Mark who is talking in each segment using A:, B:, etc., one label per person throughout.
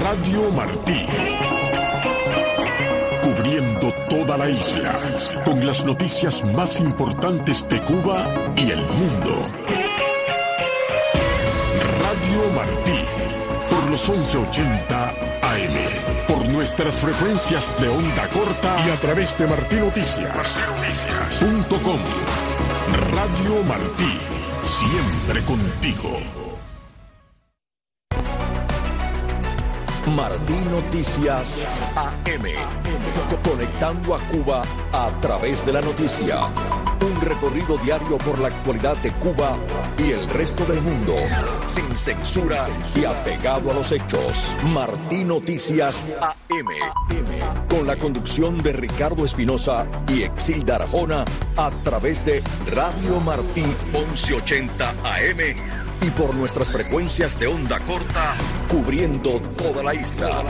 A: Radio Martí. Cubriendo toda la isla, con las noticias más importantes de Cuba y el mundo. Radio Martí, por los 1180 AM, por nuestras frecuencias de onda corta y a través de martinoticias.com. Radio Martí, siempre contigo.
B: Martí Noticias AM, conectando a Cuba a través de la noticia. Un recorrido diario por la actualidad de Cuba y el resto del mundo, sin censura y apegado a los hechos. Martí Noticias AM, con la conducción de Ricardo Espinosa y Exilda Arjona a través de Radio Martí 1180 AM y por nuestras frecuencias de onda corta, cubriendo toda la isla.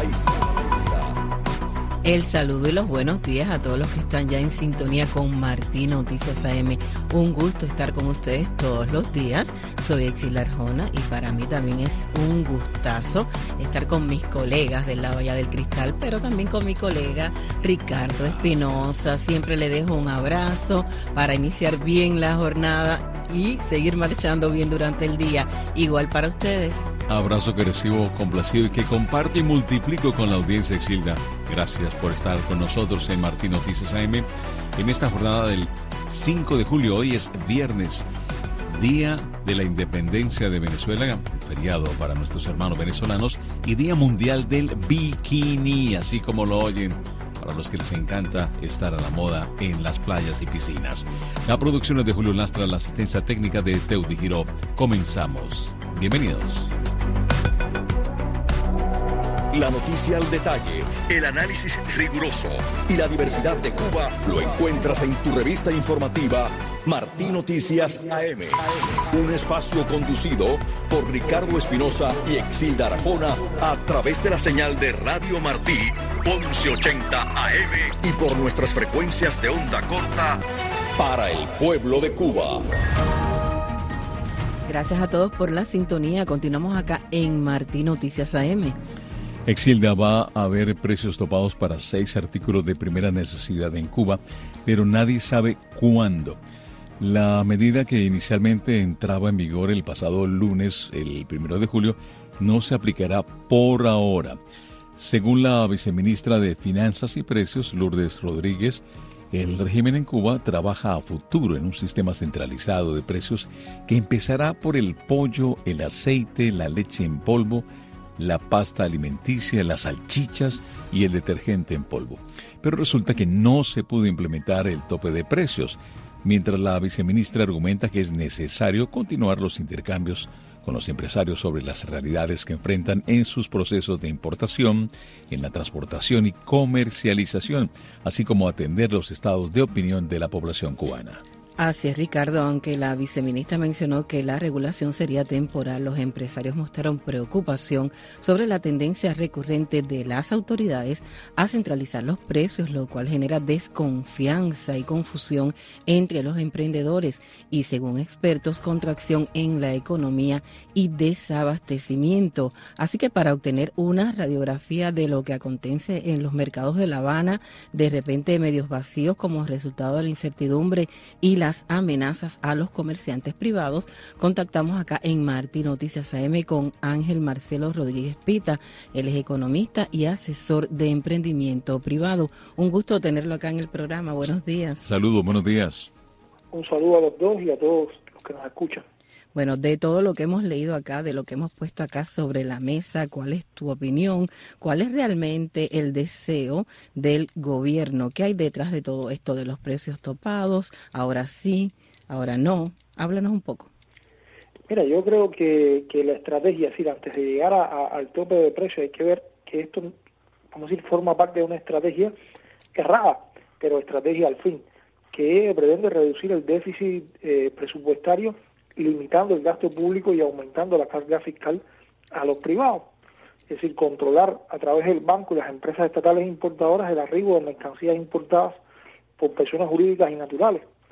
C: El saludo y los buenos días a todos los que están ya en sintonía con Martí Noticias AM. Un gusto estar con ustedes todos los días. Soy Exilda Arjona y para mí también es un gustazo estar con mis colegas del lado allá del cristal, pero también con mi colega Ricardo Espinosa. Siempre le dejo un abrazo para iniciar bien la jornada y seguir marchando bien durante el día. Igual para ustedes.
D: Abrazo que recibo complacido y que comparto y multiplico con la audiencia, Exilda. Gracias por estar con nosotros en Martí Noticias AM en esta jornada del 5 de julio. Hoy es viernes, Día de la Independencia de Venezuela, feriado para nuestros hermanos venezolanos, y Día Mundial del Bikini, así como lo oyen, para los que les encanta estar a la moda en las playas y piscinas. La producción es de Julio Lastra, la asistencia técnica de Teudi Giró. Comenzamos. Bienvenidos.
B: La noticia al detalle, el análisis riguroso y la diversidad de Cuba lo encuentras en tu revista informativa Martí Noticias AM. Un espacio conducido por Ricardo Espinosa y Exilda Arjona a través de la señal de Radio Martí 1180 AM y por nuestras frecuencias de onda corta para el pueblo de Cuba.
C: Gracias a todos por la sintonía. Continuamos acá en Martí Noticias AM.
D: Exilda, va a haber precios topados para 6 artículos de primera necesidad en Cuba, pero nadie sabe cuándo. La medida que inicialmente entraba en vigor el pasado lunes, el 1 de julio, no se aplicará por ahora. Según la viceministra de Finanzas y Precios, Lourdes Rodríguez, el régimen en Cuba trabaja a futuro en un sistema centralizado de precios que empezará por el pollo, el aceite, la leche en polvo, la pasta alimenticia, las salchichas y el detergente en polvo. Pero resulta que no se pudo implementar el tope de precios, mientras la viceministra argumenta que es necesario continuar los intercambios con los empresarios sobre las realidades que enfrentan en sus procesos de importación, en la transportación y comercialización, así como atender los estados de opinión de la población cubana.
C: Así es, Ricardo, aunque la viceministra mencionó que la regulación sería temporal, los empresarios mostraron preocupación sobre la tendencia recurrente de las autoridades a centralizar los precios, lo cual genera desconfianza y confusión entre los emprendedores y, según expertos, contracción en la economía y desabastecimiento. Así que para obtener una radiografía de lo que acontece en los mercados de La Habana, de repente medios vacíos como resultado de la incertidumbre y las amenazas a los comerciantes privados, contactamos acá en Martí Noticias AM con Ángel Marcelo Rodríguez Pita. Él es economista y asesor de emprendimiento privado. Un gusto tenerlo acá en el programa. Buenos días.
D: Saludos, buenos días.
E: Un saludo a los dos y a todos los que nos escuchan.
C: Bueno, de todo lo que hemos leído acá, de lo que hemos puesto acá sobre la mesa, ¿cuál es tu opinión? ¿Cuál es realmente el deseo del gobierno? ¿Qué hay detrás de todo esto de los precios topados? Ahora sí, ahora no. Háblanos un poco.
E: Mira, yo creo que la estrategia, es decir, antes de llegar al tope de precios, hay que ver que esto, vamos a decir, forma parte de una estrategia errada, pero estrategia al fin, que pretende reducir el déficit presupuestario, limitando el gasto público y aumentando la carga fiscal a los privados. Es decir, controlar a través del banco y las empresas estatales importadoras el arribo de mercancías importadas por personas jurídicas y naturales.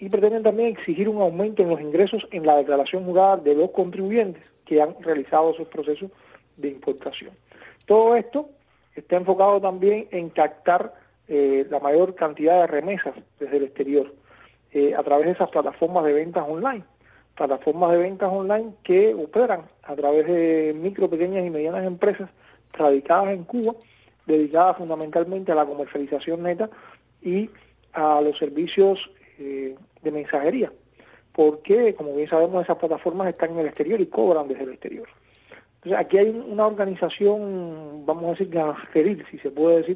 E: y pretenden también exigir un aumento en los ingresos en la declaración jurada de los contribuyentes que han realizado esos procesos de importación. Todo esto está enfocado también en captar la mayor cantidad de remesas desde el exterior a través de esas plataformas de ventas online que operan a través de micro, pequeñas y medianas empresas radicadas en Cuba, dedicadas fundamentalmente a la comercialización neta y a los servicios de mensajería, porque, como bien sabemos, esas plataformas están en el exterior y cobran desde el exterior. Entonces, aquí hay una organización, vamos a decir, ganasteril, si se puede decir,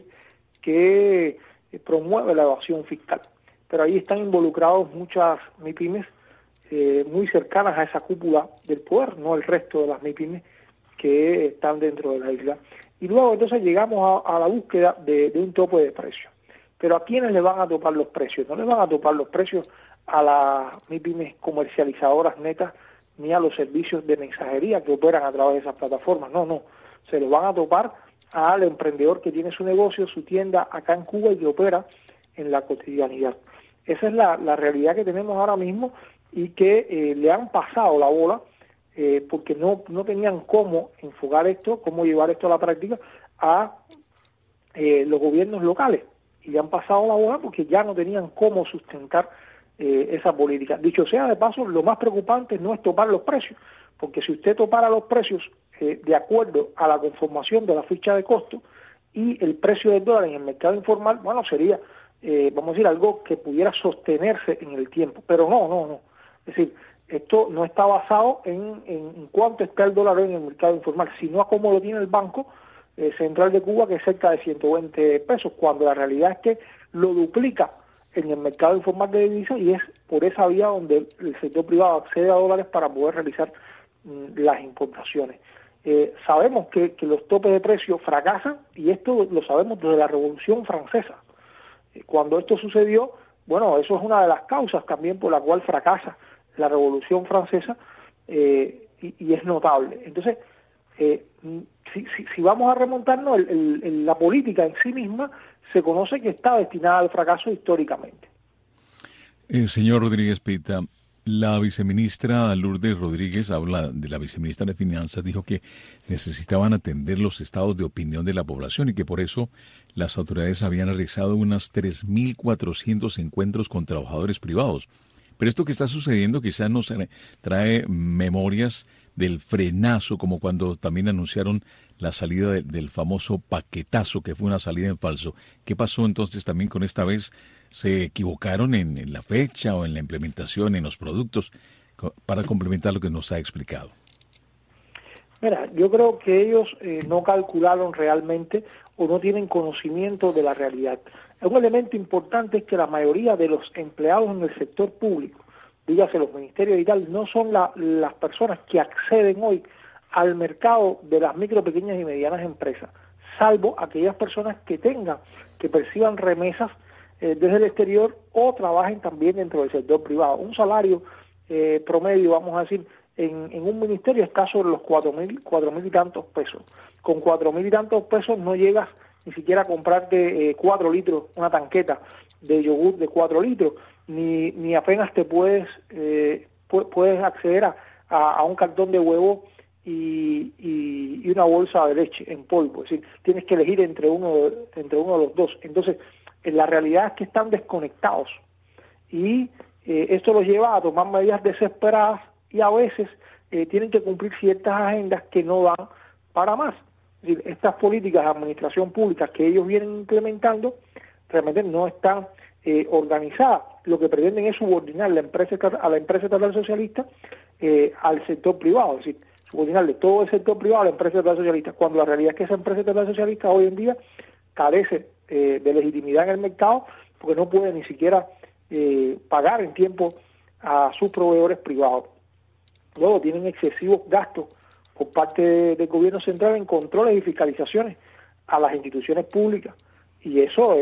E: que promueve la evasión fiscal. Pero ahí están involucrados muchas MIPYMES muy cercanas a esa cúpula del poder, no el resto de las MIPYMES que están dentro de la isla. Y luego entonces llegamos a la búsqueda de un tope de precios. Pero ¿a quiénes le van a topar los precios? No le van a topar los precios a las MIPYMES comercializadoras netas ni a los servicios de mensajería que operan a través de esas plataformas. No. Se lo van a topar al emprendedor que tiene su negocio, su tienda acá en Cuba y que opera en la cotidianidad. Esa es la realidad que tenemos ahora mismo y que le han pasado la bola porque no tenían cómo enfocar esto, cómo llevar esto a la práctica a los gobiernos locales. Y le han pasado la bola porque ya no tenían cómo sustentar esa política. Dicho sea de paso, lo más preocupante no es topar los precios, porque si usted topara los precios de acuerdo a la conformación de la ficha de costo y el precio del dólar en el mercado informal, bueno, sería, vamos a decir, algo que pudiera sostenerse en el tiempo, pero no. Es decir, esto no está basado en cuánto está el dólar en el mercado informal, sino a cómo lo tiene el Banco Central de Cuba, que es cerca de 120 pesos, cuando la realidad es que lo duplica en el mercado informal de divisas y es por esa vía donde el sector privado accede a dólares para poder realizar las importaciones. Sabemos que los topes de precios fracasan y esto lo sabemos desde la Revolución Francesa. Cuando esto sucedió, bueno, eso es una de las causas también por la cual fracasa la Revolución Francesa y es notable. Entonces, si vamos a remontarnos, la política en sí misma se conoce que está destinada al fracaso históricamente.
D: Señor Rodríguez Pita, la viceministra Lourdes Rodríguez, habla de la viceministra de Finanzas, dijo que necesitaban atender los estados de opinión de la población y que por eso las autoridades habían realizado unas 3.400 encuentros con trabajadores privados. Pero esto que está sucediendo quizás nos trae memorias del frenazo, como cuando también anunciaron la salida del famoso paquetazo, que fue una salida en falso. ¿Qué pasó entonces también con esta vez? ¿Se equivocaron en la fecha o en la implementación, en los productos? Para complementar lo que nos ha explicado.
E: Mira, yo creo que ellos no calcularon realmente o no tienen conocimiento de la realidad. Un elemento importante es que la mayoría de los empleados en el sector público, dígase los ministerios y tal, no son las personas que acceden hoy al mercado de las micro, pequeñas y medianas empresas, salvo aquellas personas que perciban remesas desde el exterior o trabajen también dentro del sector privado. Un salario promedio, vamos a decir, en un ministerio está sobre los 4.000 y tantos pesos. Con 4.000 y tantos pesos no llegas ni siquiera a comprarte 4 litros, una tanqueta de yogur de 4 litros, ni apenas te puedes acceder a un cartón de huevo y una bolsa de leche en polvo. Es decir, tienes que elegir entre uno de los dos. Entonces, la realidad es que están desconectados y esto los lleva a tomar medidas desesperadas y a veces tienen que cumplir ciertas agendas que no dan para más. Es decir, estas políticas de administración pública que ellos vienen implementando realmente no están organizadas. Lo que pretenden es subordinar a la empresa estatal socialista al sector privado, es decir, subordinarle todo el sector privado a la empresa estatal socialista, cuando la realidad es que esa empresa estatal socialista hoy en día carece de legitimidad en el mercado porque no puede ni siquiera pagar en tiempo a sus proveedores privados. Luego tienen excesivos gastos por parte del gobierno central en controles y fiscalizaciones a las instituciones públicas. Y eso,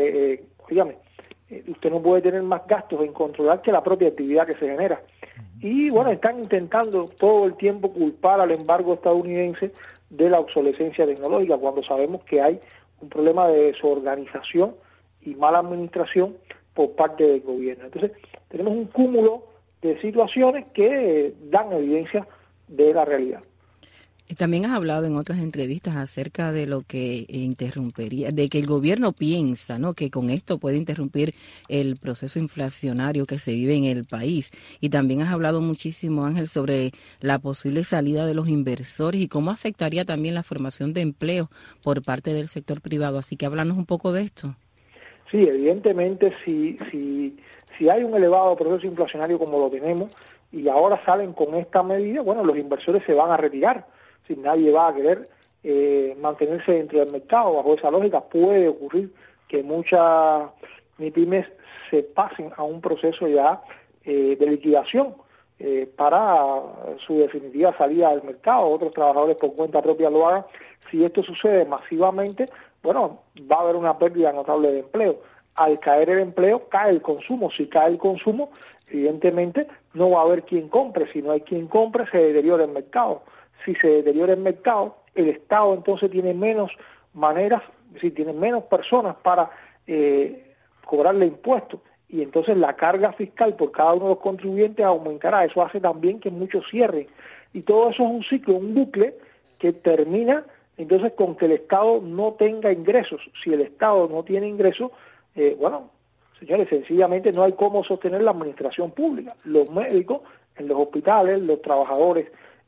E: usted no puede tener más gastos en controlar que la propia actividad que se genera. Y bueno, están intentando todo el tiempo culpar al embargo estadounidense de la obsolescencia tecnológica, cuando sabemos que hay un problema de desorganización y mala administración por parte del gobierno. Entonces, tenemos un cúmulo de situaciones que dan evidencia de la realidad.
C: También has hablado en otras entrevistas acerca de lo que interrumpiría, de que el gobierno piensa, ¿no?, que con esto puede interrumpir el proceso inflacionario que se vive en el país. Y también has hablado muchísimo, Ángel, sobre la posible salida de los inversores y cómo afectaría también la formación de empleo por parte del sector privado. Así que háblanos un poco de esto.
E: Sí, evidentemente, si hay un elevado proceso inflacionario como lo tenemos y ahora salen con esta medida, bueno, los inversores se van a retirar. Si nadie va a querer mantenerse dentro del mercado, bajo esa lógica puede ocurrir que muchas MIPYMES se pasen a un proceso ya de liquidación para su definitiva salida al mercado. Otros trabajadores por cuenta propia lo hagan. Si esto sucede masivamente, bueno, va a haber una pérdida notable de empleo. Al caer el empleo, cae el consumo. Si cae el consumo, evidentemente no va a haber quien compre. Si no hay quien compre, se deteriora el mercado. Si se deteriora el mercado, el Estado entonces tiene menos maneras, es decir, tiene menos personas para cobrarle impuestos, y entonces la carga fiscal por cada uno de los contribuyentes aumentará. Eso hace también que muchos cierren, y todo eso es un ciclo, un bucle que termina entonces con que el Estado no tenga ingresos. Si el Estado no tiene ingresos, bueno, señores, sencillamente no hay cómo sostener la administración pública. Los médicos en los hospitales, los trabajadores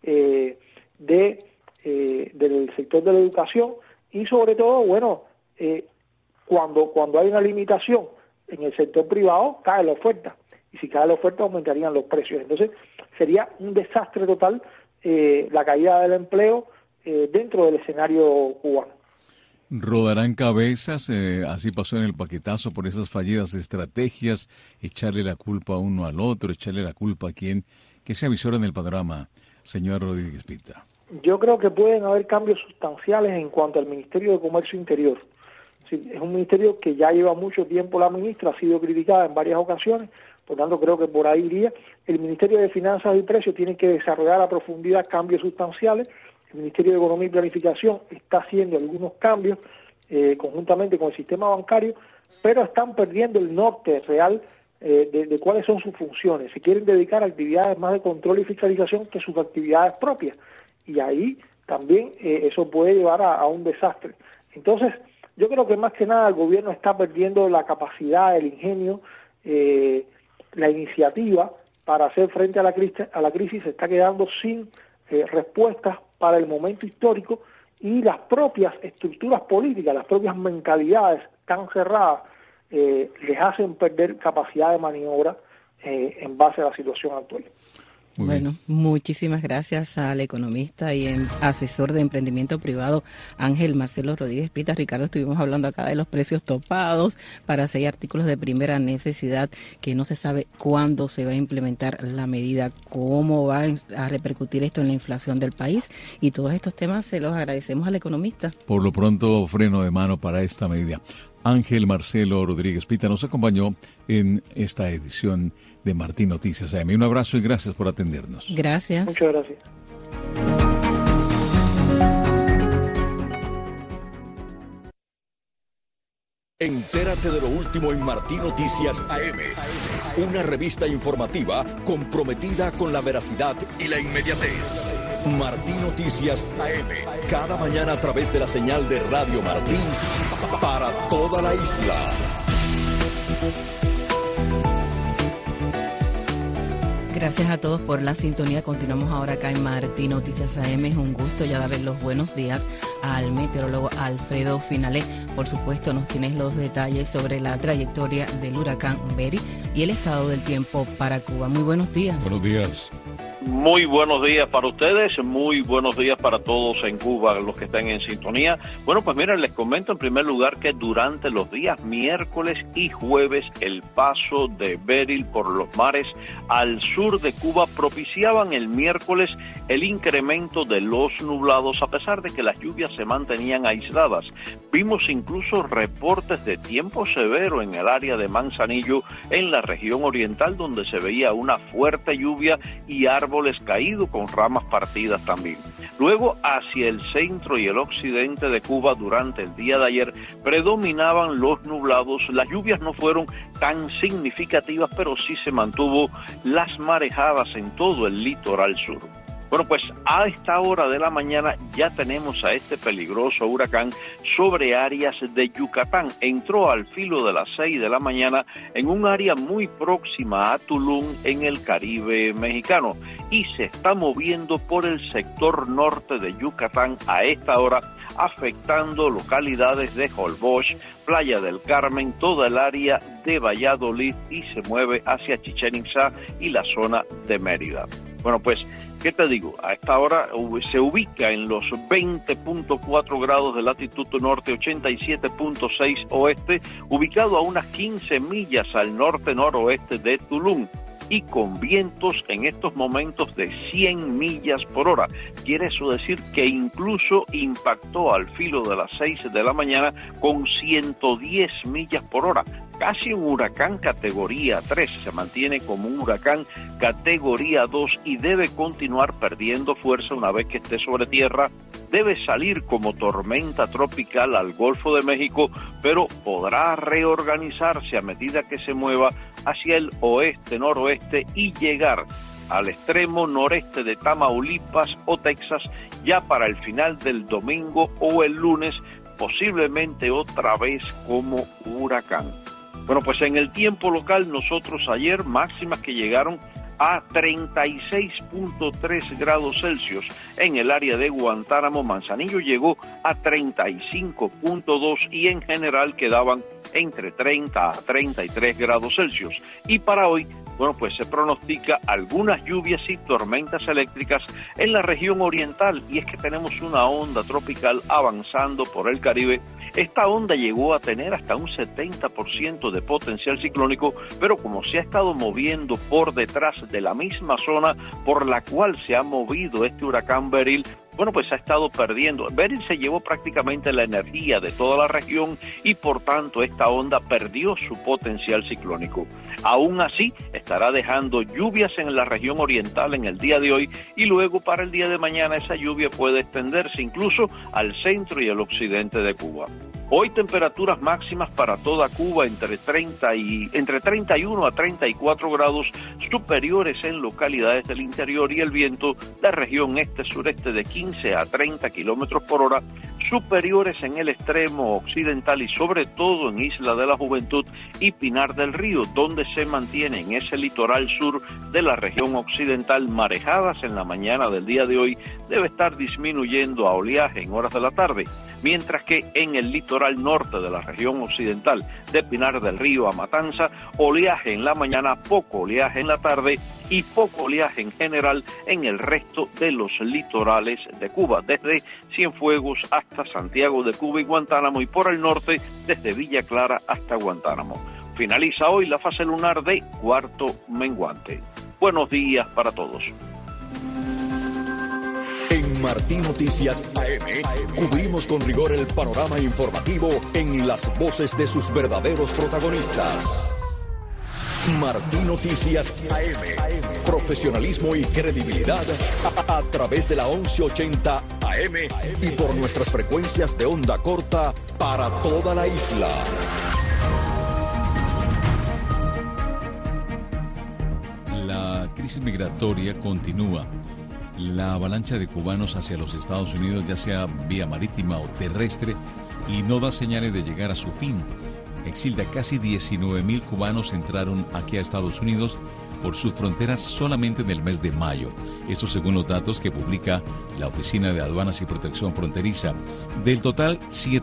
E: del sector de la educación, y sobre todo, bueno, cuando hay una limitación en el sector privado, cae la oferta, y si cae la oferta aumentarían los precios. Entonces sería un desastre total la caída del empleo dentro del escenario cubano.
D: ¿Rodarán cabezas? Así pasó en el paquetazo, por esas fallidas estrategias, echarle la culpa uno al otro, echarle la culpa a quien que se avisora en el panorama, señor Rodríguez Pita.
E: Yo creo que pueden haber cambios sustanciales en cuanto al Ministerio de Comercio Interior. Sí, es un ministerio que ya lleva mucho tiempo la ministra, ha sido criticada en varias ocasiones, por tanto creo que por ahí iría. El Ministerio de Finanzas y Precios tiene que desarrollar a profundidad cambios sustanciales. El Ministerio de Economía y Planificación está haciendo algunos cambios conjuntamente con el sistema bancario, pero están perdiendo el norte real de cuáles son sus funciones. Se quieren dedicar a actividades más de control y fiscalización que sus actividades propias, y ahí también eso puede llevar a un desastre. Entonces, yo creo que más que nada el gobierno está perdiendo la capacidad, el ingenio, la iniciativa para hacer frente a la crisis, se está quedando sin respuestas para el momento histórico, y las propias estructuras políticas, las propias mentalidades tan cerradas, les hacen perder capacidad de maniobra en base a la situación actual.
C: Bueno, muchísimas gracias al economista y asesor de emprendimiento privado Ángel Marcelo Rodríguez Pita. Ricardo, estuvimos hablando acá de los precios topados para 6 artículos de primera necesidad, que no se sabe cuándo se va a implementar la medida, cómo va a repercutir esto en la inflación del país, y todos estos temas se los agradecemos al economista.
D: Por lo pronto, freno de mano para esta medida. Ángel Marcelo Rodríguez Pita nos acompañó en esta edición de Martín Noticias AM. Un abrazo y gracias por atendernos.
C: Gracias.
E: Muchas gracias.
B: Entérate de lo último en Martín Noticias AM. Una revista informativa comprometida con la veracidad y la inmediatez. Martín Noticias AM. Cada mañana a través de la señal de Radio Martín para toda la isla.
C: Gracias a todos por la sintonía. Continuamos ahora acá en Martín Noticias AM. Es un gusto ya darles los buenos días al meteorólogo Alfredo Finalé. Por supuesto, nos tienes los detalles sobre la trayectoria del huracán Beryl y el estado del tiempo para Cuba. Muy buenos días.
D: Buenos días.
F: Muy buenos días para ustedes, muy buenos días para todos en Cuba, los que están en sintonía. Bueno, pues miren, les comento en primer lugar que durante los días miércoles y jueves el paso de Beryl por los mares al sur de Cuba propiciaban el miércoles el incremento de los nublados, a pesar de que las lluvias se mantenían aisladas. Vimos incluso reportes de tiempo severo en el área de Manzanillo, en la región oriental, donde se veía una fuerte lluvia y árboles árboles caídos con ramas partidas también. Luego, hacia el centro y el occidente de Cuba durante el día de ayer predominaban los nublados. Las lluvias no fueron tan significativas, pero sí se mantuvo las marejadas en todo el litoral sur. Bueno, pues a esta hora de la mañana ya tenemos a este peligroso huracán sobre áreas de Yucatán. Entró al filo de las 6 de la mañana en un área muy próxima a Tulum, en el Caribe mexicano, y se está moviendo por el sector norte de Yucatán a esta hora, afectando localidades de Holbox, Playa del Carmen, toda el área de Valladolid, y se mueve hacia Chichén Itzá y la zona de Mérida. Bueno, pues, ¿qué te digo? A esta hora se ubica en los 20.4 grados de latitud norte, 87.6 oeste, ubicado a unas 15 millas al norte-noroeste de Tulum, y con vientos en estos momentos de 100 millas por hora. Quiere eso decir que incluso impactó al filo de las 6 de la mañana con 110 millas por hora. Casi un huracán categoría 3, se mantiene como un huracán categoría 2 y debe continuar perdiendo fuerza una vez que esté sobre tierra. Debe salir como tormenta tropical al Golfo de México, pero podrá reorganizarse a medida que se mueva hacia el oeste-noroeste y llegar al extremo noreste de Tamaulipas o Texas ya para el final del domingo o el lunes, posiblemente otra vez como huracán. Bueno, pues en el tiempo local nosotros ayer máximas que llegaron a 36.3 grados Celsius. En el área de Guantánamo, Manzanillo llegó a 35.2 y en general quedaban entre 30 a 33 grados Celsius. Y para hoy, bueno, pues se pronostica algunas lluvias y tormentas eléctricas en la región oriental, y es que tenemos una onda tropical avanzando por el Caribe. Esta onda llegó a tener hasta un 70% de potencial ciclónico, pero como se ha estado moviendo por detrás de la misma zona por la cual se ha movido este huracán Beryl, bueno, pues ha estado perdiendo. Beryl se llevó prácticamente la energía de toda la región y por tanto esta onda perdió su potencial ciclónico. Aún así, estará dejando lluvias en la región oriental en el día de hoy y luego para el día de mañana esa lluvia puede extenderse incluso al centro y el occidente de Cuba. Hoy temperaturas máximas para toda Cuba entre 31 a 34 grados, superiores en localidades del interior, y el viento de región este-sureste de 15 a 30 kilómetros por hora, superiores en el extremo occidental y sobre todo en Isla de la Juventud y Pinar del Río, donde se mantiene en ese litoral sur de la región occidental marejadas en la mañana del día de hoy. Debe estar disminuyendo a oleaje en horas de la tarde, mientras que en el litoral norte de la región occidental de Pinar del Río a Matanza, oleaje en la mañana, poco oleaje en la tarde y poco oleaje en general en el resto de los litorales de Cuba, desde Cienfuegos hasta Santiago de Cuba y Guantánamo, y por el norte desde Villa Clara hasta Guantánamo. Finaliza hoy la fase lunar de cuarto menguante. Buenos días para todos.
B: En Martí Noticias AM cubrimos con rigor el panorama informativo en las voces de sus verdaderos protagonistas. Martí Noticias AM, profesionalismo y credibilidad a través de la 1180 AM y por nuestras frecuencias de onda corta para toda la isla.
D: La crisis migratoria continúa. La avalancha de cubanos hacia los Estados Unidos, ya sea vía marítima o terrestre, y no da señales de llegar a su fin. Exilda, casi 19,000 cubanos entraron aquí a Estados Unidos por sus fronteras solamente en el mes de mayo. Esto según los datos que publica la Oficina de Aduanas y Protección Fronteriza. Del total,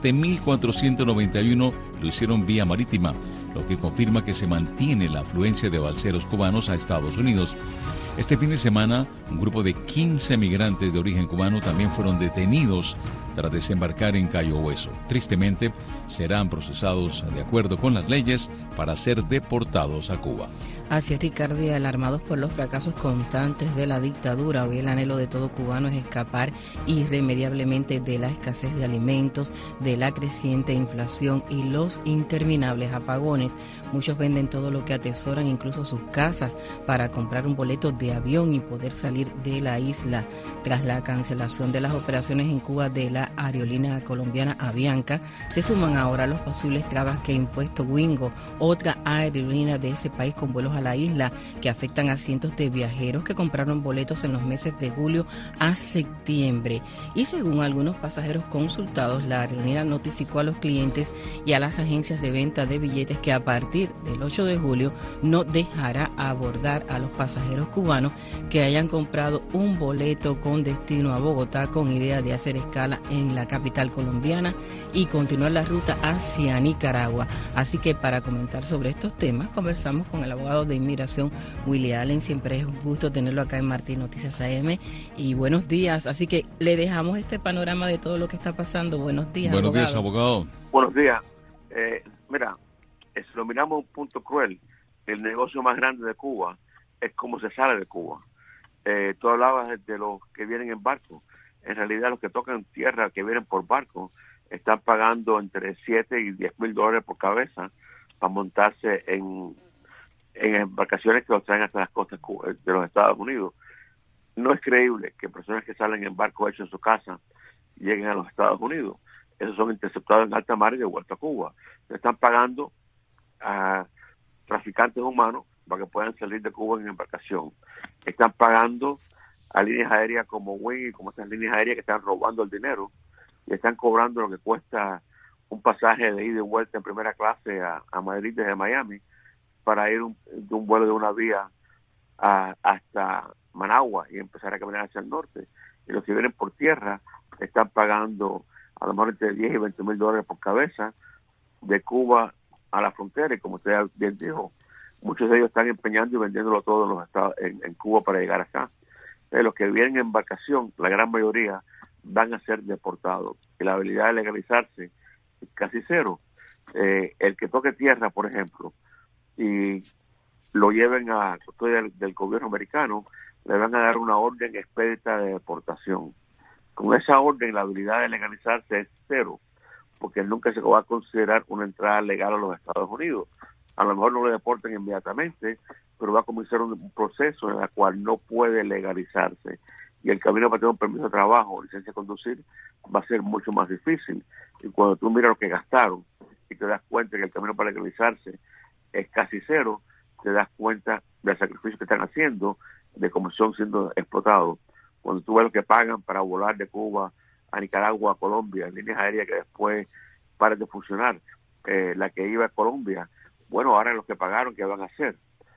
D: 7,491 lo hicieron vía marítima, lo que confirma que se mantiene la afluencia de balseros cubanos a Estados Unidos. Este fin de semana, un grupo de 15 migrantes de origen cubano también fueron detenidos tras desembarcar en Cayo Hueso. Tristemente, serán procesados de acuerdo con las leyes para ser deportados a Cuba.
C: Así es, Ricardo, y alarmados por los fracasos constantes de la dictadura, hoy el anhelo de todo cubano es escapar irremediablemente de la escasez de alimentos, de la creciente inflación y los interminables apagones. Muchos venden todo lo que atesoran, incluso sus casas, para comprar un boleto de avión y poder salir de la isla. Tras la cancelación de las operaciones en Cuba de la aerolínea colombiana Avianca, se suman ahora los posibles trabas que ha impuesto Wingo, otra aerolínea de ese país con vuelos a la isla, que afectan a cientos de viajeros que compraron boletos en los meses de julio a septiembre. Y según algunos pasajeros consultados, la aerolínea notificó a los clientes y a las agencias de venta de billetes que a partir del 8 de julio no dejará abordar a los pasajeros cubanos que hayan comprado un boleto con destino a Bogotá con idea de hacer escala en la capital colombiana y continuar la ruta hacia Nicaragua. Así que para comentar sobre estos temas, conversamos con el abogado de inmigración Willy Allen. Siempre es un gusto tenerlo acá en Martín Noticias AM, y buenos días. Así que le dejamos este panorama de todo lo que está pasando. Buenos días,
D: Buenos
C: abogado.
D: días, abogado.
F: Buenos días. Mira, si lo miramos un punto cruel, el negocio más grande de Cuba es cómo se sale de Cuba. Tú hablabas de los que vienen en barco. En realidad, los que tocan tierra, que vienen por barco, están pagando entre 7 y 10 mil dólares por cabeza para montarse en embarcaciones que los traen hasta las costas de los Estados Unidos. No es creíble que personas que salen en barco hechos en su casa lleguen a los Estados Unidos. Esos son interceptados en alta mar y de vuelta a Cuba. Se están pagando a traficantes humanos para que puedan salir de Cuba en embarcación. Están pagando a líneas aéreas como Wing y como estas líneas aéreas que están robando el dinero y están cobrando lo que cuesta un pasaje de ida y vuelta en primera clase a Madrid desde Miami para ir de un vuelo de una vía hasta Managua y empezar a caminar hacia el norte. Y los que vienen por tierra están pagando a lo mejor entre 10 y 20 mil dólares por cabeza de Cuba a la frontera, y como usted bien dijo, muchos de ellos están empeñando y vendiéndolo todo en los estados, en Cuba para llegar acá. Los que vienen en embarcación, la gran mayoría, van a ser deportados. Y la habilidad de legalizarse es casi cero. El que toque tierra, por ejemplo, y lo lleven a custodia del gobierno americano, le van a dar una orden expedita de deportación. Con esa orden, la habilidad de legalizarse es cero, porque nunca se va a considerar una entrada legal a los Estados Unidos. A lo mejor no lo deporten inmediatamente, pero va a comenzar un proceso en el cual no puede legalizarse. Y el camino para tener un permiso de trabajo o licencia de conducir va a ser mucho más difícil. Y cuando tú miras lo que gastaron y te das cuenta que el camino para legalizarse es casi cero, te das cuenta del sacrificio que están haciendo, de cómo son siendo explotados. Cuando tú ves lo que pagan para volar de Cuba a Nicaragua, a Colombia, en líneas aéreas que después paran de funcionar, la que iba a Colombia, bueno, ahora los que pagaron, ¿qué van a hacer?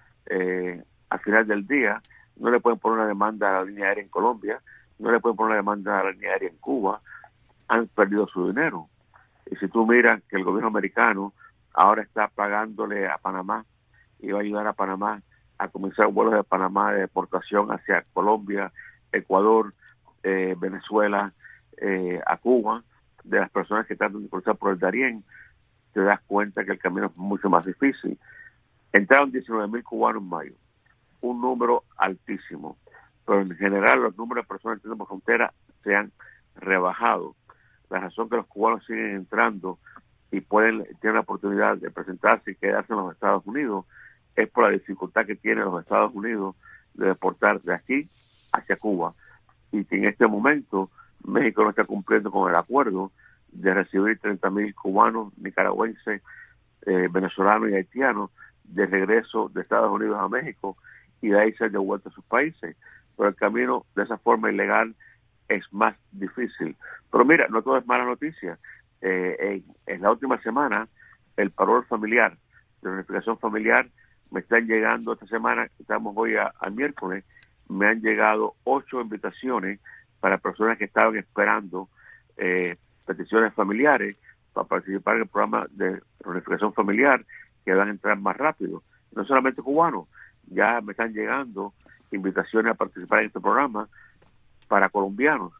F: Al final del día, no le pueden poner una demanda a la línea aérea en Colombia, no le pueden poner una demanda a la línea aérea en Cuba, han perdido su dinero. Y si tú miras que el gobierno americano ahora está pagándole a Panamá y va a ayudar a Panamá a comenzar vuelos de Panamá de deportación hacia Colombia, Ecuador, Venezuela, a Cuba, de las personas que tratan de cruzar por el Darién, te das cuenta que el camino es mucho más difícil. Entraron 19,000 cubanos en mayo, un número altísimo, pero en general los números de personas entrando por frontera se han rebajado. La razón que los cubanos siguen entrando y tienen la oportunidad de presentarse y quedarse en los Estados Unidos es por la dificultad que tienen los Estados Unidos de deportar de aquí hacia Cuba, y que en este momento México no está cumpliendo con el acuerdo de recibir 30,000 cubanos, nicaragüenses, venezolanos y haitianos de regreso de Estados Unidos a México y de ahí ser devueltos a sus países. Pero el camino de esa forma ilegal es más difícil. Pero mira, no todo es mala noticia. En la última semana, el parol familiar, de reunificación familiar, me están llegando esta semana, estamos hoy al miércoles, me han llegado 8 invitaciones para personas que estaban esperando peticiones familiares para participar en el programa de reunificación familiar, que van a entrar más rápido. No solamente cubanos, ya me están llegando invitaciones a participar en este programa para colombianos,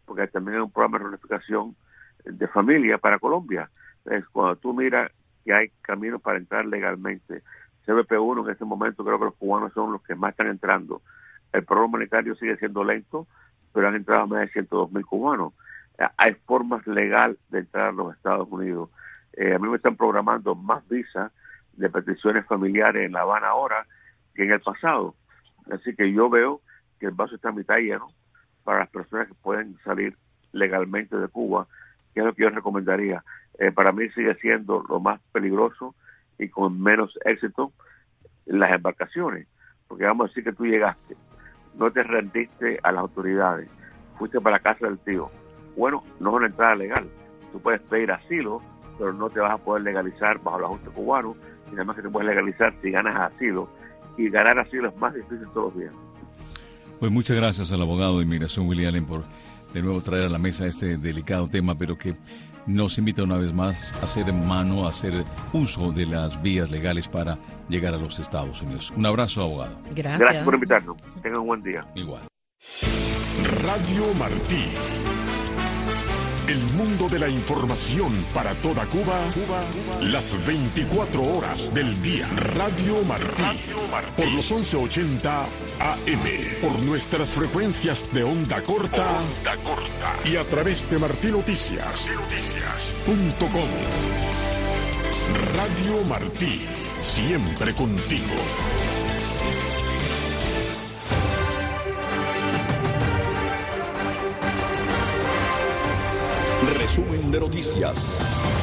G: porque también hay un programa de reunificación de familia para Colombia. Entonces, cuando tú miras que hay caminos para entrar legalmente, CBP1 en este momento creo que los cubanos son los que más están entrando. El programa humanitario sigue siendo lento, pero han entrado más de 102,000 cubanos. Hay formas legales de entrar a los Estados Unidos. A mí me están programando más visas de peticiones familiares en La Habana ahora que en el pasado. Así que yo veo que el vaso está a mitad lleno para las personas que pueden salir legalmente de Cuba, que es lo que yo recomendaría. Para mí sigue siendo lo más peligroso y con menos éxito las embarcaciones, porque vamos a decir que tú llegaste, no te rendiste a las autoridades, fuiste para la casa del tío. Bueno, no es una entrada legal. Tú puedes pedir asilo, pero no te vas a poder legalizar bajo el ajuste cubano, y además que te puedes legalizar si ganas asilo, y ganar asilo es más difícil todos los días.
D: Pues muchas gracias al abogado de inmigración Willy Allen por de nuevo traer a la mesa este delicado tema, pero que nos invita una vez más a hacer mano, a hacer uso de las vías legales para llegar a los Estados Unidos. Un abrazo, abogado.
G: Gracias por invitarnos. Tengan un buen día.
D: Igual.
A: Radio Martí. El mundo de la información para toda Cuba, las 24 horas del día. Radio Martí. Por los 1180 AM. Por nuestras frecuencias de onda corta. Y a través de martinoticias.com. Radio Martí. Siempre contigo.
B: Resumen de noticias.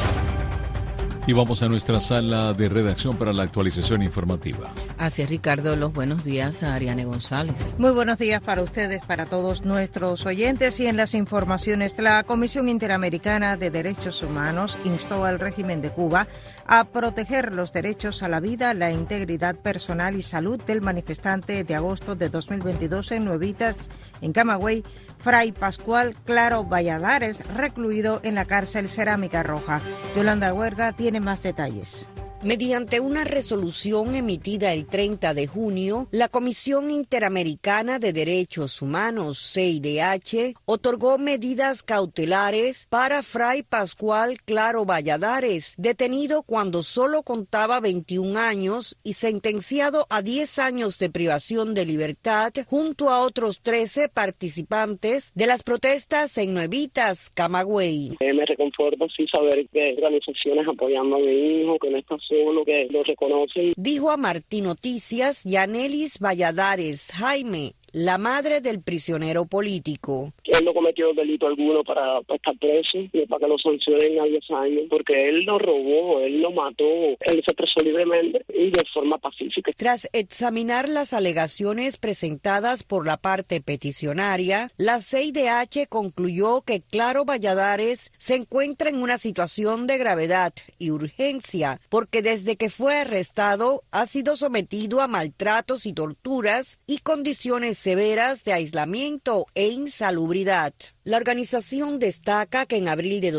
D: Y vamos a nuestra sala de redacción para la actualización informativa.
C: Así es, Ricardo. Los buenos días a Ariane González.
H: Muy buenos días para ustedes, para todos nuestros oyentes. Y en las informaciones, la Comisión Interamericana de Derechos Humanos instó al régimen de Cuba a proteger los derechos a la vida, la integridad personal y salud del manifestante de agosto de 2022 en Nuevitas, en Camagüey, Fray Pascual Claro Valladares, recluido en la cárcel Cerámica Roja. Yolanda Huerga tiene más detalles.
I: Mediante una resolución emitida el 30 de junio, la Comisión Interamericana de Derechos Humanos, CIDH, otorgó medidas cautelares para Fray Pascual Claro Valladares, detenido cuando solo contaba 21 años y sentenciado a 10 años de privación de libertad, junto a otros 13 participantes de las protestas en Nuevitas, Camagüey.
J: Me reconforta sí saber que hay organizaciones apoyando a mi hijo, que no está solo, que lo reconocen.
I: Dijo a Martín Noticias Yanelis Valladares Jaime, la madre del prisionero político.
J: Él no cometió delito alguno para estar preso, ni para que lo sancionen a 10 años, porque él no robó, él no mató, él se expresó libremente y de forma pacífica.
I: Tras examinar las alegaciones presentadas por la parte peticionaria, la CIDH concluyó que Claro Valladares se encuentra en una situación de gravedad y urgencia, porque desde que fue arrestado ha sido sometido a maltratos y torturas y condiciones severas de aislamiento e insalubridad. La organización destaca que en abril de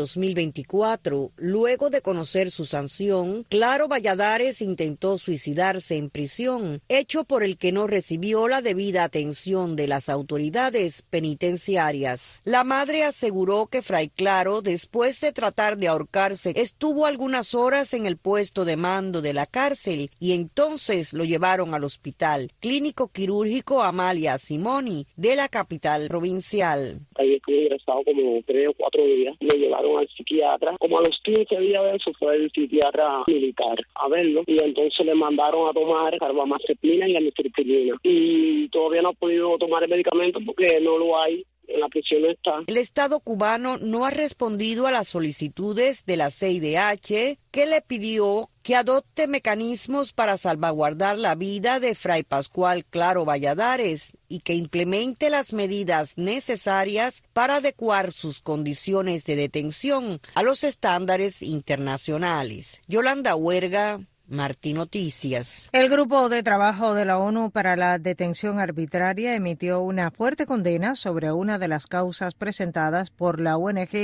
I: 2024, luego de conocer su sanción, Claro Valladares intentó suicidarse en prisión, hecho por el que no recibió la debida atención de las autoridades penitenciarias. La madre aseguró que Fray Claro, después de tratar de ahorcarse, estuvo algunas horas en el puesto de mando de la cárcel y entonces lo llevaron al hospital clínico quirúrgico Amalia Simoni de la capital provincial.
J: Ahí estuve ingresado como 3 o 4 días. Me llevaron al psiquiatra. Como a los 15 días de eso fue el psiquiatra militar a verlo y entonces le mandaron a tomar carbamazepina y amitriptilina. Y todavía no ha podido tomar el medicamento porque no lo hay. En la prisión está.
I: El Estado cubano no ha respondido a las solicitudes de la CIDH, que le pidió que adopte mecanismos para salvaguardar la vida de Fray Pascual Claro Valladares y que implemente las medidas necesarias para adecuar sus condiciones de detención a los estándares internacionales. Yolanda Huerga, Martín Noticias.
H: El Grupo de Trabajo de la ONU para la Detención Arbitraria emitió una fuerte condena sobre una de las causas presentadas por la ONG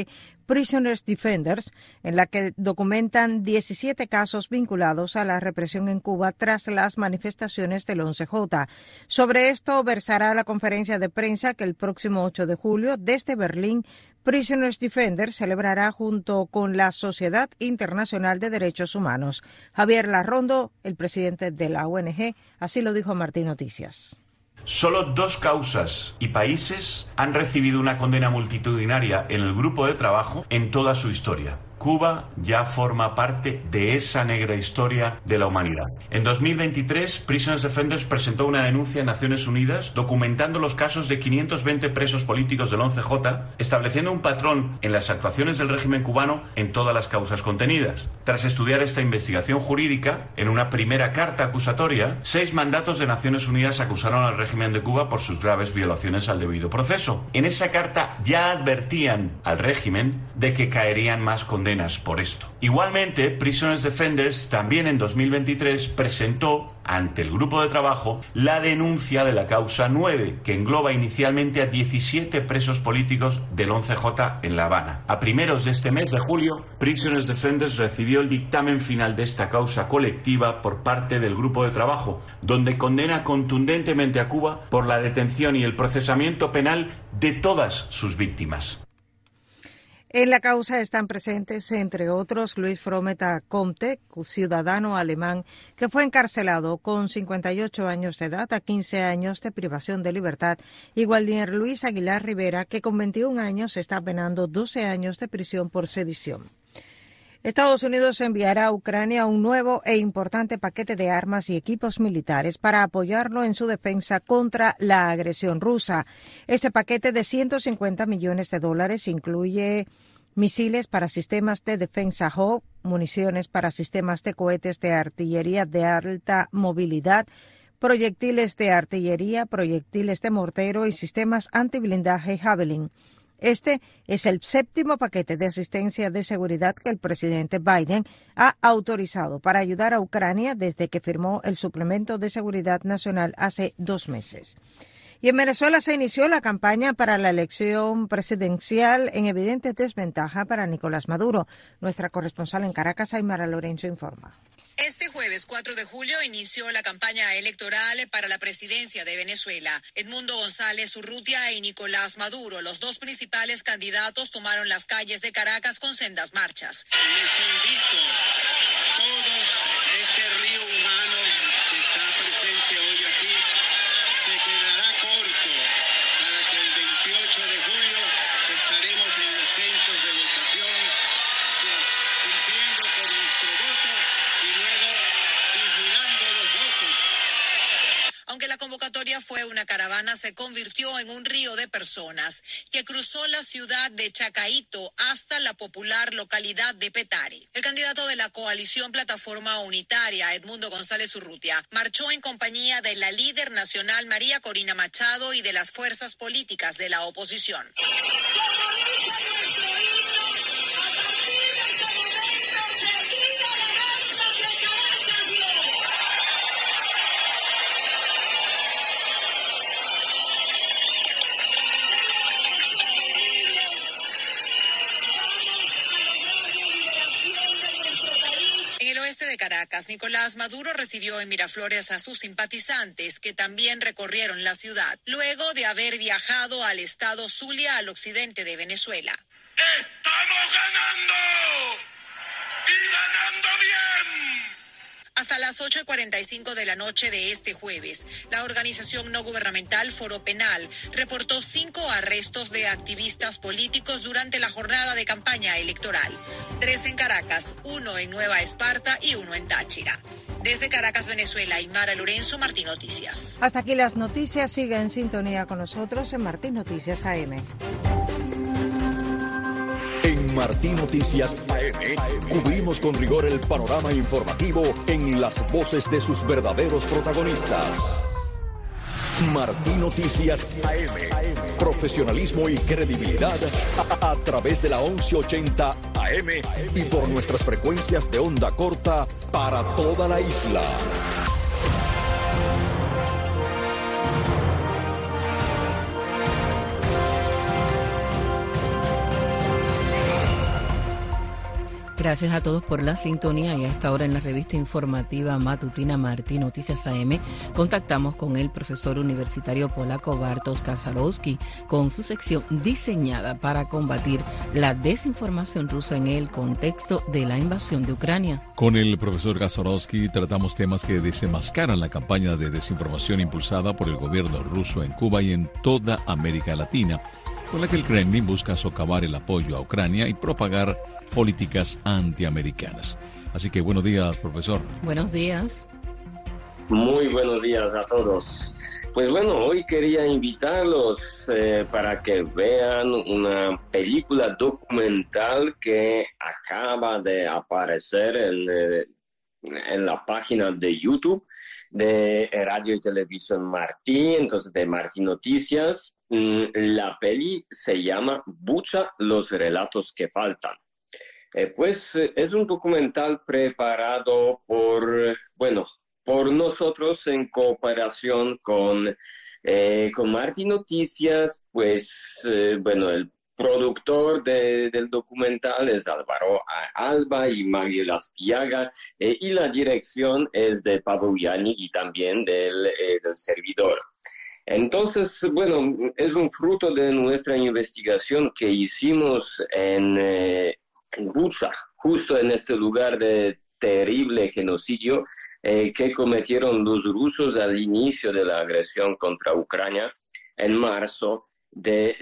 H: Prisoners Defenders, en la que documentan 17 casos vinculados a la represión en Cuba tras las manifestaciones del 11J. Sobre esto versará la conferencia de prensa que el próximo 8 de julio desde Berlín Prisoners Defenders celebrará junto con la Sociedad Internacional de Derechos Humanos. Javier Larrondo, el presidente de la ONG, así lo dijo a Martín Noticias.
K: Solo 2 causas y países han recibido una condena multitudinaria en el grupo de trabajo en toda su historia. Cuba ya forma parte de esa negra historia de la humanidad. En 2023, Prisoners Defenders presentó una denuncia en Naciones Unidas documentando los casos de 520 presos políticos del 11J, estableciendo un patrón en las actuaciones del régimen cubano en todas las causas contenidas. Tras estudiar esta investigación jurídica, en una primera carta acusatoria, 6 mandatos de Naciones Unidas acusaron al régimen de Cuba por sus graves violaciones al debido proceso. En esa carta ya advertían al régimen de que caerían más condenas por esto. Igualmente, Prisoners Defenders también en 2023 presentó ante el grupo de trabajo la denuncia de la causa 9, que engloba inicialmente a 17 presos políticos del 11J en La Habana. A primeros de este mes de julio, Prisoners Defenders recibió el dictamen final de esta causa colectiva por parte del grupo de trabajo, donde condena contundentemente a Cuba por la detención y el procesamiento penal de todas sus víctimas.
H: En la causa están presentes, entre otros, Luis Frometa Comte, ciudadano alemán que fue encarcelado con 58 años de edad a 15 años de privación de libertad, y Waldir Luis Aguilar Rivera, que con 21 años está penando 12 años de prisión por sedición. Estados Unidos enviará a Ucrania un nuevo e importante paquete de armas y equipos militares para apoyarlo en su defensa contra la agresión rusa. Este paquete de $150 millones incluye misiles para sistemas de defensa Hawk, municiones para sistemas de cohetes de artillería de alta movilidad, proyectiles de artillería, proyectiles de mortero y sistemas antiblindaje Javelin. Este es el 7º paquete de asistencia de seguridad que el presidente Biden ha autorizado para ayudar a Ucrania desde que firmó el Suplemento de Seguridad Nacional hace 2 meses. Y en Venezuela se inició la campaña para la elección presidencial en evidente desventaja para Nicolás Maduro. Nuestra corresponsal en Caracas, Aymara Lorenzo, informa.
L: Este jueves 4 de julio inició la campaña electoral para la presidencia de Venezuela. Edmundo González Urrutia y Nicolás Maduro, los 2 principales candidatos, tomaron las calles de Caracas con sendas marchas.
M: Les invito todos, este río humano que está presente hoy aquí se quedará corto para que el 28 de julio estaremos en los centros de votación cumpliendo con nuestro voto y luego vigilando los votos.
L: Aunque la convocatoria fue una caravana, se convirtió en un río de personas que cruzó la ciudad de Chacaíto hasta la popular localidad de Petare. El candidato de la coalición Plataforma Unitaria, Edmundo González Urrutia, marchó en compañía de la líder nacional María Corina Machado y de las fuerzas políticas de la oposición. De Caracas, Nicolás Maduro recibió en Miraflores a sus simpatizantes que también recorrieron la ciudad, luego de haber viajado al estado Zulia, al occidente de Venezuela.
M: ¡Estamos ganando! ¡Y ganando bien!
L: Hasta las 8:45 de la noche de este jueves, la organización no gubernamental Foro Penal reportó 5 arrestos de activistas políticos durante la jornada de campaña electoral. 3 en Caracas, 1 en Nueva Esparta y 1 en Táchira. Desde Caracas, Venezuela, Aymara Lorenzo, Martín Noticias.
H: Hasta aquí las noticias. Siga en sintonía con nosotros en Martín Noticias AM.
B: En Martín Noticias AM cubrimos con rigor el panorama informativo en las voces de sus verdaderos protagonistas. Martín Noticias AM. Profesionalismo y credibilidad a través de la 1180 AM y por nuestras frecuencias de onda corta para toda la isla.
C: Gracias a todos por la sintonía y a esta hora en la revista informativa matutina Martí Noticias AM contactamos con el profesor universitario polaco Bartosz Kaczorowski con su sección diseñada para combatir la desinformación rusa en el contexto de la invasión de Ucrania.
D: Con el profesor Kaczorowski tratamos temas que desenmascaran la campaña de desinformación impulsada por el gobierno ruso en Cuba y en toda América Latina, con la que el Kremlin busca socavar el apoyo a Ucrania y propagar políticas antiamericanas. Así que buenos días, profesor.
C: Buenos días.
N: Muy buenos días a todos. Pues bueno, hoy quería invitarlos para que vean una película documental que acaba de aparecer en la página de YouTube de Radio y Televisión Martí, entonces de Martí Noticias. La peli se llama Bucha, los relatos que faltan. Pues es un documental preparado por nosotros en cooperación con Martí Noticias. Pues el productor del documental es Álvaro Alba y Mario Laspiaga, y la dirección es de Pablo Yanni y también del servidor. Entonces, es un fruto de nuestra investigación que hicimos en Bucha, justo en este lugar de terrible genocidio que cometieron los rusos al inicio de la agresión contra Ucrania en marzo de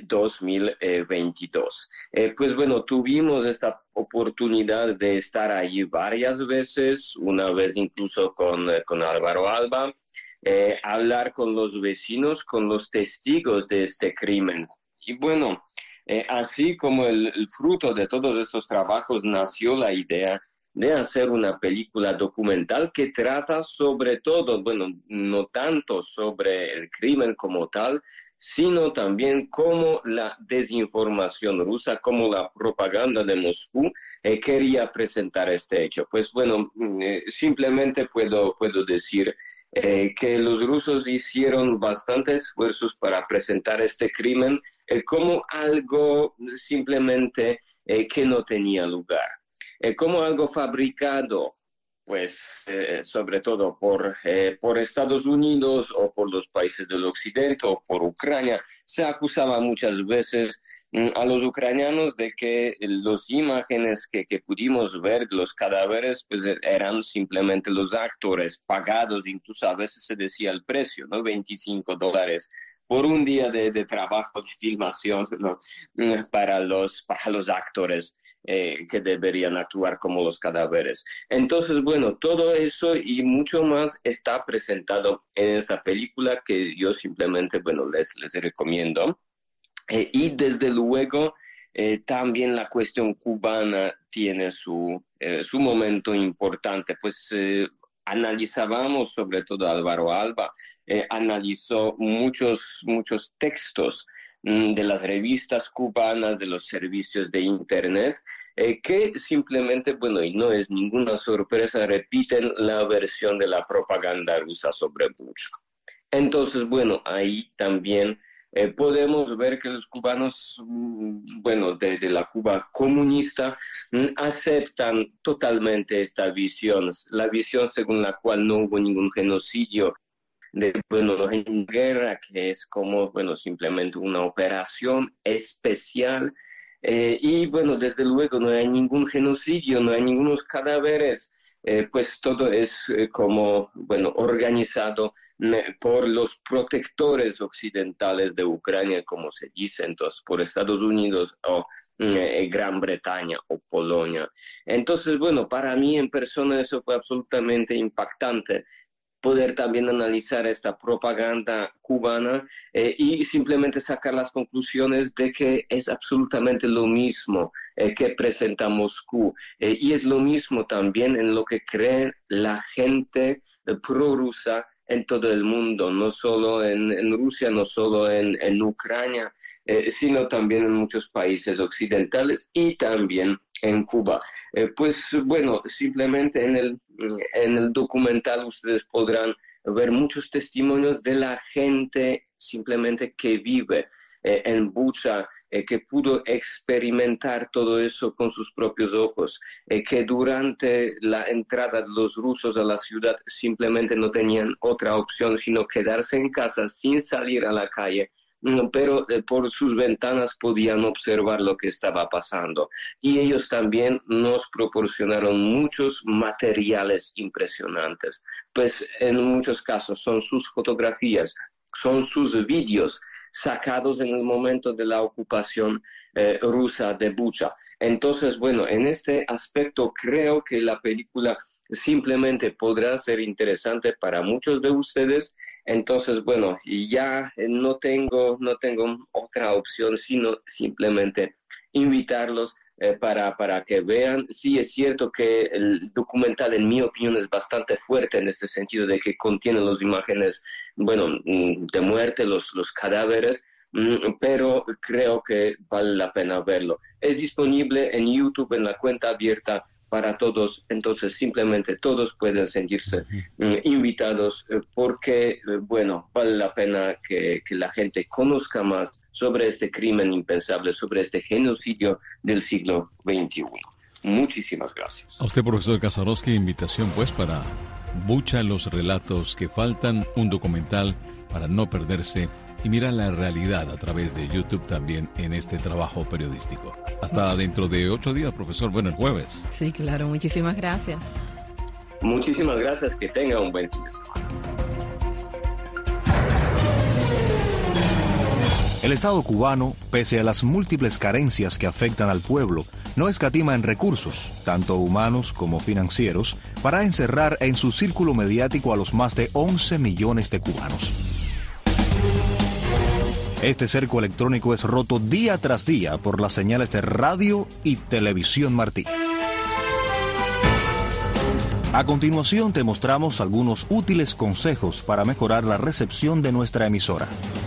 N: 2022. Tuvimos esta oportunidad de estar allí varias veces, una vez incluso con Álvaro Alba, hablar con los vecinos, con los testigos de este crimen. Y así como el fruto de todos estos trabajos nació la idea de hacer una película documental que trata sobre todo, no tanto sobre el crimen como tal, sino también cómo la desinformación rusa, cómo la propaganda de Moscú quería presentar este hecho. Simplemente puedo decir que los rusos hicieron bastantes esfuerzos para presentar este crimen como algo simplemente que no tenía lugar, como algo fabricado, sobre todo por Estados Unidos o por los países del occidente o por Ucrania. Se acusaba muchas veces a los ucranianos de que las imágenes que pudimos ver de los cadáveres eran simplemente los actores pagados, incluso a veces se decía el precio, ¿no? $25 por un día de trabajo de filmación, ¿no? para los actores que deberían actuar como los cadáveres. Entonces, todo eso y mucho más está presentado en esta película que yo simplemente, les recomiendo. Y desde luego, también la cuestión cubana tiene su momento importante, analizábamos, sobre todo Álvaro Alba, analizó muchos textos de las revistas cubanas, de los servicios de Internet, que simplemente, y no es ninguna sorpresa, repiten la versión de la propaganda rusa sobre Bucha. Entonces, ahí también podemos ver que los cubanos, de la Cuba comunista, aceptan totalmente esta visión, la visión según la cual no hubo ningún genocidio de guerra, que es como, simplemente una operación especial, y desde luego no hay ningún genocidio, no hay ningunos cadáveres. Todo es organizado por los protectores occidentales de Ucrania, como se dice, entonces por Estados Unidos o Gran Bretaña o Polonia. Entonces, para mí en persona eso fue absolutamente impactante, poder también analizar esta propaganda cubana y simplemente sacar las conclusiones de que es absolutamente lo mismo que presenta Moscú, y es lo mismo también en lo que cree la gente prorrusa en todo el mundo, no solo en Rusia, no solo en Ucrania, sino también en muchos países occidentales y también en Cuba. Simplemente en el documental ustedes podrán ver muchos testimonios de la gente simplemente que vive en Bucha, que pudo experimentar todo eso con sus propios ojos, que durante la entrada de los rusos a la ciudad simplemente no tenían otra opción sino quedarse en casa sin salir a la calle, pero por sus ventanas podían observar lo que estaba pasando. Y ellos también nos proporcionaron muchos materiales impresionantes. Pues en muchos casos son sus fotografías, son sus vídeos sacados en el momento de la ocupación rusa de Bucha. Entonces, bueno, en este aspecto creo que la película simplemente podrá ser interesante para muchos de ustedes. Entonces, bueno, ya no tengo otra opción sino simplemente invitarlos para que vean. Sí, es cierto que el documental, en mi opinión, es bastante fuerte en este sentido de que contiene las imágenes, bueno, de muerte, los cadáveres, pero creo que vale la pena verlo. Es disponible en YouTube en la cuenta abierta para todos, entonces simplemente todos pueden sentirse invitados porque, bueno, vale la pena que la gente conozca más sobre este crimen impensable, sobre este genocidio del siglo XXI. Muchísimas gracias.
D: A usted, profesor Kazarowski, invitación pues para Bucha, los relatos que faltan, un documental para no perderse y mirar la realidad a través de YouTube también en este trabajo periodístico. Hasta dentro de 8 días, profesor. Bueno, el jueves.
C: Sí, claro. Muchísimas gracias.
N: Muchísimas gracias. Que tenga un buen fin de semana.
O: El Estado cubano, pese a las múltiples carencias que afectan al pueblo, no escatima en recursos, tanto humanos como financieros, para encerrar en su círculo mediático a los más de 11 millones de cubanos. Este cerco electrónico es roto día tras día por las señales de radio y televisión Martí. A continuación te mostramos algunos útiles consejos para mejorar la recepción de nuestra emisora.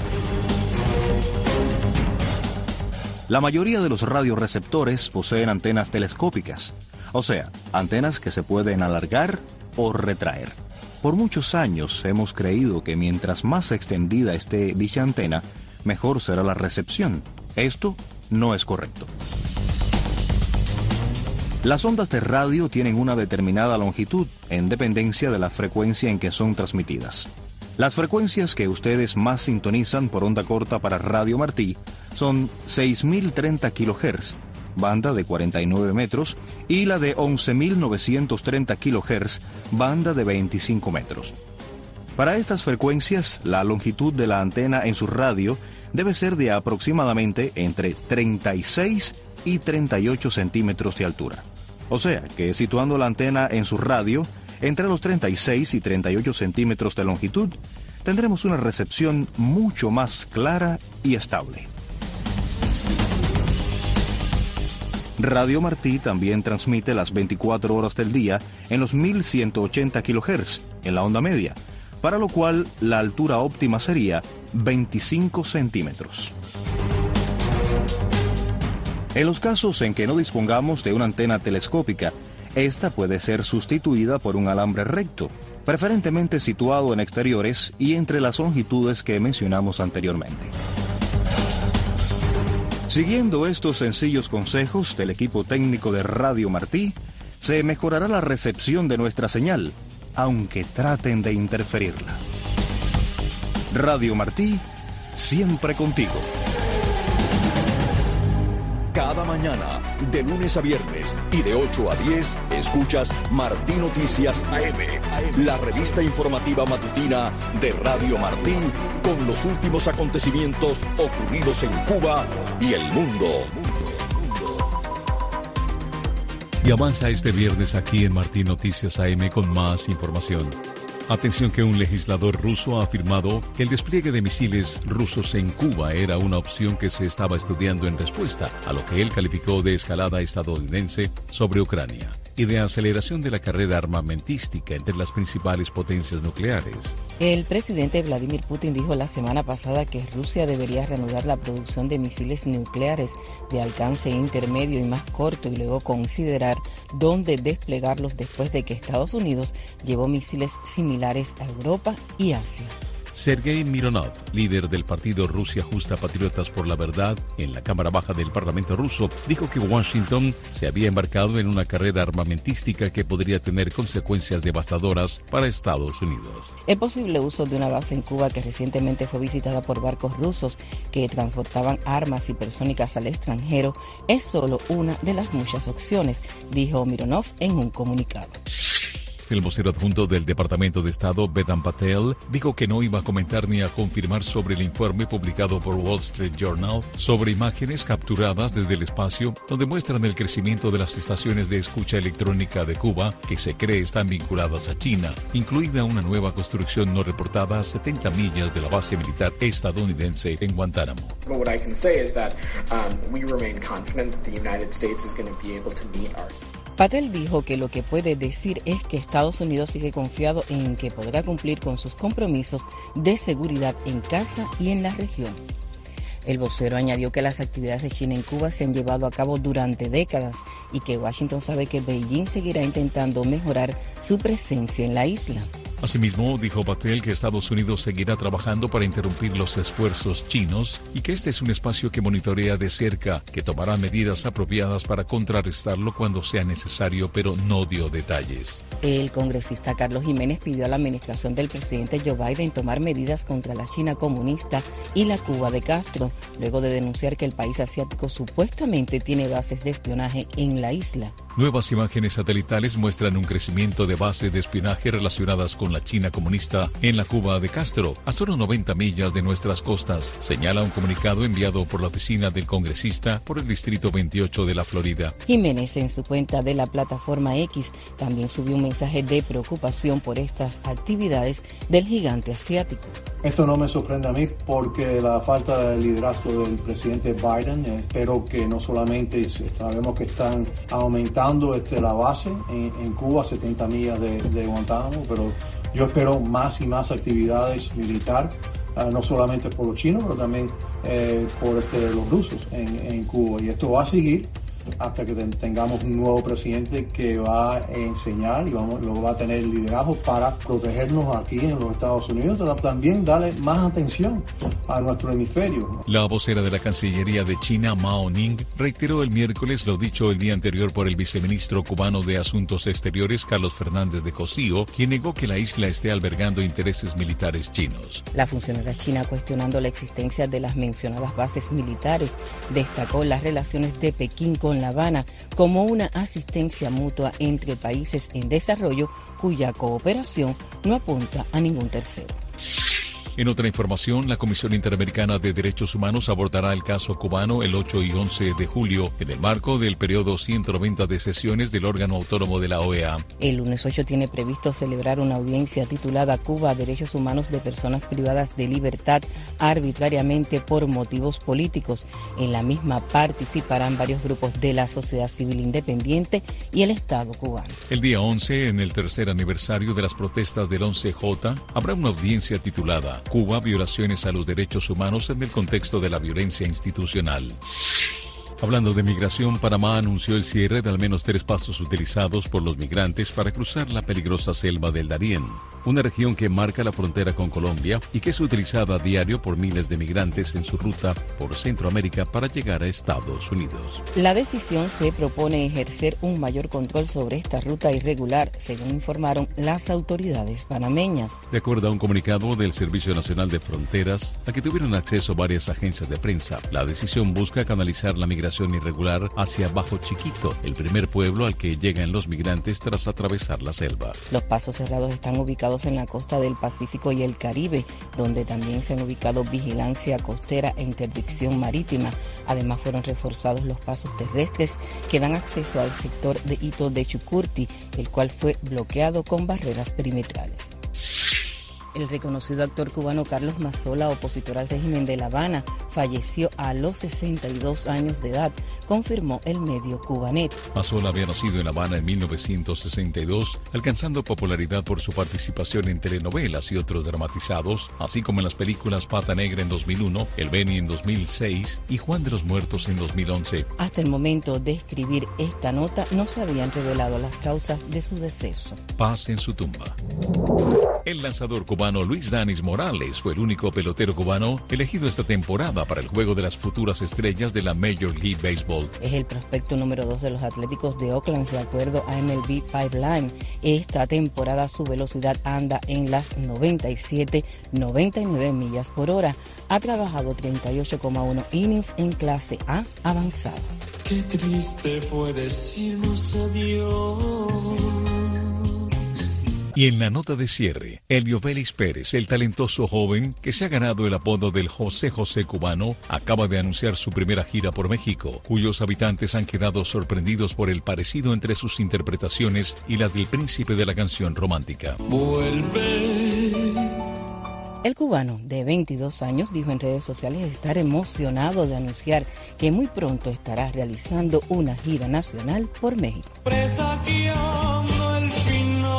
O: La mayoría de los radioreceptores poseen antenas telescópicas, o sea, antenas que se pueden alargar o retraer. Por muchos años hemos creído que mientras más extendida esté dicha antena, mejor será la recepción. Esto no es correcto. Las ondas de radio tienen una determinada longitud en dependencia de la frecuencia en que son transmitidas. Las frecuencias que ustedes más sintonizan por onda corta para Radio Martí son 6.030 kHz, banda de 49 metros, y la de 11.930 kHz, banda de 25 metros. Para estas frecuencias, la longitud de la antena en su radio debe ser de aproximadamente entre 36 y 38 centímetros de altura. O sea, que situando la antena en su radio entre los 36 y 38 centímetros de longitud, tendremos una recepción mucho más clara y estable. Radio Martí también transmite las 24 horas del día en los 1180 kHz, en la onda media, para lo cual la altura óptima sería 25 centímetros. En los casos en que no dispongamos de una antena telescópica, esta puede ser sustituida por un alambre recto, preferentemente situado en exteriores y entre las longitudes que mencionamos anteriormente. Siguiendo estos sencillos consejos del equipo técnico de Radio Martí, se mejorará la recepción de nuestra señal, aunque traten de interferirla. Radio Martí, siempre contigo.
B: Cada mañana, de lunes a viernes y de 8 a 10, escuchas Martí Noticias AM, la revista informativa matutina de Radio Martí, con los últimos acontecimientos ocurridos en Cuba y el mundo.
D: Y avanza este viernes aquí en Martí Noticias AM con más información. Atención, que un legislador ruso ha afirmado que el despliegue de misiles rusos en Cuba era una opción que se estaba estudiando en respuesta a lo que él calificó de escalada estadounidense sobre Ucrania y de aceleración de la carrera armamentística entre las principales potencias nucleares.
C: El presidente Vladimir Putin dijo la semana pasada que Rusia debería reanudar la producción de misiles nucleares de alcance intermedio y más corto y luego considerar dónde desplegarlos después de que Estados Unidos llevó misiles similares a Europa y Asia.
D: Sergei Mironov, líder del partido Rusia Justa Patriotas por la Verdad en la Cámara Baja del Parlamento ruso, dijo que Washington se había embarcado en una carrera armamentística que podría tener consecuencias devastadoras para Estados Unidos.
C: El posible uso de una base en Cuba que recientemente fue visitada por barcos rusos que transportaban armas hipersónicas al extranjero es solo una de las muchas opciones, dijo Mironov en un comunicado.
D: El vocero adjunto del Departamento de Estado, Vedant Patel, dijo que no iba a comentar ni a confirmar sobre el informe publicado por Wall Street Journal sobre imágenes capturadas desde el espacio donde muestran el crecimiento de las estaciones de escucha electrónica de Cuba que se cree están vinculadas a China, incluida una nueva construcción no reportada a 70 millas de la base militar estadounidense en Guantánamo.
P: What I can say is that we remain confident that the United States is going to be able to meet our...
C: Patel dijo que lo que puede decir es que Estados Unidos sigue confiado en que podrá cumplir con sus compromisos de seguridad en casa y en la región. El vocero añadió que las actividades de China en Cuba se han llevado a cabo durante décadas y que Washington sabe que Beijing seguirá intentando mejorar su presencia en la isla.
D: Asimismo, dijo Patel que Estados Unidos seguirá trabajando para interrumpir los esfuerzos chinos y que este es un espacio que monitorea de cerca, que tomará medidas apropiadas para contrarrestarlo cuando sea necesario, pero no dio detalles.
C: El congresista Carlos Jiménez pidió a la administración del presidente Joe Biden tomar medidas contra la China comunista y la Cuba de Castro, luego de denunciar que el país asiático supuestamente tiene bases de espionaje en la isla.
D: Nuevas imágenes satelitales muestran un crecimiento de bases de espionaje relacionadas con la China comunista en la Cuba de Castro, a solo 90 millas de nuestras costas, señala un comunicado enviado por la oficina del congresista por el Distrito 28 de la Florida.
C: Jiménez, en su cuenta de la plataforma X, también subió un mensaje de preocupación por estas actividades del gigante asiático.
Q: Esto no me sorprende a mí porque la falta de liderazgo del presidente Biden, espero que no solamente sabemos que están aumentando la base en Cuba, 70 millas de Guantánamo, pero yo espero más y más actividades militares, no solamente por los chinos, pero también por los rusos en Cuba. Y esto va a seguir hasta que tengamos un nuevo presidente que va a enseñar y lo va a tener el liderazgo para protegernos aquí en los Estados Unidos, pero también darle más atención a nuestro hemisferio.
D: La vocera de la Cancillería de China, Mao Ning, reiteró el miércoles lo dicho el día anterior por el viceministro cubano de Asuntos Exteriores, Carlos Fernández de Cosío, quien negó que la isla esté albergando intereses militares chinos.
C: La funcionaria china, cuestionando la existencia de las mencionadas bases militares, destacó las relaciones de Pekín con La Habana como una asistencia mutua entre países en desarrollo cuya cooperación no apunta a ningún tercero.
D: En otra información, la Comisión Interamericana de Derechos Humanos abordará el caso cubano el 8 y 11 de julio en el marco del periodo 190 de sesiones del órgano autónomo de la OEA.
C: El lunes 8 tiene previsto celebrar una audiencia titulada Cuba, Derechos Humanos de Personas Privadas de Libertad arbitrariamente por motivos políticos. En la misma participarán varios grupos de la sociedad civil independiente y el Estado cubano.
D: El día 11, en el tercer aniversario de las protestas del 11J, habrá una audiencia titulada Cuba, violaciones a los derechos humanos en el contexto de la violencia institucional. Hablando de migración, Panamá anunció el cierre de al menos 3 pasos utilizados por los migrantes para cruzar la peligrosa selva del Darién, una región que marca la frontera con Colombia y que es utilizada a diario por miles de migrantes en su ruta por Centroamérica para llegar a Estados Unidos.
C: La decisión se propone ejercer un mayor control sobre esta ruta irregular, según informaron las autoridades panameñas.
D: De acuerdo a un comunicado del Servicio Nacional de Fronteras, a que tuvieron acceso varias agencias de prensa, la decisión busca canalizar la migración irregular hacia Bajo Chiquito, el primer pueblo al que llegan los migrantes tras atravesar la selva.
C: Los pasos cerrados están ubicados en la costa del Pacífico y el Caribe, donde también se han ubicado vigilancia costera e interdicción marítima. Además, fueron reforzados los pasos terrestres que dan acceso al sector de Hito de Chucurti, el cual fue bloqueado con barreras perimetrales. El reconocido actor cubano Carlos Mazzola, opositor al régimen de La Habana, falleció a los 62 años de edad, confirmó el medio Cubanet.
D: Mazzola había nacido en La Habana en 1962, alcanzando popularidad por su participación en telenovelas y otros dramatizados, así como en las películas Pata Negra en 2001, El Beni en 2006 y Juan de los Muertos en 2011.
C: Hasta el momento de escribir esta nota no se habían revelado las causas de su deceso.
D: Paz en su tumba. El lanzador cubano cubano Luis Danis Morales fue el único pelotero cubano elegido esta temporada para el juego de las futuras estrellas de la Major League Baseball.
C: Es el prospecto número 2 de los Atléticos de Oakland, de acuerdo a MLB Pipeline. Esta temporada su velocidad anda en las 97-99 millas por hora. Ha trabajado 38,1 innings en clase A avanzada.
R: Qué triste fue decirnos adiós.
D: Y en la nota de cierre, Elio Vélez Pérez, el talentoso joven que se ha ganado el apodo del José José cubano, acaba de anunciar su primera gira por México, cuyos habitantes han quedado sorprendidos por el parecido entre sus interpretaciones y las del príncipe de la canción romántica.
C: El cubano, de 22 años, dijo en redes sociales estar emocionado de anunciar que muy pronto estará realizando una gira nacional por México.
R: Presagiando el final.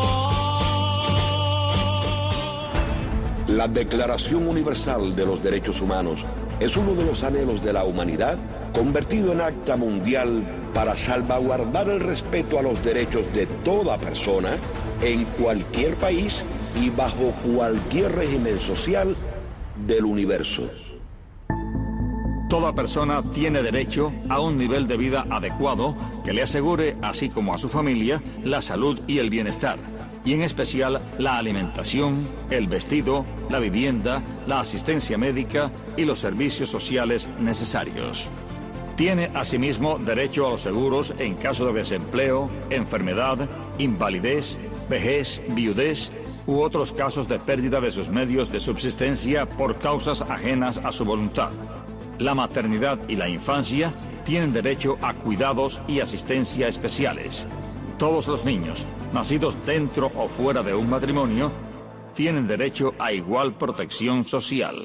B: La Declaración Universal de los Derechos Humanos es uno de los anhelos de la humanidad convertido en acta mundial para salvaguardar el respeto a los derechos de toda persona en cualquier país y bajo cualquier régimen social del universo.
S: Toda persona tiene derecho a un nivel de vida adecuado que le asegure, así como a su familia, la salud y el bienestar, y en especial la alimentación, el vestido, la vivienda, la asistencia médica y los servicios sociales necesarios. Tiene asimismo derecho a los seguros en caso de desempleo, enfermedad, invalidez, vejez, viudez u otros casos de pérdida de sus medios de subsistencia por causas ajenas a su voluntad. La maternidad y la infancia tienen derecho a cuidados y asistencia especiales. Todos los niños, nacidos dentro o fuera de un matrimonio, tienen derecho a igual protección social.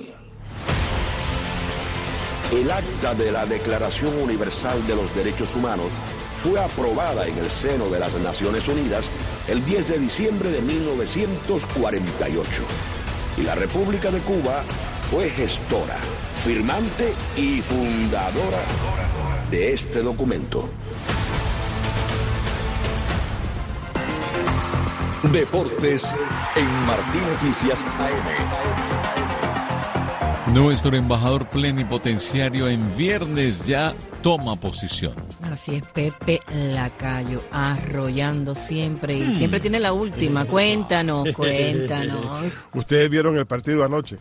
B: El acta de la Declaración Universal de los Derechos Humanos fue aprobada en el seno de las Naciones Unidas el 10 de diciembre de 1948. Y la República de Cuba fue gestora, firmante y fundadora de este documento. Deportes en Martí Noticias AM.
D: Nuestro embajador plenipotenciario en viernes ya toma posición.
C: Así es, Pepe Lacayo, arrollando siempre y siempre tiene la última. Cuéntanos.
T: ¿Ustedes vieron el partido anoche?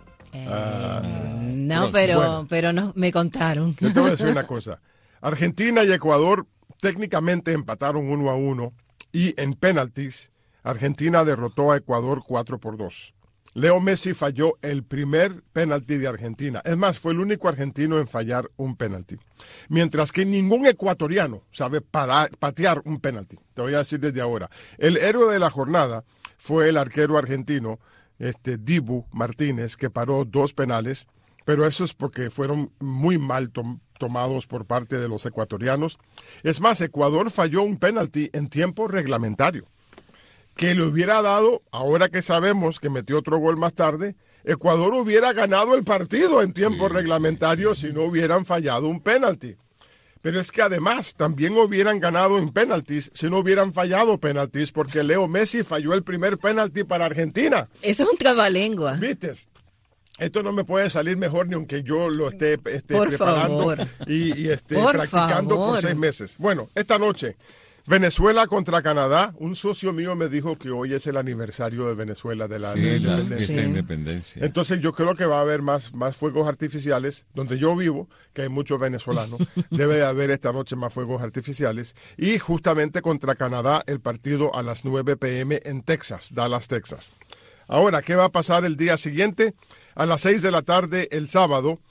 C: No, pero no, me contaron.
T: Yo te voy a decir una cosa. Argentina y Ecuador técnicamente empataron 1-1 y en penaltis Argentina derrotó a Ecuador 4-2. Leo Messi falló el primer penalti de Argentina. Es más, fue el único argentino en fallar un penalti. Mientras que ningún ecuatoriano sabe patear un penalti. Te voy a decir desde ahora. El héroe de la jornada fue el arquero argentino, Dibu Martínez, que paró 2 penales, pero eso es porque fueron muy mal tomados por parte de los ecuatorianos. Es más, Ecuador falló un penalti en tiempo reglamentario, que le hubiera dado, ahora que sabemos que metió otro gol más tarde, Ecuador hubiera ganado el partido en tiempo reglamentario si no hubieran fallado un penalti. Pero es que además también hubieran ganado en penaltis si no hubieran fallado penaltis, porque Leo Messi falló el primer penalti para Argentina.
C: Eso es un trabalengua.
T: ¿Viste? Esto no me puede salir mejor ni aunque yo lo esté preparando y practicando por 6 meses. Bueno, esta noche, Venezuela contra Canadá. Un socio mío me dijo que hoy es el aniversario de Venezuela, de la independencia. Entonces yo creo que va a haber más fuegos artificiales. Donde yo vivo, que hay muchos venezolanos, debe de haber esta noche más fuegos artificiales. Y justamente contra Canadá, el partido a las 9 p.m. en Texas, Dallas, Texas. Ahora, ¿qué va a pasar el día siguiente? A las 6 de la tarde, el sábado,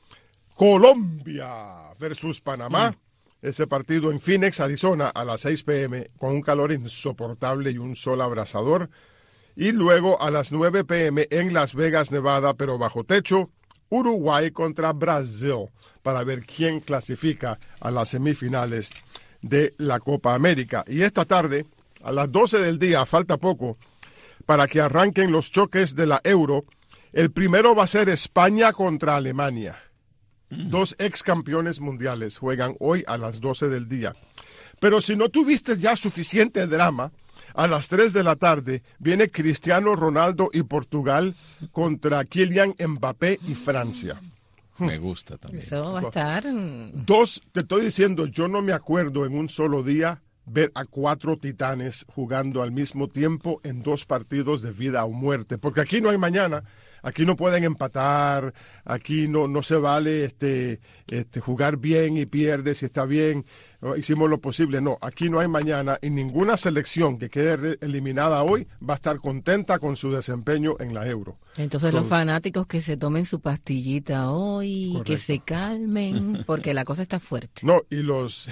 T: Colombia versus Panamá. Ese partido en Phoenix, Arizona, a las 6 p.m., con un calor insoportable y un sol abrasador. Y luego a las 9 p.m. en Las Vegas, Nevada, pero bajo techo, Uruguay contra Brasil, para ver quién clasifica a las semifinales de la Copa América. Y esta tarde, a las 12 del día, falta poco, para que arranquen los choques de la Euro. El primero va a ser España contra Alemania. 2 ex campeones mundiales juegan hoy a las 12 del día. Pero si no tuviste ya suficiente drama, a las 3 de la tarde viene Cristiano Ronaldo y Portugal contra Kylian Mbappé y Francia.
D: Me gusta también.
C: Eso va a estar...
T: Te estoy diciendo, yo no me acuerdo en un solo día ver a 4 titanes jugando al mismo tiempo en 2 partidos de vida o muerte, porque aquí no hay mañana, aquí no pueden empatar, aquí no se vale jugar bien y pierde si está bien, hicimos lo posible, no, aquí no hay mañana y ninguna selección que quede eliminada hoy va a estar contenta con su desempeño en la Euro.
C: Entonces los fanáticos que se tomen su pastillita hoy, correcto, que se calmen, porque la cosa está fuerte.
T: No, y los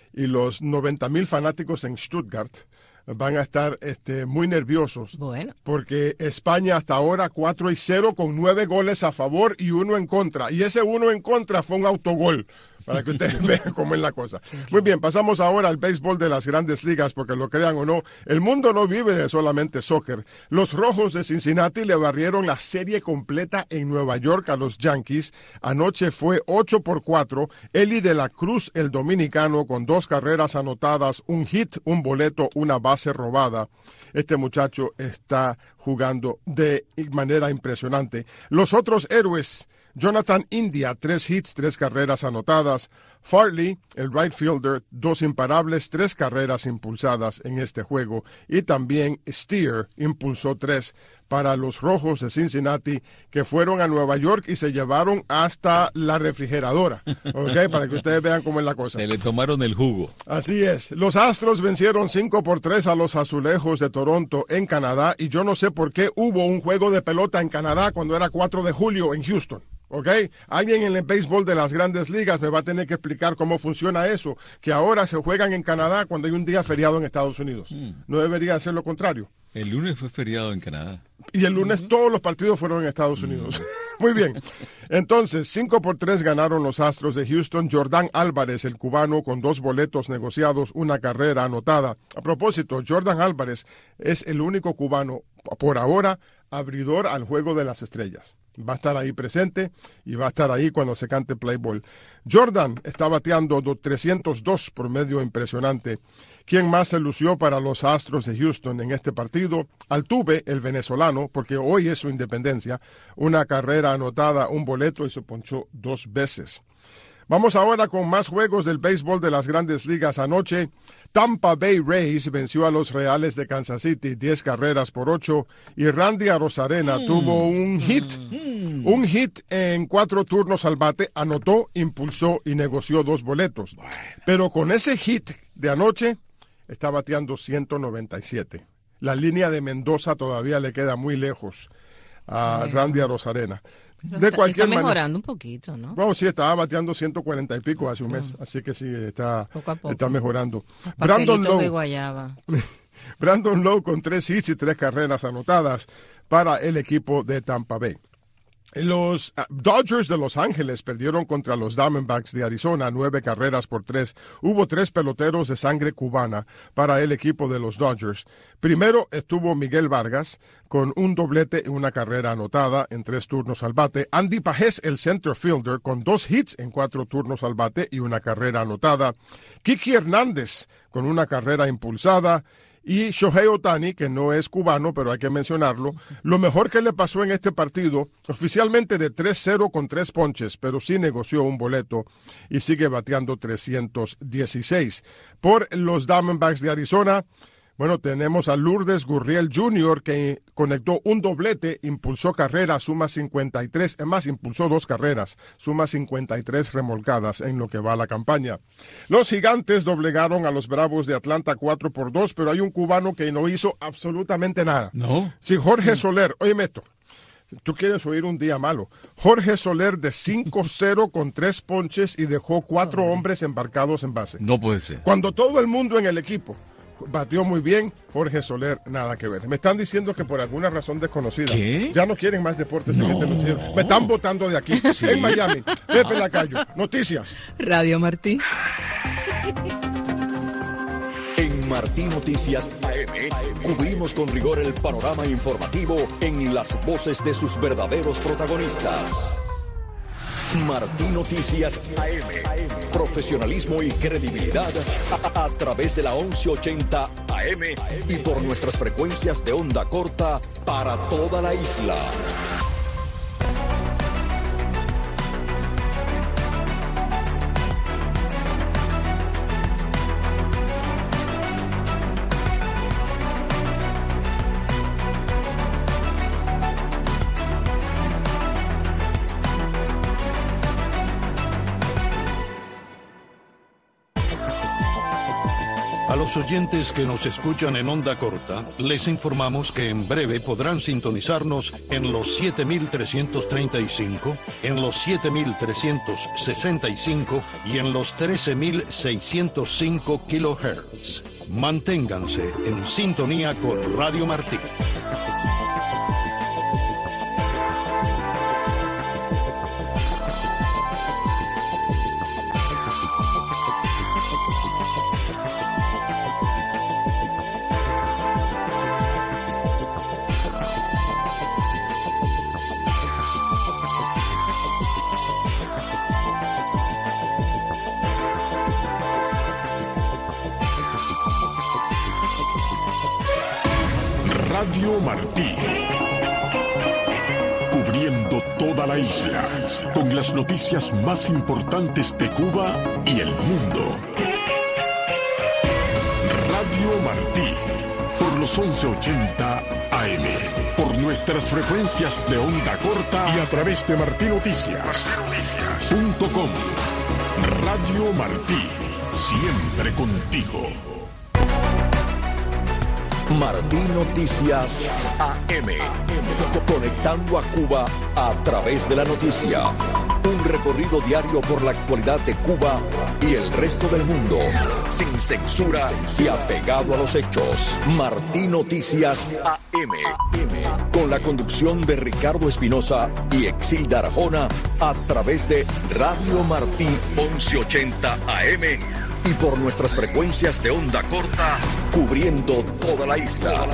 T: 90,000 fanáticos en Stuttgart van a estar muy nerviosos.
C: Bueno.
T: Porque España hasta ahora 4-0 con 9 goles a favor y 1 en contra. Y ese 1 en contra fue un autogol, para que ustedes vean cómo es la cosa. Muy bien, pasamos ahora al béisbol de las Grandes Ligas, porque lo crean o no, el mundo no vive de solamente soccer. Los Rojos de Cincinnati le barrieron la serie completa en Nueva York a los Yankees. Anoche fue 8-4. Eli de la Cruz, el dominicano, con 2 carreras anotadas, un hit, un boleto, una base robada. Este muchacho está jugando de manera impresionante. Los otros héroes: Jonathan India, 3 hits, 3 carreras anotadas. Farley, el right fielder, 2 imparables, 3 carreras impulsadas en este juego. Y también Steer impulsó 3 para los Rojos de Cincinnati, que fueron a Nueva York y se llevaron hasta la refrigeradora. ¿Ok? Para que ustedes vean cómo es la cosa.
D: Se le tomaron el jugo.
T: Así es. Los Astros vencieron 5-3 a los Azulejos de Toronto en Canadá. Y yo no sé por qué hubo un juego de pelota en Canadá cuando era 4 de julio en Houston. ¿Ok? Alguien en el béisbol de las Grandes Ligas me va a tener que explicar cómo funciona eso, que ahora se juegan en Canadá cuando hay un día feriado en Estados Unidos. No debería ser lo contrario.
D: El lunes fue feriado en Canadá.
T: Y el lunes todos los partidos fueron en Estados Unidos. Muy bien. Entonces, 5-3 ganaron los Astros de Houston. Jordan Álvarez, el cubano, con 2 boletos negociados, 1 carrera anotada. A propósito, Jordan Álvarez es el único cubano, por ahora, abridor al Juego de las Estrellas. Va a estar ahí presente y va a estar ahí cuando se cante play ball. Jordan está bateando 302 por medio, impresionante. ¿Quién más se lució para los Astros de Houston en este partido? Altuve, el venezolano, porque hoy es su independencia, 1 carrera anotada, 1 boleto y se ponchó 2 veces. Vamos ahora con más juegos del béisbol de las Grandes Ligas. Anoche, Tampa Bay Rays venció a los Reales de Kansas City 10-8 y Randy Arozarena tuvo un hit en 4 turnos al bate, anotó, impulsó y negoció 2 boletos. Pero con ese hit de anoche está bateando 197. La línea de Mendoza todavía le queda muy lejos a Randy Arozarena. De cualquier
C: está mejorando un poquito, ¿no?
T: Bueno, sí, estaba bateando 140 y pico hace un mes, así que sí, está mejorando.
C: Brandon Lowe de guayaba.
T: Brandon Lowe con 3 hits y 3 carreras anotadas para el equipo de Tampa Bay. Los Dodgers de Los Ángeles perdieron contra los Diamondbacks de Arizona 9-3. Hubo 3 peloteros de sangre cubana para el equipo de los Dodgers. Primero estuvo Miguel Vargas con un doblete y 1 carrera anotada en 3 turnos al bate. Andy Pajés, el center fielder, con 2 hits en 4 turnos al bate y 1 carrera anotada. Kiki Hernández con 1 carrera impulsada. Y Shohei Ohtani, que no es cubano, pero hay que mencionarlo, lo mejor que le pasó en este partido, oficialmente de 3-0 con 3 ponches, pero sí negoció un boleto y sigue bateando 316. Por los Diamondbacks de Arizona, bueno, tenemos a Lourdes Gurriel Jr., que conectó un doblete, impulsó carrera, suma 53, es más, impulsó 2 carreras, suma 53 remolcadas en lo que va a la campaña. Los Gigantes doblegaron a los Bravos de Atlanta 4-2, pero hay un cubano que no hizo absolutamente nada.
D: ¿No?
T: Sí, Jorge Soler, óyeme esto. Tú quieres oír un día malo. Jorge Soler de 5-0 con 3 ponches y dejó 4 hombres embarcados en base.
D: No puede ser.
T: Cuando todo el mundo en el equipo batió muy bien, Jorge Soler nada que ver. Me están diciendo que por alguna razón desconocida ya no quieren más deportes en este noticiero. Me están votando de aquí, ¿sí? En Miami. Pepe Lacayo, noticias.
C: Radio Martí.
B: En Martí Noticias AM cubrimos con rigor el panorama informativo en las voces de sus verdaderos protagonistas. Martí Noticias AM. Profesionalismo y credibilidad a través de la 1180 AM y por nuestras frecuencias de onda corta para toda la isla.
U: A los oyentes que nos escuchan en onda corta, les informamos que en breve podrán sintonizarnos en los 7.335, en los 7.365 y en los 13.605 kHz. Manténganse en sintonía con Radio Martí.
A: Radio Martí, cubriendo toda la isla, con las noticias más importantes de Cuba y el mundo. Radio Martí, por los 1180 AM, por nuestras frecuencias de onda corta y a través de martinoticias.com. Radio Martí, siempre contigo.
B: Martí Noticias AM, conectando a Cuba a través de la noticia. Un recorrido diario por la actualidad de Cuba y el resto del mundo, sin censura y apegado a los hechos. Martí Noticias AM, con la conducción de Ricardo Espinosa y Exilda Arjona a través de Radio Martí 1180 AM y por nuestras frecuencias de onda corta, cubriendo toda la isla.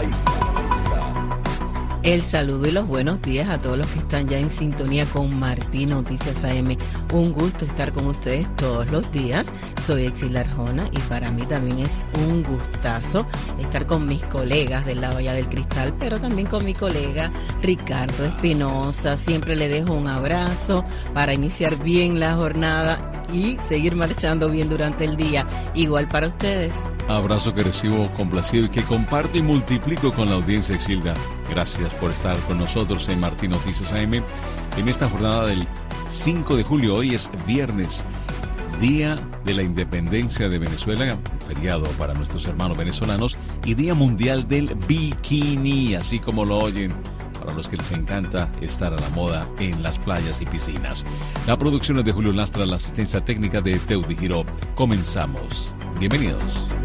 C: El saludo y los buenos días a todos los que están ya en sintonía con Martí Noticias AM. Un gusto estar con ustedes todos los días. Soy Exilda Arjona y para mí también es un gustazo estar con mis colegas del lado allá del cristal, pero también con mi colega Ricardo Espinosa. Siempre le dejo un abrazo para iniciar bien la jornada y seguir marchando bien durante el día. Igual para ustedes.
D: Abrazo que recibo complacido y que comparto y multiplico con la audiencia, Exilda. Gracias por estar con nosotros en Martí Noticias AM en esta jornada del 5 de julio. Hoy es viernes, Día de la Independencia de Venezuela, feriado para nuestros hermanos venezolanos, y Día Mundial del Bikini, así como lo oyen, para los que les encanta estar a la moda en las playas y piscinas. La producción es de Julio Lastra, la asistencia técnica de Teudi Giró. Comenzamos. Bienvenidos.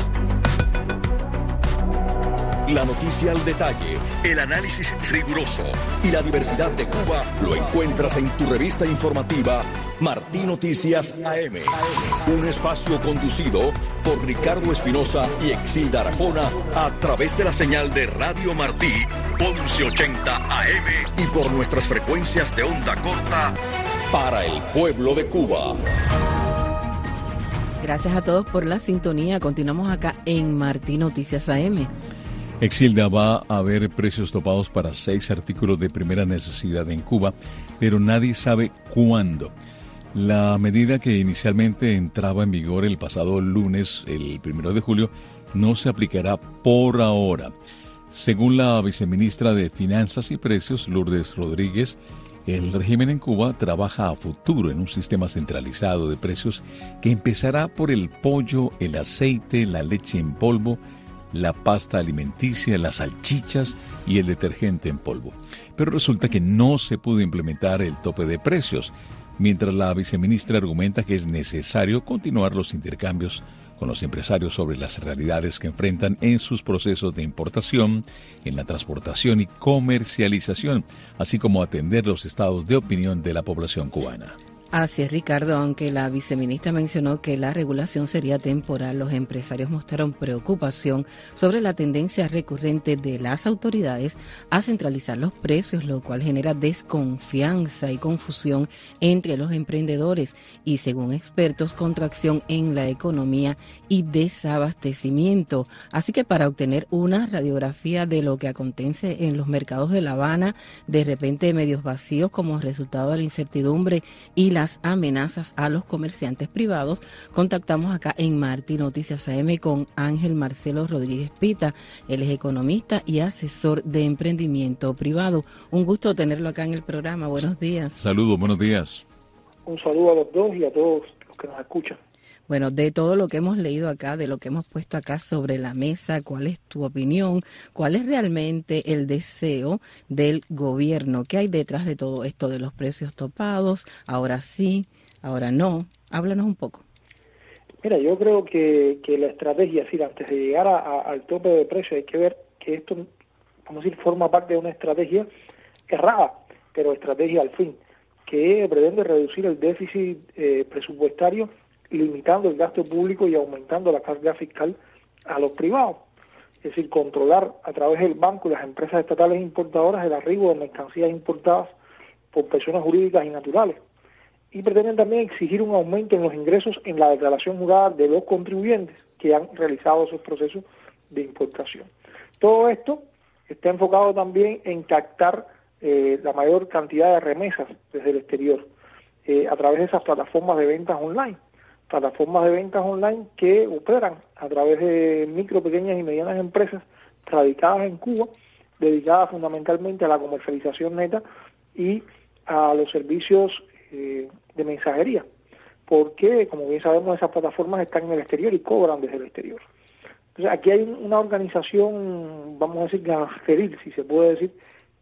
B: La noticia al detalle, el análisis riguroso y la diversidad de Cuba lo encuentras en tu revista informativa Martí Noticias AM. Un espacio conducido por Ricardo Espinosa y Exilda Arjona a través de la señal de Radio Martí 1180 AM y por nuestras frecuencias de onda corta para el pueblo de Cuba.
C: Gracias a todos por la sintonía. Continuamos acá en Martí Noticias AM.
D: Exilda, va a haber precios topados para 6 artículos de primera necesidad en Cuba, pero nadie sabe cuándo. La medida que inicialmente entraba en vigor el pasado lunes, el 1 de julio, no se aplicará por ahora. Según la viceministra de Finanzas y Precios, Lourdes Rodríguez, el régimen en Cuba trabaja a futuro en un sistema centralizado de precios que empezará por el pollo, el aceite, la leche en polvo, la pasta alimenticia, las salchichas y el detergente en polvo. Pero resulta que no se pudo implementar el tope de precios, mientras la viceministra argumenta que es necesario continuar los intercambios con los empresarios sobre las realidades que enfrentan en sus procesos de importación, en la transportación y comercialización, así como atender los estados de opinión de la población cubana.
C: Así es, Ricardo. Aunque la viceministra mencionó que la regulación sería temporal, los empresarios mostraron preocupación sobre la tendencia recurrente de las autoridades a centralizar los precios, lo cual genera desconfianza y confusión entre los emprendedores y, según expertos, contracción en la economía y desabastecimiento. Así que para obtener una radiografía de lo que acontece en los mercados de La Habana, de repente medios vacíos como resultado de la incertidumbre y las amenazas a los comerciantes privados, contactamos acá en Martí Noticias AM con Ángel Marcelo Rodríguez Pita. Él es economista y asesor de emprendimiento privado. Un gusto tenerlo acá en el programa. Buenos días.
D: Saludos, buenos días.
E: Un saludo a los dos y a todos los que nos escuchan.
C: Bueno, de todo lo que hemos leído acá, de lo que hemos puesto acá sobre la mesa, ¿cuál es tu opinión? ¿Cuál es realmente el deseo del gobierno? ¿Qué hay detrás de todo esto de los precios topados? Ahora sí, ahora no. Háblanos un poco.
E: Mira, yo creo que la estrategia, es decir, antes de llegar al tope de precios, hay que ver que esto, vamos a decir, forma parte de una estrategia errada, pero estrategia al fin, que pretende reducir el déficit presupuestario, limitando el gasto público y aumentando la carga fiscal a los privados. Es decir, controlar a través del banco y las empresas estatales importadoras el arribo de mercancías importadas por personas jurídicas y naturales. Y pretenden también exigir un aumento en los ingresos en la declaración jurada de los contribuyentes que han realizado esos procesos de importación. Todo esto está enfocado también en captar la mayor cantidad de remesas desde el exterior a través de esas plataformas de ventas online. Plataformas de ventas online que operan a través de micro, pequeñas y medianas empresas radicadas en Cuba, dedicadas fundamentalmente a la comercialización neta y a los servicios de mensajería, porque, como bien sabemos, esas plataformas están en el exterior y cobran desde el exterior. Entonces, aquí hay una organización, vamos a decir, gangsteril, si se puede decir,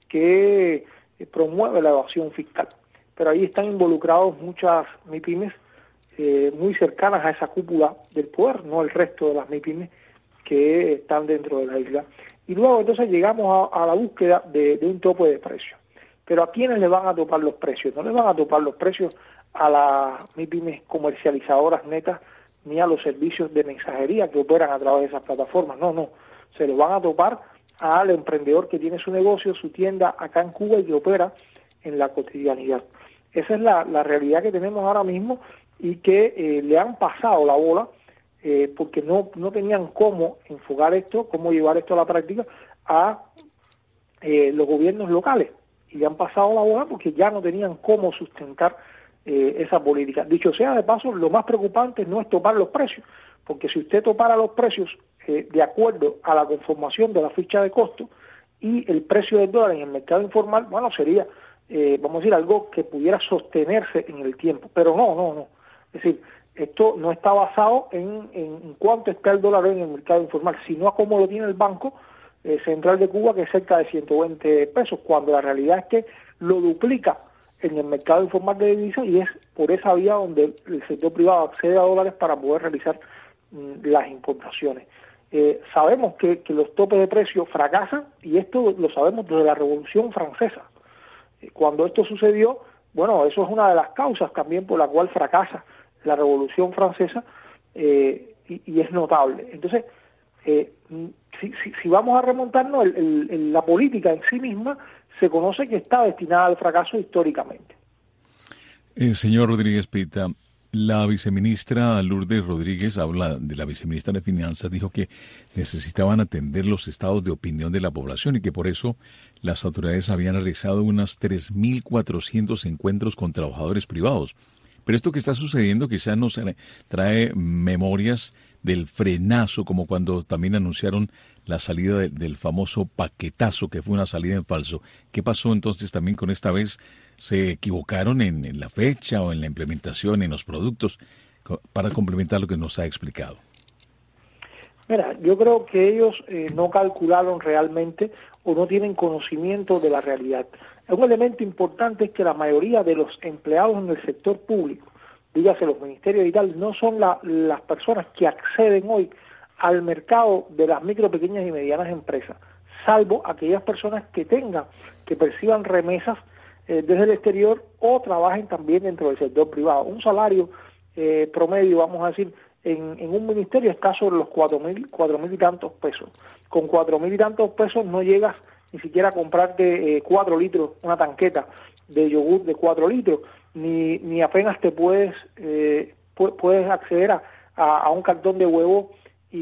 E: que promueve la evasión fiscal. Pero ahí están involucrados muchas MIPYMES muy cercanas a esa cúpula del poder, no el resto de las MIPYMES que están dentro de la isla. Y luego entonces llegamos a la búsqueda de un tope de precios. Pero ¿a quiénes le van a topar los precios? No le van a topar los precios a las MIPYMES comercializadoras netas ni a los servicios de mensajería que operan a través de esas plataformas. No. Se lo van a topar al emprendedor que tiene su negocio, su tienda acá en Cuba y que opera en la cotidianidad. Esa es la realidad que tenemos ahora mismo y que le han pasado la bola porque no tenían cómo enfocar esto, cómo llevar esto a la práctica a los gobiernos locales. Y le han pasado la bola porque ya no tenían cómo sustentar esa política. Dicho sea de paso, lo más preocupante no es topar los precios, porque si usted topara los precios de acuerdo a la conformación de la ficha de costo y el precio del dólar en el mercado informal, bueno, sería, vamos a decir, algo que pudiera sostenerse en el tiempo. Pero no. Es decir, esto no está basado en cuánto está el dólar en el mercado informal, sino a cómo lo tiene el Banco Central de Cuba, que es cerca de 120 pesos, cuando la realidad es que lo duplica en el mercado informal de divisas y es por esa vía donde el sector privado accede a dólares para poder realizar las importaciones. Sabemos que los topes de precios fracasan y esto lo sabemos desde la Revolución Francesa. Cuando esto sucedió, bueno, eso es una de las causas también por la cual fracasa la Revolución Francesa y es notable. Entonces, si vamos a remontarnos, la política en sí misma se conoce que está destinada al fracaso históricamente.
D: Señor Rodríguez Pita, la viceministra Lourdes Rodríguez, habla de la viceministra de Finanzas, dijo que necesitaban atender los estados de opinión de la población y que por eso las autoridades habían realizado unos 3.400 encuentros con trabajadores privados. Pero esto que está sucediendo quizás nos trae memorias del frenazo, como cuando también anunciaron la salida del famoso paquetazo, que fue una salida en falso. ¿Qué pasó entonces también con esta vez? ¿Se equivocaron en la fecha o en la implementación, en los productos? Para complementar lo que nos ha explicado.
E: Mira, yo creo que ellos no calcularon realmente o no tienen conocimiento de la realidad. Un elemento importante es que la mayoría de los empleados en el sector público, dígase los ministerios y tal, no son las personas que acceden hoy al mercado de las micro, pequeñas y medianas empresas, salvo aquellas personas que perciban remesas desde el exterior o trabajen también dentro del sector privado. Un salario promedio, vamos a decir, en un ministerio está sobre los 4.000 y tantos pesos. Con 4.000 y tantos pesos no llegas ni siquiera a comprarte 4 litros, una tanqueta de yogur de 4 litros, ni apenas te puedes acceder a un cartón de huevo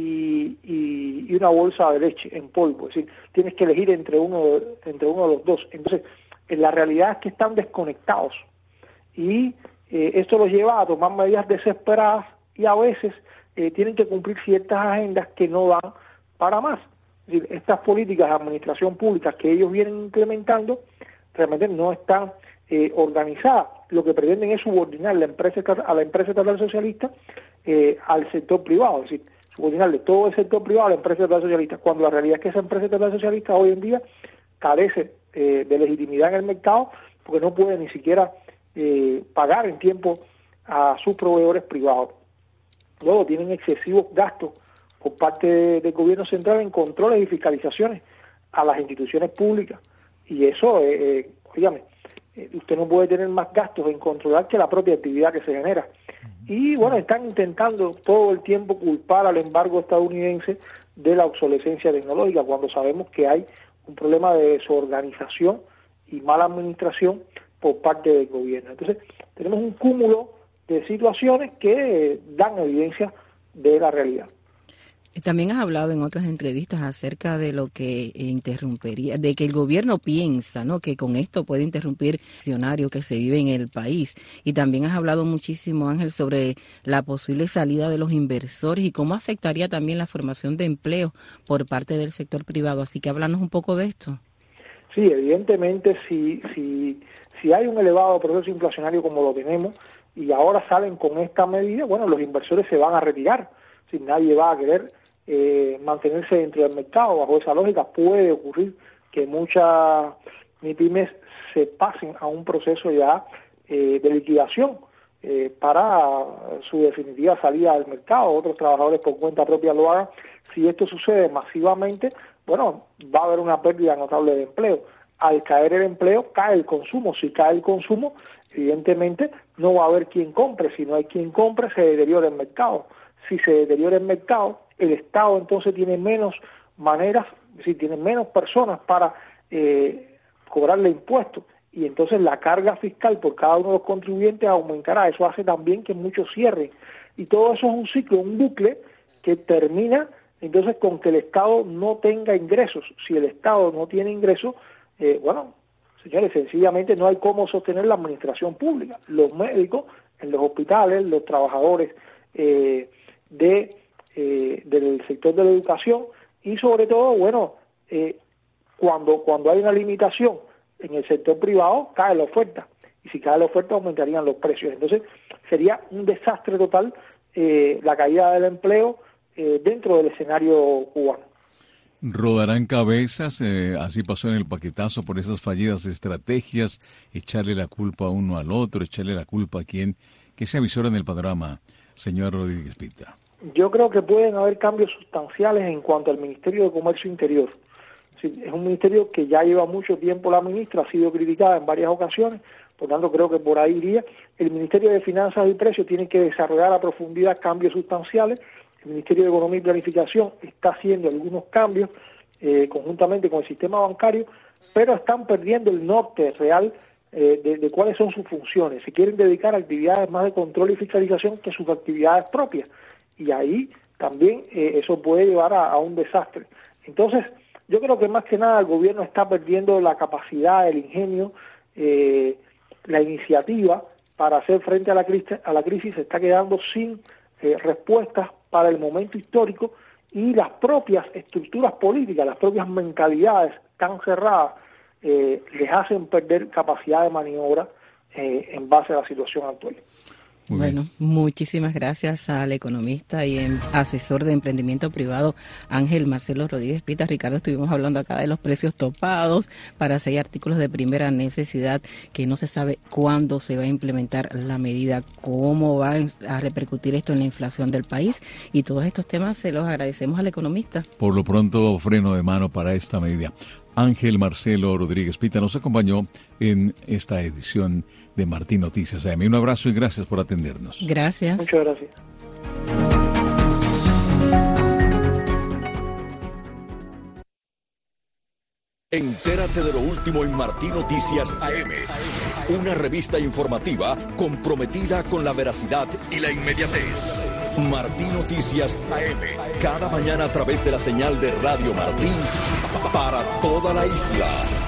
E: y una bolsa de leche en polvo. Es decir, tienes que elegir entre uno de los dos. Entonces, la realidad es que están desconectados y esto los lleva a tomar medidas desesperadas y a veces tienen que cumplir ciertas agendas que no dan para más. Es decir, estas políticas de administración pública que ellos vienen implementando realmente no están organizadas. Lo que pretenden es subordinar a la empresa estatal socialista al sector privado, es decir, subordinarle todo el sector privado a la empresa estatal socialista, cuando la realidad es que esa empresa estatal socialista hoy en día carece de legitimidad en el mercado porque no puede ni siquiera pagar en tiempo a sus proveedores privados. Luego tienen excesivos gastos por parte del gobierno central en controles y fiscalizaciones a las instituciones públicas, y eso, usted no puede tener más gastos en controlar que la propia actividad que se genera. Y bueno, están intentando todo el tiempo culpar al embargo estadounidense de la obsolescencia tecnológica, cuando sabemos que hay un problema de desorganización y mala administración por parte del gobierno. Entonces, tenemos un cúmulo de situaciones que dan evidencia de la realidad.
C: También has hablado en otras entrevistas acerca de lo que interrumpiría, de que el gobierno piensa, ¿no?, que con esto puede interrumpir el escenario que se vive en el país. Y también has hablado muchísimo, Ángel, sobre la posible salida de los inversores y cómo afectaría también la formación de empleo por parte del sector privado. Así que háblanos un poco de esto.
E: Sí, evidentemente, si hay un elevado proceso inflacionario como lo tenemos y ahora salen con esta medida, bueno, los inversores se van a retirar. Si nadie va a querer mantenerse dentro del mercado. Bajo esa lógica puede ocurrir que muchas MIPYMES se pasen a un proceso ya de liquidación para su definitiva salida al mercado. Otros trabajadores por cuenta propia lo hagan. Si esto sucede masivamente, bueno, va a haber una pérdida notable de empleo. Al caer el empleo, cae el consumo. Si cae el consumo, evidentemente no va a haber quien compre. Si no hay quien compre, se deteriora el mercado. Si se deteriora el mercado, el Estado entonces tiene menos maneras, es decir, tiene menos personas para cobrarle impuestos, y entonces la carga fiscal por cada uno de los contribuyentes aumentará. Eso hace también que muchos cierren, y todo eso es un ciclo, un bucle que termina entonces con que el Estado no tenga ingresos. Si el Estado no tiene ingresos, bueno, señores, sencillamente no hay cómo sostener la administración pública. Los médicos en los hospitales, los trabajadores del sector de la educación, y sobre todo, bueno, cuando hay una limitación en el sector privado, cae la oferta, y si cae la oferta aumentarían los precios. Entonces sería un desastre total la caída del empleo dentro del escenario cubano.
D: ¿Rodarán cabezas? Así pasó en el paquetazo por esas fallidas estrategias, echarle la culpa uno al otro, echarle la culpa a quien. ¿Qué se avisora en el panorama, señor Rodríguez Pita?
E: Yo creo que pueden haber cambios sustanciales en cuanto al Ministerio de Comercio Interior. Es un ministerio que ya lleva mucho tiempo la ministra, ha sido criticada en varias ocasiones, por tanto creo que por ahí iría. El Ministerio de Finanzas y Precios tiene que desarrollar a profundidad cambios sustanciales. El Ministerio de Economía y Planificación está haciendo algunos cambios conjuntamente con el sistema bancario, pero están perdiendo el norte real de cuáles son sus funciones. Se quieren dedicar a actividades más de control y fiscalización que sus actividades propias, y ahí también eso puede llevar a un desastre. Entonces, yo creo que más que nada el gobierno está perdiendo la capacidad, el ingenio, la iniciativa para hacer frente a la crisis, se está quedando sin respuestas para el momento histórico, y las propias estructuras políticas, las propias mentalidades tan cerradas, les hacen perder capacidad de maniobra en base a la situación actual.
C: Bueno, muchísimas gracias al economista y asesor de emprendimiento privado Ángel Marcelo Rodríguez Pita. Ricardo, estuvimos hablando acá de los precios topados para 6 artículos de primera necesidad, que no se sabe cuándo se va a implementar la medida, cómo va a repercutir esto en la inflación del país, y todos estos temas se los agradecemos al economista.
D: Por lo pronto, freno de mano para esta medida. Ángel Marcelo Rodríguez Pita nos acompañó en esta edición de Martín Noticias AM. Un abrazo y gracias por atendernos.
C: Gracias.
E: Muchas gracias.
B: Entérate de lo último en Martín Noticias AM. Una revista informativa comprometida con la veracidad y la inmediatez. Martín Noticias AM. Cada mañana a través de la señal de Radio Martín para toda la isla.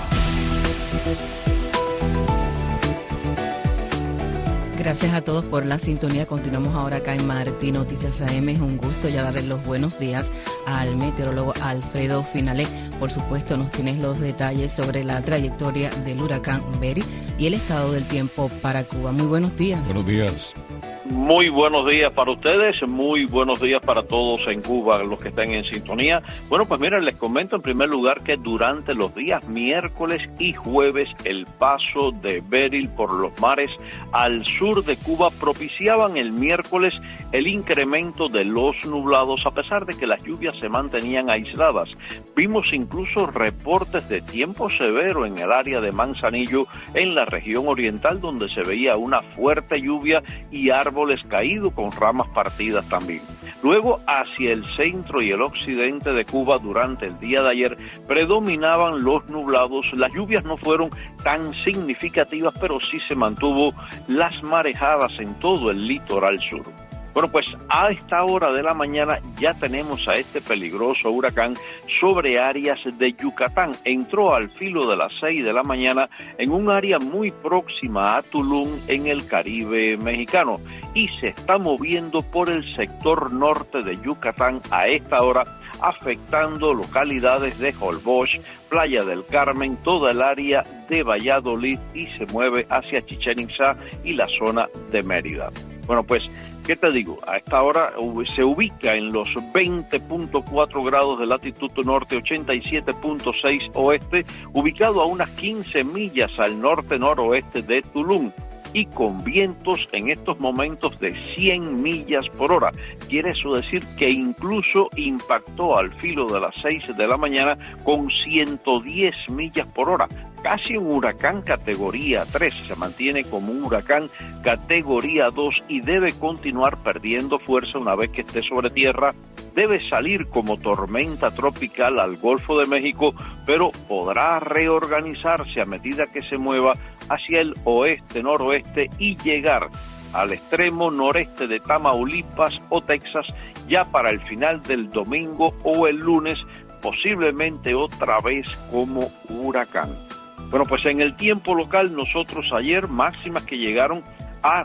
C: Gracias a todos por la sintonía. Continuamos ahora acá en Martín Noticias AM. Es un gusto ya darles los buenos días al meteorólogo Alfredo Finalé. Por supuesto, nos tienes los detalles sobre la trayectoria del huracán Beryl y el estado del tiempo para Cuba. Muy buenos días.
D: Buenos días.
F: Muy buenos días para ustedes, muy buenos días para todos en Cuba, los que estén en sintonía. Bueno, pues miren, les comento en primer lugar que durante los días miércoles y jueves el paso de Beryl por los mares al sur de Cuba propiciaban el miércoles el incremento de los nublados, a pesar de que las lluvias se mantenían aisladas. Vimos incluso reportes de tiempo severo en el área de Manzanillo, en la región oriental, donde se veía una fuerte lluvia y árboles caídos con ramas partidas también. Luego, hacia el centro y el occidente de Cuba, durante el día de ayer, predominaban los nublados. Las lluvias no fueron tan significativas, pero sí se mantuvo las marejadas en todo el litoral sur. Bueno, pues a esta hora de la mañana ya tenemos a este peligroso huracán sobre áreas de Yucatán. Entró al filo de las 6 de la mañana en un área muy próxima a Tulum, en el Caribe mexicano, y se está moviendo por el sector norte de Yucatán a esta hora, afectando localidades de Holbox, Playa del Carmen, toda el área de Valladolid, y se mueve hacia Chichén Itzá y la zona de Mérida. Bueno, pues, ¿qué te digo? A esta hora se ubica en los 20.4 grados de latitud norte, 87.6 oeste, ubicado a unas 15 millas al norte-noroeste de Tulum, y con vientos en estos momentos de 100 millas por hora. Quiere eso decir que incluso impactó al filo de las 6 de la mañana con 110 millas por hora. Casi un huracán categoría 3, se mantiene como un huracán categoría 2 y debe continuar perdiendo fuerza una vez que esté sobre tierra. Debe salir como tormenta tropical al Golfo de México, pero podrá reorganizarse a medida que se mueva hacia el oeste-noroeste y llegar al extremo noreste de Tamaulipas o Texas ya para el final del domingo o el lunes, posiblemente otra vez como huracán. Bueno, pues en el tiempo local nosotros ayer máximas que llegaron a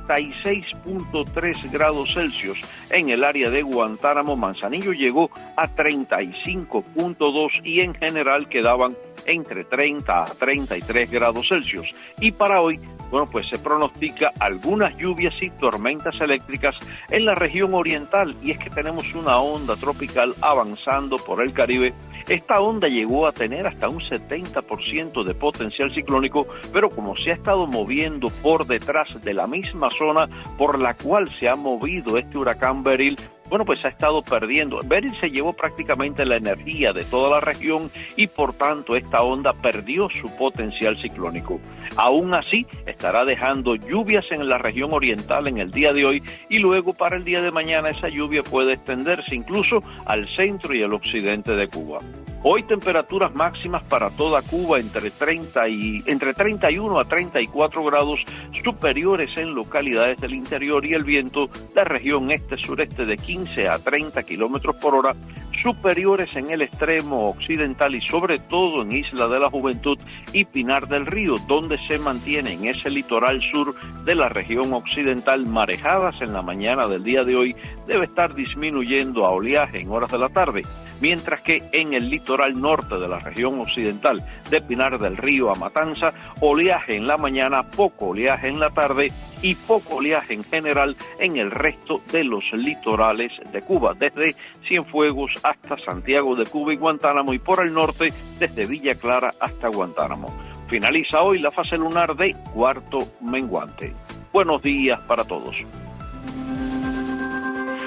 F: 36.3 grados Celsius. En el área de Guantánamo, Manzanillo llegó a 35.2 y en general quedaban entre 30 a 33 grados Celsius. Y para hoy, bueno, pues se pronostica algunas lluvias y tormentas eléctricas en la región oriental, y es que tenemos una onda tropical avanzando por el Caribe. Esta onda llegó a tener hasta un 70% de potencial ciclónico, pero como se ha estado moviendo por detrás de la misma zona por la cual se ha movido este huracán Beryl, bueno, pues ha estado perdiendo. Beryl se llevó prácticamente la energía de toda la región y por tanto esta onda perdió su potencial ciclónico. Aún así, estará dejando lluvias en la región oriental en el día de hoy, y luego para el día de mañana esa lluvia puede extenderse incluso al centro y el occidente de Cuba. Hoy temperaturas máximas para toda Cuba entre 31 a 34 grados, superiores en localidades del interior, y el viento de región este-sureste de 15 a 30 kilómetros por hora, superiores en el extremo occidental y sobre todo en Isla de la Juventud y Pinar del Río, donde se mantiene en ese litoral sur de la región occidental marejadas en la mañana del día de hoy. Debe estar disminuyendo a oleaje en horas de la tarde, mientras que en el litoral norte de la región occidental de Pinar del Río a Matanza, oleaje en la mañana, poco oleaje en la tarde y poco oleaje en general en el resto de los litorales de Cuba, desde Cienfuegos hasta Santiago de Cuba y Guantánamo, y por el norte desde Villa Clara hasta Guantánamo. Finaliza hoy la fase lunar de cuarto menguante. Buenos días para todos.
B: En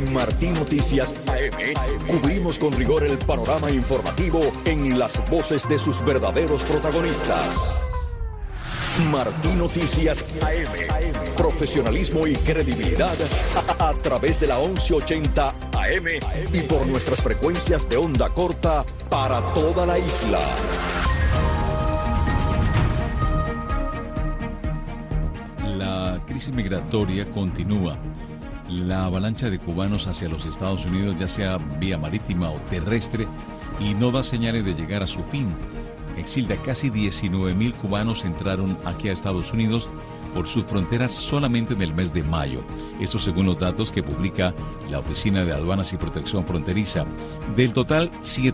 B: En Martí Noticias AM cubrimos con rigor el panorama informativo en las voces de sus verdaderos protagonistas. Martí Noticias AM. Profesionalismo y credibilidad a través de la 1180 AM y por nuestras frecuencias de onda corta para toda la isla.
D: La crisis migratoria continúa. La avalancha de cubanos hacia los Estados Unidos, ya sea vía marítima o terrestre, y no da señales de llegar a su fin. Exilda, casi 19,000 cubanos entraron aquí a Estados Unidos por sus fronteras solamente en el mes de mayo. Esto según los datos que publica la Oficina de Aduanas y Protección Fronteriza. Del total,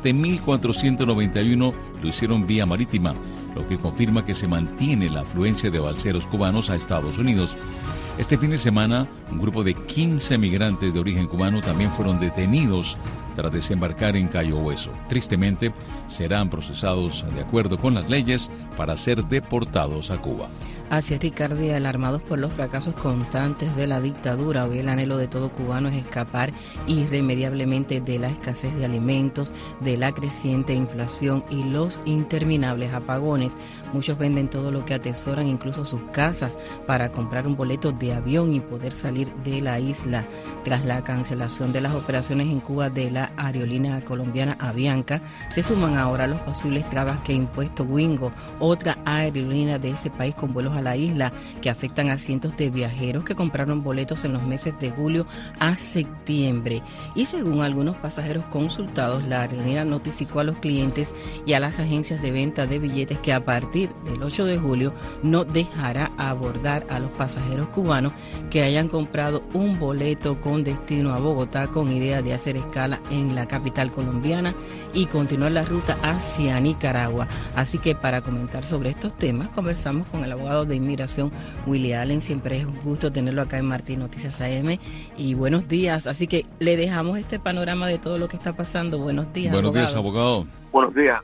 D: 7,491 lo hicieron vía marítima, lo que confirma que se mantiene la afluencia de balseros cubanos a Estados Unidos. Este fin de semana, un grupo de 15 migrantes de origen cubano también fueron detenidos tras desembarcar en Cayo Hueso. Tristemente, serán procesados de acuerdo con las leyes para ser deportados a Cuba.
C: Así es, Ricardo, y alarmados por los fracasos constantes de la dictadura, hoy el anhelo de todo cubano es escapar irremediablemente de la escasez de alimentos, de la creciente inflación y los interminables apagones. Muchos venden todo lo que atesoran, incluso sus casas, para comprar un boleto de avión y poder salir de la isla. Tras la cancelación de las operaciones en Cuba de la aerolínea colombiana Avianca, se suman ahora los posibles trabas que ha impuesto Wingo, otra aerolínea de ese país con vuelos a la isla, que afectan a cientos de viajeros que compraron boletos en los meses de julio a septiembre. Y según algunos pasajeros consultados, la aerolínea notificó a los clientes y a las agencias de venta de billetes que a partir del 8 de julio no dejará abordar a los pasajeros cubanos que hayan comprado un boleto con destino a Bogotá con idea de hacer escala en la capital colombiana y continuar la ruta hacia Nicaragua. Así que para comentar sobre estos temas, conversamos con el abogado de inmigración Willy Allen. Siempre es un gusto tenerlo acá en Martí Noticias AM. Y buenos días. Así que le dejamos este panorama de todo lo que está pasando. Buenos días,
D: Buenos
C: abogado.
D: días, abogado.
F: Buenos días.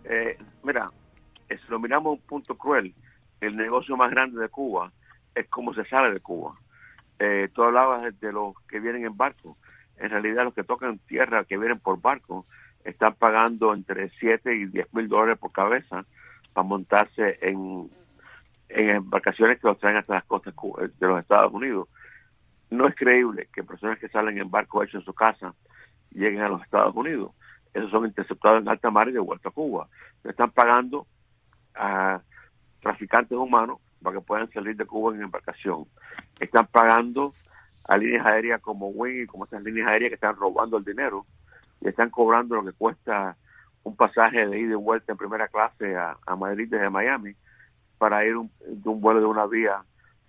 F: Mira, si lo miramos un punto cruel, el negocio más grande de Cuba es cómo se sale de Cuba. Tú hablabas de los que vienen en barco. En realidad, los que tocan tierra, que vienen por barco, están pagando entre 7 y 10 mil dólares por cabeza para montarse en embarcaciones que los traen hasta las costas de los Estados Unidos. No es creíble que personas que salen en barco hechos en su casa lleguen a los Estados Unidos. Esos son interceptados en alta mar y de vuelta a Cuba. Le están pagando a traficantes humanos para que puedan salir de Cuba en embarcación. Están pagando a líneas aéreas como Wing y como estas líneas aéreas que están robando el dinero y están cobrando lo que cuesta un pasaje de ida y vuelta en primera clase a Madrid desde Miami para ir de un vuelo de una vía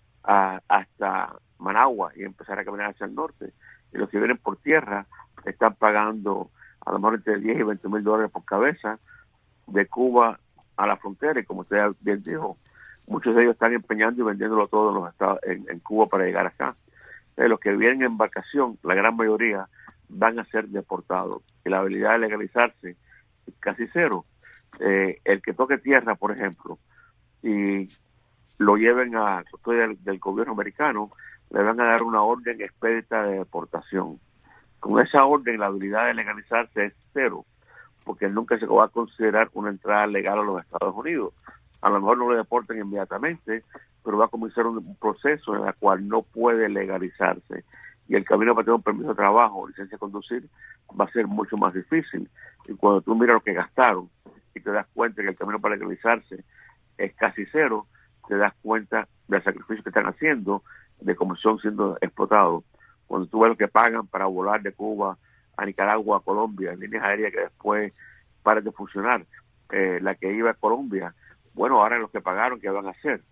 F: hasta Managua y empezar a caminar hacia el norte. Y los que vienen por tierra están pagando a lo mejor entre 10 y 20 mil dólares por cabeza de Cuba a la frontera, y como usted bien dijo, muchos de ellos están empeñando y vendiéndolo todo en los estados, en Cuba para llegar acá. Entonces, los que vienen en embarcación, la gran mayoría, van a ser deportados. Y la habilidad de legalizarse es casi cero. El que toque tierra, por ejemplo, y lo lleven a custodia del gobierno americano, le van a dar una orden expedita de deportación. Con esa orden, la habilidad de legalizarse es cero, porque nunca se va a considerar una entrada legal a los Estados Unidos. A lo mejor no lo deporten inmediatamente, pero va a comenzar un proceso en el cual no puede legalizarse. Y el camino para tener un permiso de trabajo o licencia de conducir va a ser mucho más difícil. Y cuando tú miras lo que gastaron y te das cuenta que el camino para legalizarse es casi cero, te das cuenta del sacrificio que están haciendo, de cómo son siendo explotados. Cuando tú ves lo que pagan para volar de Cuba a Nicaragua, a Colombia, en líneas aéreas que después paran de funcionar, la que iba a Colombia, bueno, ahora los que pagaron, ¿qué van a hacer?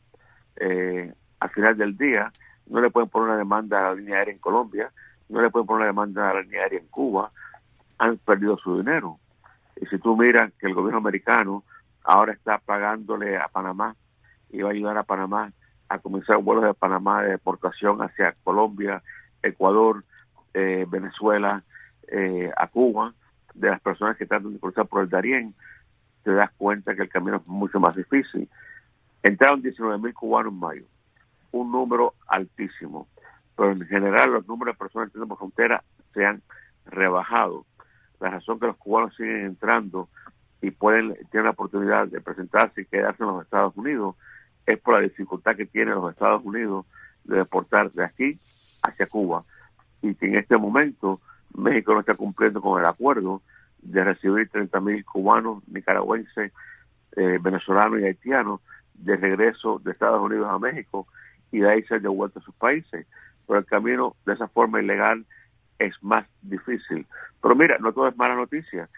F: Al final del día, no le pueden poner una demanda a la línea aérea en Colombia, no le pueden poner una demanda a la línea aérea en Cuba, han perdido su dinero. Y si tú miras que el gobierno americano ahora está pagándole a Panamá y va a ayudar a Panamá a comenzar vuelos de Panamá de deportación hacia Colombia, Ecuador, Venezuela, a Cuba, de las personas que tratan de cruzar por el Darién, te das cuenta que el camino es mucho más difícil. Entraron 19,000 cubanos en mayo, un número altísimo, pero en general los números de personas que tienen por frontera
G: se han rebajado. La razón que los cubanos siguen entrando y tienen la oportunidad de presentarse y quedarse en los Estados Unidos es por la dificultad que tienen los Estados Unidos de deportar de aquí hacia Cuba, y que en este momento México no está cumpliendo con el acuerdo de recibir 30,000 cubanos, nicaragüenses, venezolanos y haitianos de regreso de Estados Unidos a México y de ahí ser devueltos a sus países. Pero el camino de esa forma ilegal es más difícil. Pero mira, no todo es mala noticia.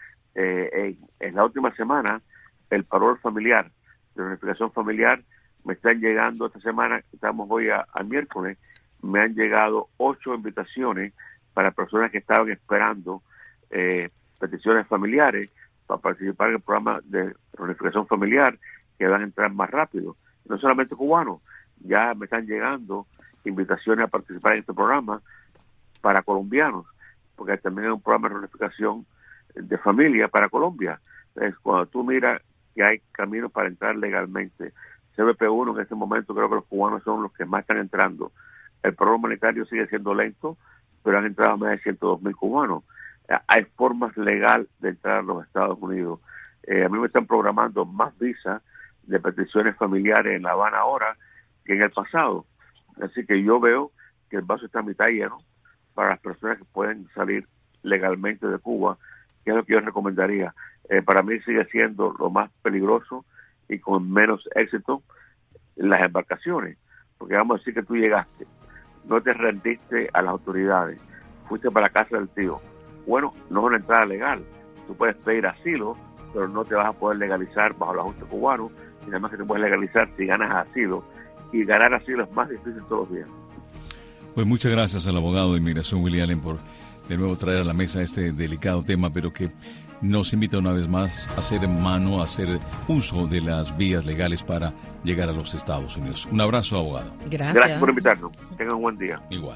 G: En la última semana, el parol familiar, de reunificación familiar, me están llegando esta semana, estamos hoy a miércoles, me han llegado 8 invitaciones para personas que estaban esperando peticiones familiares para participar en el programa de reunificación familiar, que van a entrar más rápido. No solamente cubanos, ya me están llegando invitaciones a participar en este programa para colombianos, porque también es un programa de reunificación de familia para Colombia. Entonces, cuando tú miras que hay caminos para entrar legalmente, CBP1 en este momento creo que los cubanos son los que más están entrando. El programa humanitario sigue siendo lento, pero han entrado más de 102,000 cubanos. Hay formas legales de entrar a los Estados Unidos. A mí me están programando más visas de peticiones familiares en La Habana ahora que en el pasado. Así que yo veo que el vaso está a mitad lleno para las personas que pueden salir legalmente de Cuba, que es lo que yo recomendaría. Para mí sigue siendo lo más peligroso y con menos éxito las embarcaciones, porque vamos a decir que tú llegaste, no te rendiste a las autoridades, fuiste para la casa del tío. Bueno, no es una entrada legal, tú puedes pedir asilo, pero no te vas a poder legalizar bajo los ajustes cubanos, y nada más que te puedes legalizar si ganas asilo, y ganar asilo es más difícil todos los días.
D: Pues muchas gracias al abogado de inmigración Willie Allen por de nuevo traer a la mesa este delicado tema, pero que nos invita una vez más a hacer mano, a hacer uso de las vías legales para llegar a los Estados Unidos. Un abrazo, abogado.
G: Gracias por invitarnos. Tengan un buen día.
D: Igual.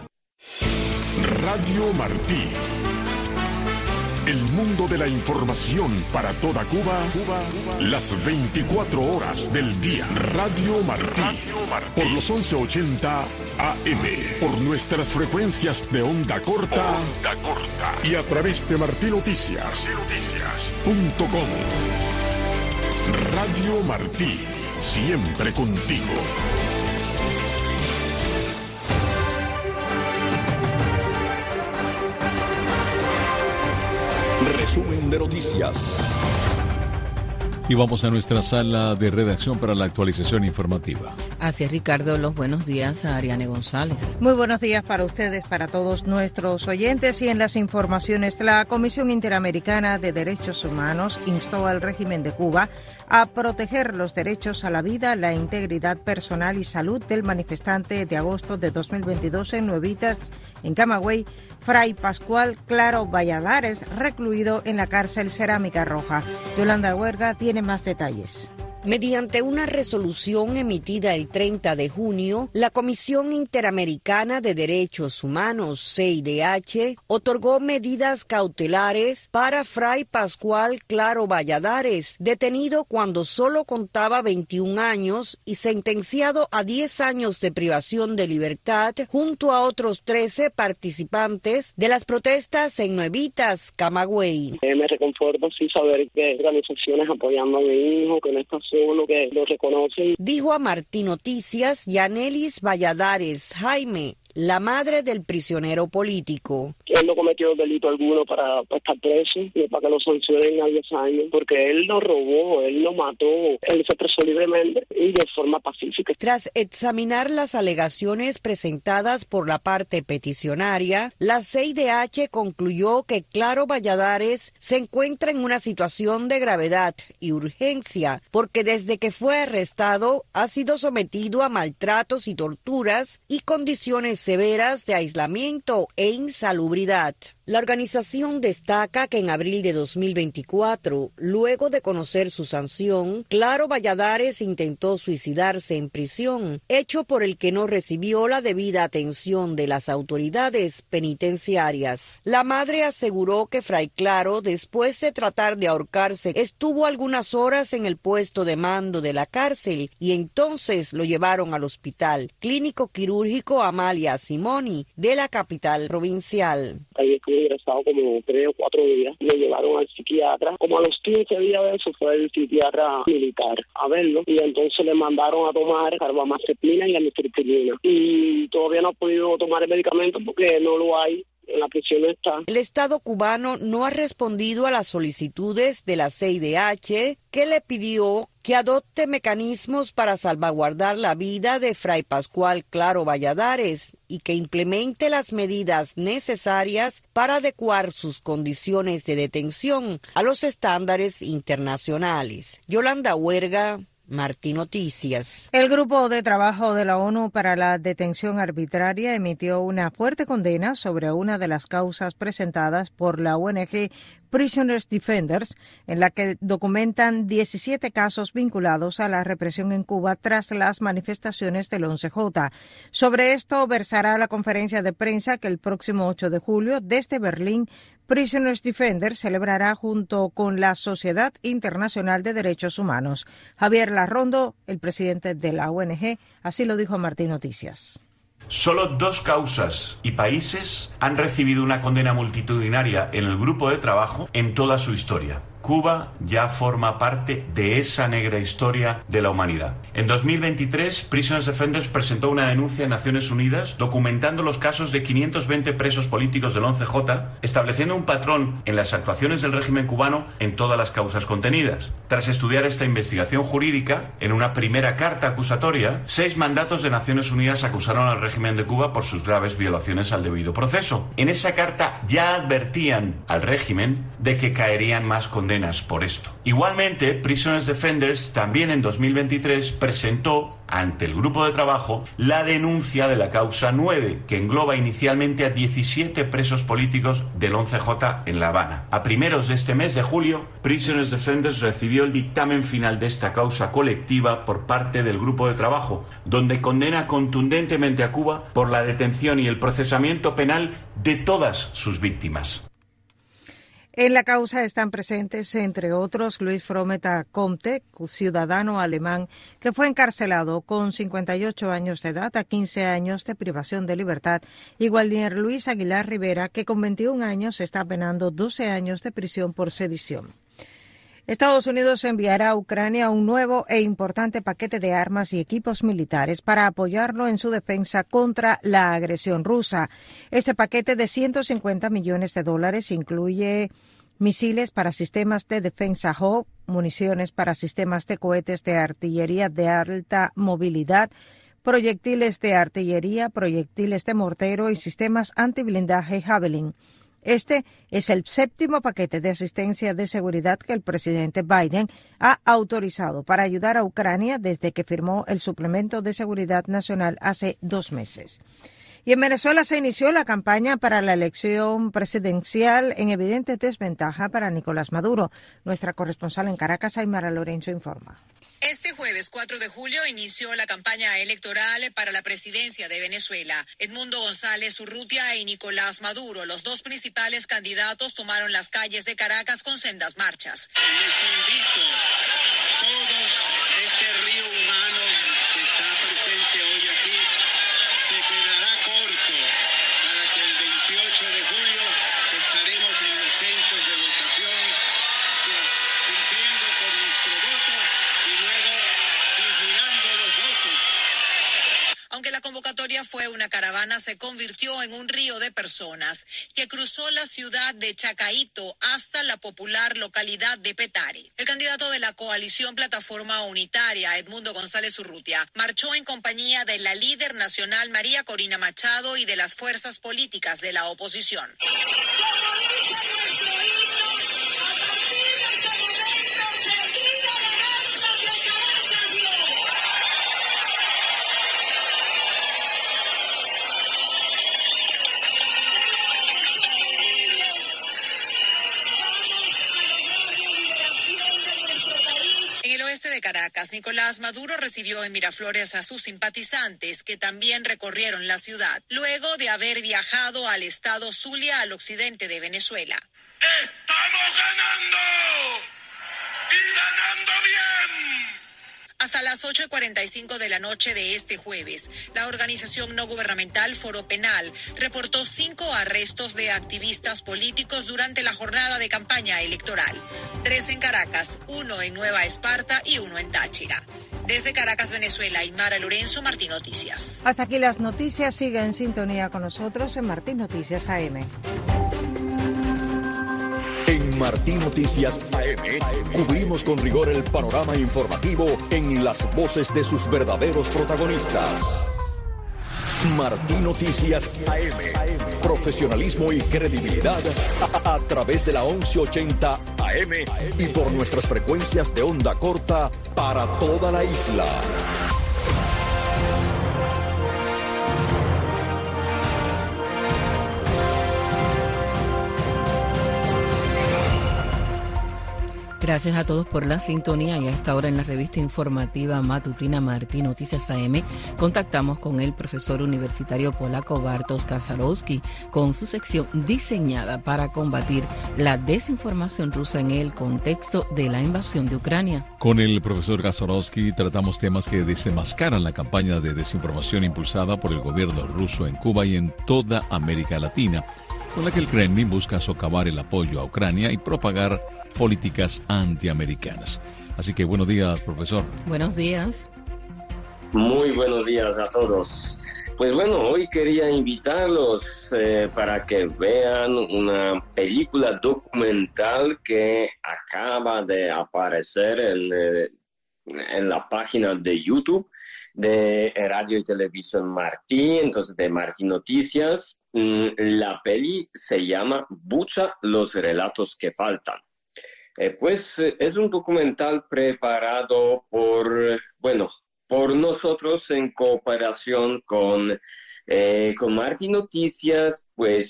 A: Radio Martí. El mundo de la información para toda Cuba, las 24 horas del día. Radio Martí. Por los 1180 AM. Por nuestras frecuencias de onda corta. Y a través de martinoticias.com. Radio Martí. Siempre contigo.
B: Resumen de noticias.
D: Y vamos a nuestra sala de redacción para la actualización informativa.
C: Así es, Ricardo. Los buenos días a Ariane González.
H: Muy buenos días para ustedes, para todos nuestros oyentes. Y en las informaciones, la Comisión Interamericana de Derechos Humanos instó al régimen de Cuba a proteger los derechos a la vida, la integridad personal y salud del manifestante de agosto de 2022 en Nuevitas, en Camagüey, Fray Pascual Claro Valladares, recluido en la cárcel Cerámica Roja. Yolanda Huerga tiene más detalles.
I: Mediante una resolución emitida el 30 de junio, la Comisión Interamericana de Derechos Humanos, CIDH, otorgó medidas cautelares para Fray Pascual Claro Valladares, detenido cuando solo contaba 21 años y sentenciado a 10 años de privación de libertad, junto a otros 13 participantes de las protestas en Nuevitas, Camagüey.
J: Me reconforta sí saber que hay organizaciones apoyando a mi hijo, que no está solo, que lo reconocen.
I: Dijo a Martín Noticias Yanelis Valladares Jaime, la madre del prisionero político.
J: Él no cometió delito alguno para estar preso, ni para que lo sancionen a 10 años, porque él no robó, él no mató, él se expresó libremente y de forma pacífica.
I: Tras examinar las alegaciones presentadas por la parte peticionaria, la CIDH concluyó que Claro Valladares se encuentra en una situación de gravedad y urgencia, porque desde que fue arrestado ha sido sometido a maltratos y torturas y condiciones severas de aislamiento e insalubridad. La organización destaca que en abril de 2024, luego de conocer su sanción, Claro Valladares intentó suicidarse en prisión, hecho por el que no recibió la debida atención de las autoridades penitenciarias. La madre aseguró que Fray Claro, después de tratar de ahorcarse, estuvo algunas horas en el puesto de mando de la cárcel y entonces lo llevaron al hospital clínico quirúrgico Amalia María Simoni, de la capital provincial.
J: Ahí estuve ingresado como 3 o 4 días. Me llevaron al psiquiatra. Como a los 15 días de eso fue el psiquiatra militar a verlo. Y entonces le mandaron a tomar carbamazepina y amitriptilina. Y todavía no he podido tomar el medicamento porque no lo hay. En la prisión está.
I: El Estado cubano no ha respondido a las solicitudes de la CIDH, que le pidió que adopte mecanismos para salvaguardar la vida de Fray Pascual Claro Valladares y que implemente las medidas necesarias para adecuar sus condiciones de detención a los estándares internacionales. Yolanda Huerga, Martí Noticias.
H: El Grupo de Trabajo de la ONU para la Detención Arbitraria emitió una fuerte condena sobre una de las causas presentadas por la ONG Prisoners Defenders, en la que documentan 17 casos vinculados a la represión en Cuba tras las manifestaciones del 11J. Sobre esto versará la conferencia de prensa que el próximo 8 de julio desde Berlín Prisoners Defenders celebrará junto con la Sociedad Internacional de Derechos Humanos. Javier Larrondo, el presidente de la ONG, así lo dijo a Martí Noticias.
K: Solo 2 causas y países han recibido una condena multitudinaria en el grupo de trabajo en toda su historia. Cuba ya forma parte de esa negra historia de la humanidad. En 2023, Prisoners Defenders presentó una denuncia en Naciones Unidas documentando los casos de 520 presos políticos del 11J, estableciendo un patrón en las actuaciones del régimen cubano en todas las causas contenidas. Tras estudiar esta investigación jurídica, en una primera carta acusatoria, 6 mandatos de Naciones Unidas acusaron al régimen de Cuba por sus graves violaciones al debido proceso. En esa carta ya advertían al régimen de que caerían más condenas por esto. Igualmente, Prisoners Defenders también en 2023 presentó ante el grupo de trabajo la denuncia de la causa 9, que engloba inicialmente a 17 presos políticos del 11J en La Habana. A primeros de este mes de julio, Prisoners Defenders recibió el dictamen final de esta causa colectiva por parte del grupo de trabajo, donde condena contundentemente a Cuba por la detención y el procesamiento penal de todas sus víctimas.
H: En la causa están presentes, entre otros, Luis Frometa Comte, ciudadano alemán, que fue encarcelado con 58 años de edad a 15 años de privación de libertad, y Gualdier Luis Aguilar Rivera, que con 21 años está penando 12 años de prisión por sedición. Estados Unidos enviará a Ucrania un nuevo e importante paquete de armas y equipos militares para apoyarlo en su defensa contra la agresión rusa. Este paquete de $150 millones incluye misiles para sistemas de defensa HAWK, municiones para sistemas de cohetes de artillería de alta movilidad, proyectiles de artillería, proyectiles de mortero y sistemas antiblindaje Javelin. Este es el 7º paquete de asistencia de seguridad que el presidente Biden ha autorizado para ayudar a Ucrania desde que firmó el suplemento de seguridad nacional hace 2 meses. Y en Venezuela se inició la campaña para la elección presidencial en evidente desventaja para Nicolás Maduro. Nuestra corresponsal en Caracas, Aymara Lorenzo, informa.
L: Este jueves 4 de julio inició la campaña electoral para la presidencia de Venezuela. Edmundo González Urrutia y Nicolás Maduro, los 2 principales candidatos, tomaron las calles de Caracas con sendas marchas.
M: Les invito todos, este río humano que está presente hoy aquí se quedará corto para que el 28 de julio estaremos en los centros de votación cumpliendo con nuestro voto y luego vigilando los votos.
L: Aunque la convocatoria fue una caravana, se convirtió en un río de personas que cruzó la ciudad de Chacaíto hasta la popular localidad de Petare. El candidato de la coalición Plataforma Unitaria, Edmundo González Urrutia, marchó en compañía de la líder nacional María Corina Machado y de las fuerzas políticas de la oposición. De Caracas, Nicolás Maduro recibió en Miraflores a sus simpatizantes que también recorrieron la ciudad, luego de haber viajado al estado Zulia, al occidente de Venezuela.
R: ¡Estamos ganando! ¡Y ganando bien!
L: Hasta las 8:45 de la noche de este jueves, la organización no gubernamental Foro Penal reportó 5 arrestos de activistas políticos durante la jornada de campaña electoral. 3 en Caracas, 1 en Nueva Esparta y 1 en Táchira. Desde Caracas, Venezuela, Aymara Lorenzo, Martín Noticias.
H: Hasta aquí las noticias. Siga en sintonía con nosotros en Martín Noticias AM.
B: En Martín Noticias AM cubrimos con rigor el panorama informativo en las voces de sus verdaderos protagonistas. Martín Noticias AM. Profesionalismo y credibilidad a través de la 1180 AM y por nuestras frecuencias de onda corta para toda la isla.
C: Gracias a todos por la sintonía y a esta hora en la revista informativa matutina Martín Noticias AM contactamos con el profesor universitario polaco Bartosz Kaczorowski con su sección diseñada para combatir la desinformación rusa en el contexto de la invasión de Ucrania.
D: Con el profesor Kaczorowski tratamos temas que desenmascaran la campaña de desinformación impulsada por el gobierno ruso en Cuba y en toda América Latina, con la que el Kremlin busca socavar el apoyo a Ucrania y propagar políticas antiamericanas. Así que buenos días, profesor.
C: Buenos días.
N: Muy buenos días a todos. Pues bueno, hoy quería invitarlos para que vean una película documental que acaba de aparecer en la página de YouTube de Radio y Televisión Martí, entonces de Martín Noticias. La peli se llama Bucha, los relatos que faltan. Pues es un documental preparado por nosotros en cooperación con Martín Noticias.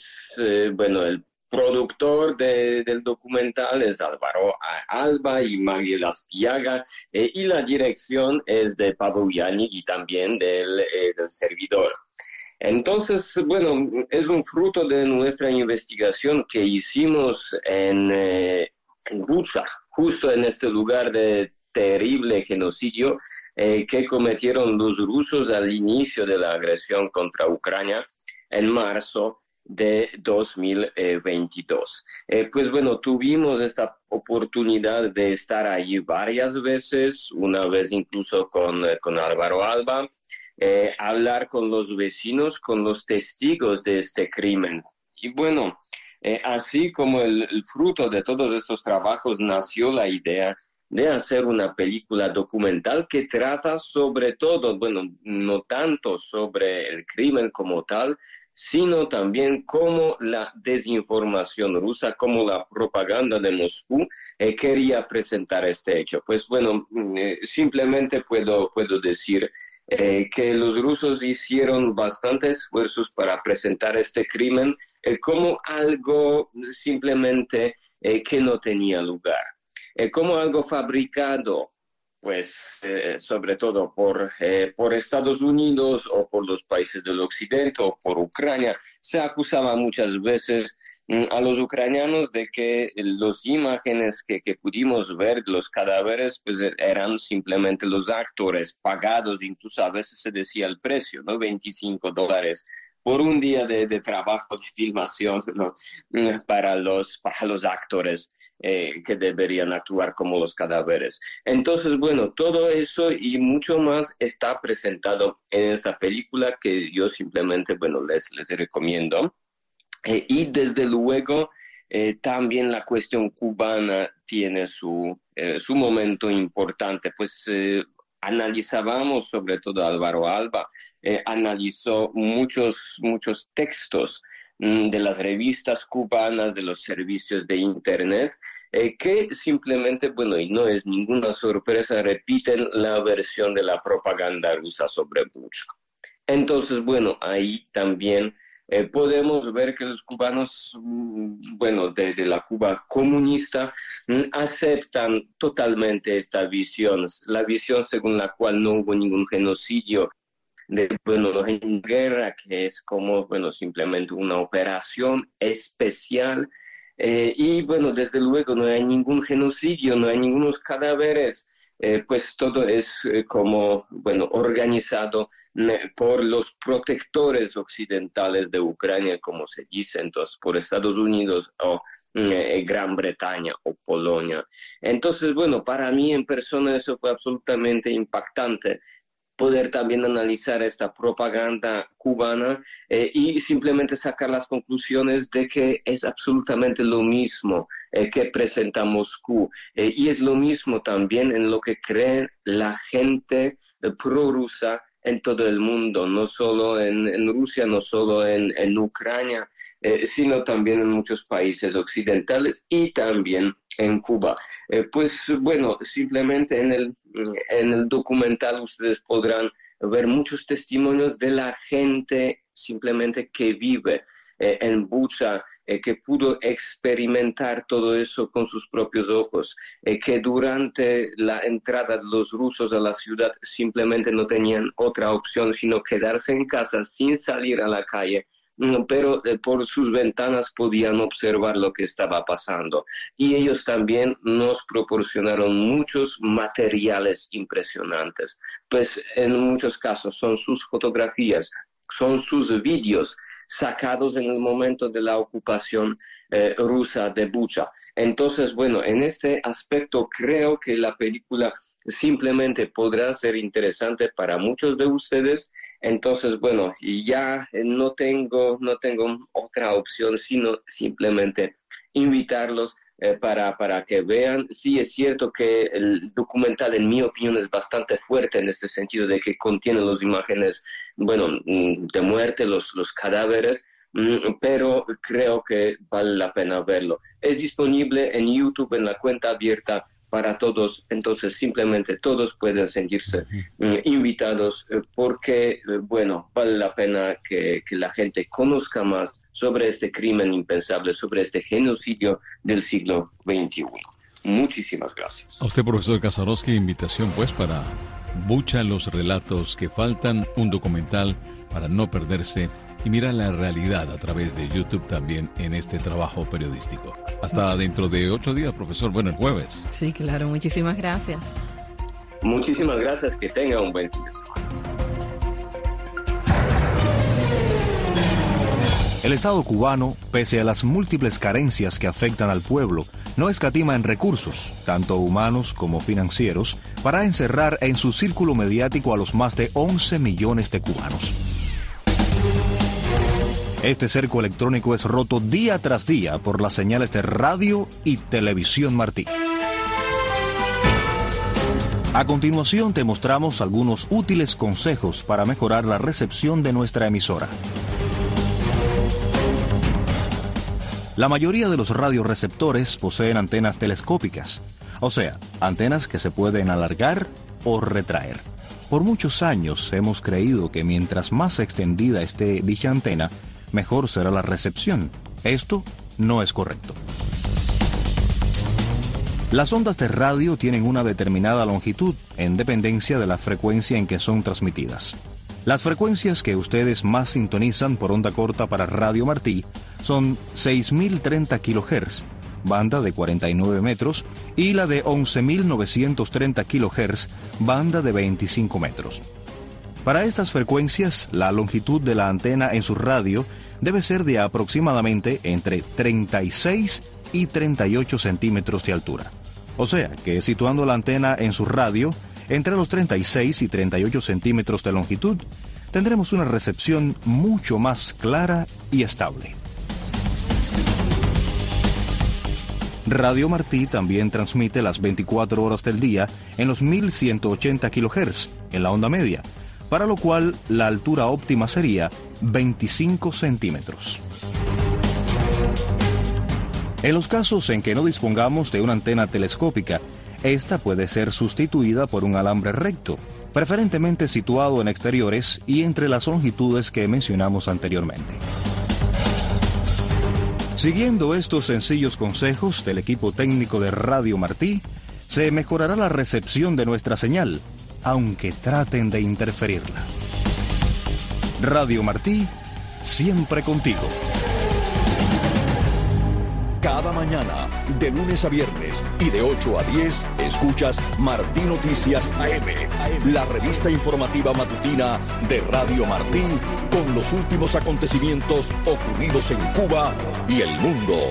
N: El productor del documental es Álvaro Alba y Mariela Spiaga, y la dirección es de Pablo Yanni y también del servidor. Entonces, es un fruto de nuestra investigación que hicimos en Bucha, justo en este lugar de terrible genocidio que cometieron los rusos al inicio de la agresión contra Ucrania en marzo de 2022. Tuvimos esta oportunidad de estar allí varias veces, una vez incluso con Álvaro Alba, hablar con los vecinos, con los testigos de este crimen. Y así como el fruto de todos estos trabajos nació la idea de hacer una película documental que trata sobre todo, no tanto sobre el crimen como tal, sino también cómo la desinformación rusa, cómo la propaganda de Moscú quería presentar este hecho. Simplemente puedo decir que los rusos hicieron bastantes esfuerzos para presentar este crimen como algo simplemente que no tenía lugar, como algo fabricado, sobre todo por Estados Unidos o por los países del occidente o por Ucrania. Se acusaba muchas veces a los ucranianos de que las imágenes que pudimos ver de los cadáveres eran simplemente los actores pagados, incluso a veces se decía el precio, ¿no? $25 por un día de trabajo de filmación, ¿no? para los actores que deberían actuar como los cadáveres. Entonces, todo eso y mucho más está presentado en esta película que yo simplemente, les recomiendo. Y desde luego, también la cuestión cubana tiene su momento importante, analizábamos, sobre todo Álvaro Alba, analizó muchos textos de las revistas cubanas, de los servicios de Internet, que simplemente, y no es ninguna sorpresa, repiten la versión de la propaganda rusa sobre Bucha. Entonces, ahí también podemos ver que los cubanos, de la Cuba comunista, aceptan totalmente esta visión, la visión según la cual no hubo ningún genocidio de guerra, que es como, simplemente una operación especial, y desde luego no hay ningún genocidio, no hay ningunos cadáveres pues todo es organizado por los protectores occidentales de Ucrania, como se dice, entonces por Estados Unidos o Gran Bretaña o Polonia. Entonces, para mí en persona eso fue absolutamente impactante, poder también analizar esta propaganda cubana y simplemente sacar las conclusiones de que es absolutamente lo mismo que presenta Moscú y es lo mismo también en lo que cree la gente prorrusa en todo el mundo, no solo en Rusia, no solo en Ucrania, sino también en muchos países occidentales y también en Cuba. Simplemente en el documental ustedes podrán ver muchos testimonios de la gente simplemente que vive en Bucha, que pudo experimentar todo eso con sus propios ojos, que durante la entrada de los rusos a la ciudad simplemente no tenían otra opción sino quedarse en casa sin salir a la calle, pero por sus ventanas podían observar lo que estaba pasando. Y ellos también nos proporcionaron muchos materiales impresionantes, pues en muchos casos son sus fotografías, son sus vídeos sacados en el momento de la ocupación rusa de Bucha. Entonces, en este aspecto creo que la película simplemente podrá ser interesante para muchos de ustedes. Entonces, ya no tengo otra opción sino simplemente invitarlos para que vean. Sí, es cierto que el documental, en mi opinión, es bastante fuerte en este sentido de que contiene las imágenes, de muerte, los cadáveres, pero creo que vale la pena verlo. Es disponible en YouTube en la cuenta abierta para todos, entonces simplemente todos pueden sentirse invitados porque, vale la pena que la gente conozca más sobre este crimen impensable, sobre este genocidio del siglo XXI. Muchísimas gracias.
D: A usted, profesor Kazarovsky, invitación para Bucha, los relatos que faltan, un documental para no perderse y mira la realidad a través de YouTube también en este trabajo periodístico. Hasta dentro de 8 días, profesor. El jueves.
C: Sí, claro. Muchísimas gracias.
N: Muchísimas gracias. Que tenga un buen fin de semana.
O: El Estado cubano, pese a las múltiples carencias que afectan al pueblo, no escatima en recursos, tanto humanos como financieros, para encerrar en su círculo mediático a los más de 11 millones de cubanos. Este cerco electrónico es roto día tras día por las señales de radio y televisión Martí. A continuación te mostramos algunos útiles consejos para mejorar la recepción de nuestra emisora. La mayoría de los radioreceptores poseen antenas telescópicas, o sea, antenas que se pueden alargar o retraer. Por muchos años hemos creído que mientras más extendida esté dicha antena, mejor será la recepción. Esto no es correcto. Las ondas de radio tienen una determinada longitud en dependencia de la frecuencia en que son transmitidas. Las frecuencias que ustedes más sintonizan por onda corta para Radio Martí son 6.030 kHz, banda de 49 metros, y la de 11.930 kHz, banda de 25 metros. Para estas frecuencias, la longitud de la antena en su radio debe ser de aproximadamente entre 36 y 38 centímetros de altura. O sea, que situando la antena en su radio, entre los 36 y 38 centímetros de longitud, tendremos una recepción mucho más clara y estable. Radio Martí también transmite las 24 horas del día en los 1180 kHz, en la onda media, para lo cual la altura óptima sería 25 centímetros. En los casos en que no dispongamos de una antena telescópica, esta puede ser sustituida por un alambre recto, preferentemente situado en exteriores y entre las longitudes que mencionamos anteriormente. Siguiendo estos sencillos consejos del equipo técnico de Radio Martí, se mejorará la recepción de nuestra señal, aunque traten de interferirla. Radio Martí, siempre contigo.
B: Cada mañana, de lunes a viernes y de 8 a 10, escuchas Martí Noticias AM, la revista informativa matutina de Radio Martí, con los últimos acontecimientos ocurridos en Cuba y el mundo.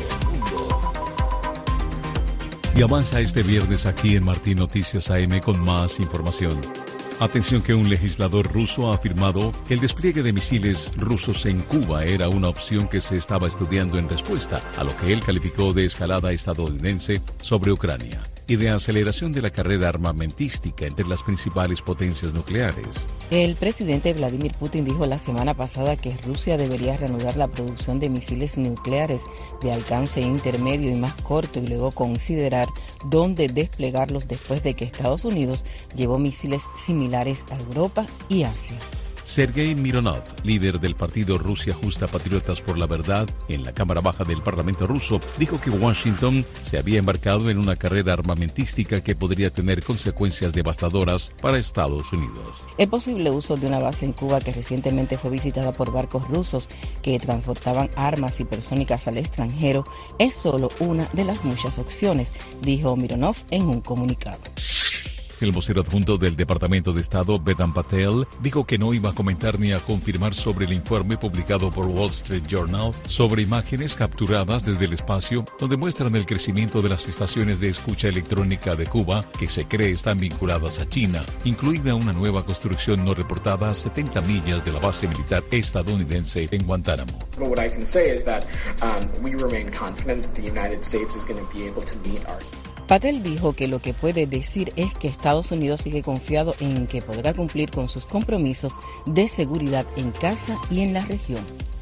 D: Y avanza este viernes aquí en Martí Noticias AM con más información. Atención que un legislador ruso ha afirmado que el despliegue de misiles rusos en Cuba era una opción que se estaba estudiando en respuesta a lo que él calificó de escalada estadounidense sobre Ucrania y de aceleración de la carrera armamentística entre las principales potencias nucleares.
C: El presidente Vladimir Putin dijo la semana pasada que Rusia debería reanudar la producción de misiles nucleares de alcance intermedio y más corto y luego considerar dónde desplegarlos después de que Estados Unidos llevó misiles similares a Europa y Asia.
D: Sergei Mironov, líder del partido Rusia Justa Patriotas por la Verdad en la Cámara Baja del Parlamento ruso, dijo que Washington se había embarcado en una carrera armamentística que podría tener consecuencias devastadoras para Estados Unidos.
C: El posible uso de una base en Cuba que recientemente fue visitada por barcos rusos que transportaban armas hipersónicas al extranjero es solo una de las muchas opciones, dijo Mironov en un comunicado.
D: El vocero adjunto del Departamento de Estado, Vedant Patel, dijo que no iba a comentar ni a confirmar sobre el informe publicado por Wall Street Journal sobre imágenes capturadas desde el espacio donde muestran el crecimiento de las estaciones de escucha electrónica de Cuba que se cree están vinculadas a China, incluida una nueva construcción no reportada a 70 millas de la base militar estadounidense en Guantánamo.
P: What I can say is that we remain confident that the United States is going to be able to meet our...
C: Patel dijo que lo que puede decir es que Estados Unidos sigue confiado en que podrá cumplir con sus compromisos de seguridad en casa y en la región.